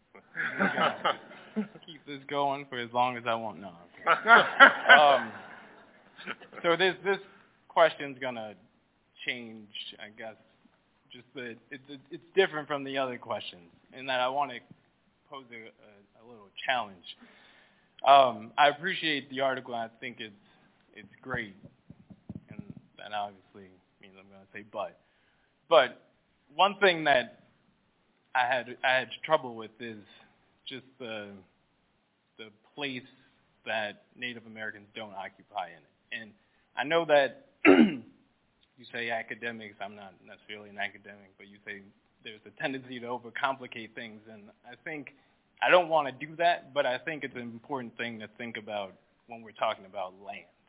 Keep this going for as long as I want. No. um, so this this question's gonna change, I guess. Just the it's it's different from the other questions, in that I want to pose a, a, a little challenge. Um, I appreciate the article. I think it's it's great, and that obviously means I'm going to say but. But one thing that I had I had trouble with is just the the place that Native Americans don't occupy in it. And I know that you say academics. I'm not necessarily an academic, but you say there's a tendency to overcomplicate things, and I think I don't want to do that, but I think it's an important thing to think about when we're talking about land.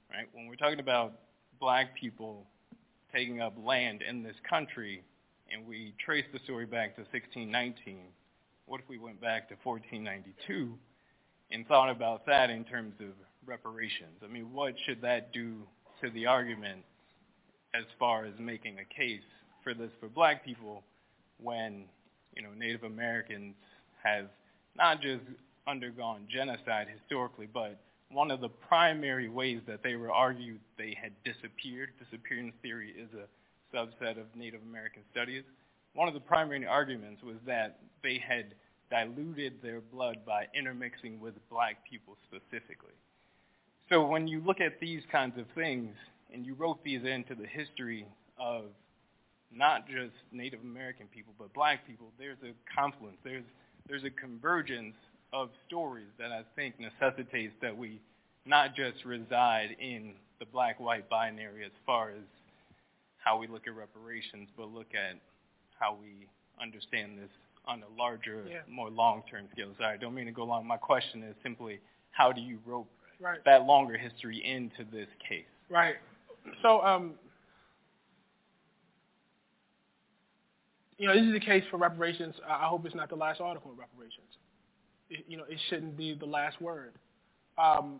right? When we're talking about black people taking up land in this country, and we trace the story back to sixteen nineteen, what if we went back to fourteen ninety-two and thought about that in terms of reparations? I mean, what should that do to the argument as far as making a case for this for black people when, you know, Native Americans have not just undergone genocide historically, but one of the primary ways that they were argued they had disappeared, disappearance theory is a subset of Native American studies, one of the primary arguments was that they had diluted their blood by intermixing with black people specifically. So when you look at these kinds of things, and you wrote these into the history of not just Native American people, but black people, there's a confluence, there's, there's a convergence of stories that I think necessitates that we not just reside in the black-white binary as far as how we look at reparations, but look at how we understand this on a larger, yeah. more long-term scale. Sorry, I don't mean to go long. My question is simply, how do you rope right. that longer history into this case? Right. So, um, you know, this is the case for reparations. I hope it's not the last article on reparations. It, you know, it shouldn't be the last word. Um,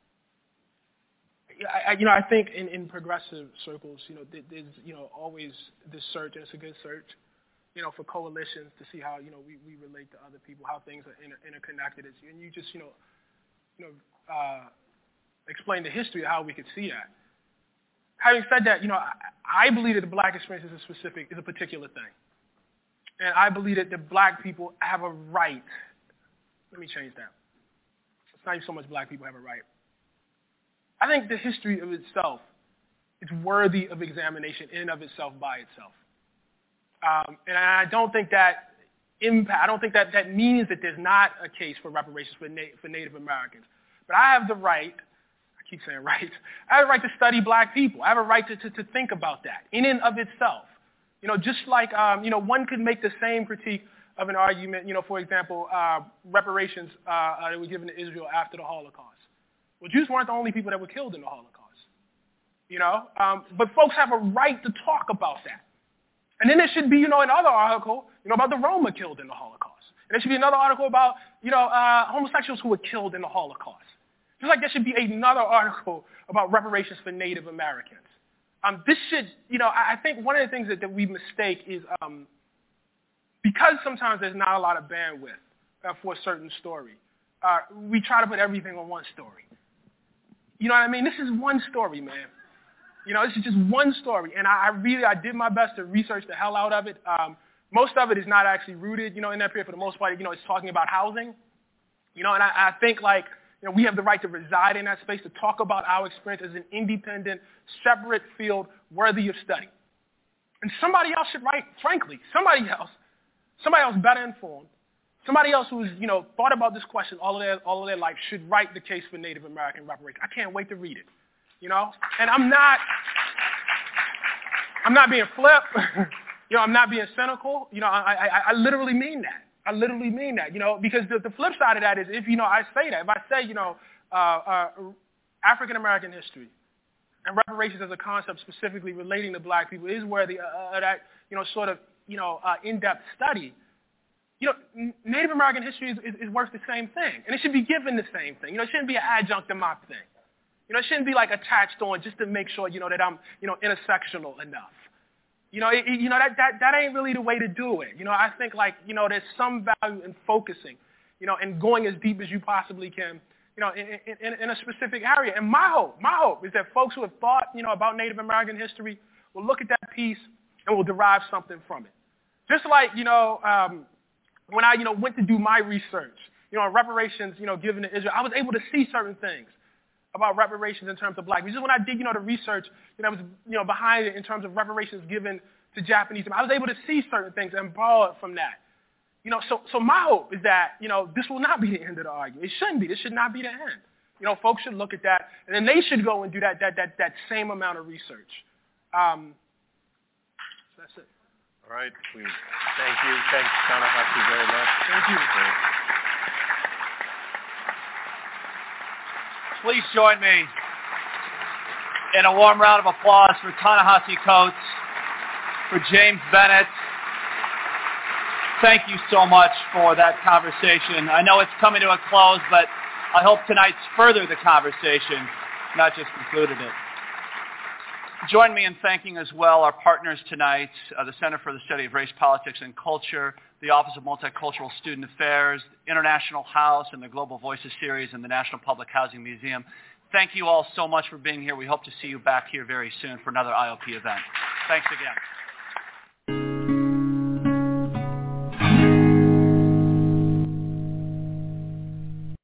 I, you know, I think in, in progressive circles, you know, there's, you know, always this search, and it's a good search, you know, for coalitions to see how, you know, we, we relate to other people, how things are inter- interconnected. And you just, you know, you know, uh, explain the history of how we could see that. Having said that, you know, I, I believe that the black experience is a specific, is a particular thing. And I believe that the black people have a right. Let me change that. It's not even so much black people have a right. I think the history of itself is worthy of examination in and of itself by itself. Um, and I don't think that impact, I don't think that that means that there's not a case for reparations for, na- for Native Americans. But I have the right, I keep saying right, I have a right to study black people. I have a right to, to, to think about that in and of itself. You know, just like, um, you know, one could make the same critique of an argument, you know, for example, uh, reparations uh, uh, that were given to Israel after the Holocaust. Well, Jews weren't the only people that were killed in the Holocaust, you know, um, but folks have a right to talk about that. And then there should be, you know, another article, you know, about the Roma killed in the Holocaust. And there should be another article about, you know, uh, homosexuals who were killed in the Holocaust. Just like there should be another article about reparations for Native Americans. Um, this should, you know, I, I think one of the things that, that we mistake is um, because sometimes there's not a lot of bandwidth uh, for a certain story, uh, we try to put everything on one story. You know what I mean? This is one story, man. You know, this is just one story. And I, I really, I did my best to research the hell out of it. Um, most of it is not actually rooted, you know, in that period. For the most part, you know, it's talking about housing. You know, and I, I think, like, you know, we have the right to reside in that space, to talk about our experience as an independent, separate field worthy of study. And somebody else should write, frankly, somebody else, somebody else better informed, somebody else who's, you know, thought about this question all of their, all of their life should write the case for Native American reparations. I can't wait to read it, you know? And I'm not, I'm not being flip, you know, I'm not being cynical. You know, I, I, I literally mean that. I literally mean that, you know, because the, the flip side of that is if, you know, I say that, if I say, you know, uh, uh, African-American history and reparations as a concept specifically relating to black people is worthy uh, of that, you know, sort of, you know, uh, in-depth study, you know, Native American history is, is, is worth the same thing. And it should be given the same thing. You know, it shouldn't be an adjunct to my thing. You know, it shouldn't be like attached on just to make sure, you know, that I'm, you know, intersectional enough. You know, it, you know that, that, that ain't really the way to do it. You know, I think, like, you know, there's some value in focusing, you know, and going as deep as you possibly can, you know, in, in, in a specific area. And my hope, my hope is that folks who have thought, you know, about Native American history will look at that piece and will derive something from it. Just like, you know, um, when I, you know, went to do my research, you know, on reparations, you know, given to Israel, I was able to see certain things about reparations in terms of black people. Just when I did, you know, the research, you know, was, you know, behind it in terms of reparations given to Japanese, I was able to see certain things and borrow from that. You know, so so my hope is that, you know, this will not be the end of the argument. It shouldn't be. This should not be the end. You know, folks should look at that, and then they should go and do that that that that same amount of research. Um, so that's it. All right. We thank you. Thanks, Ta-Nehisi, very much. Thank you. Please join me And a warm round of applause for Ta-Nehisi Coates, for James Bennett. Thank you so much for that conversation. I know it's coming to a close, but I hope tonight's furthered the conversation, not just concluded it. Join me in thanking as well our partners tonight, uh, the Center for the Study of Race, Politics, and Culture, the Office of Multicultural Student Affairs, International House, and the Global Voices Series, and the National Public Housing Museum. Thank you all so much for being here. We hope to see you back here very soon for another I O P event. Thanks again.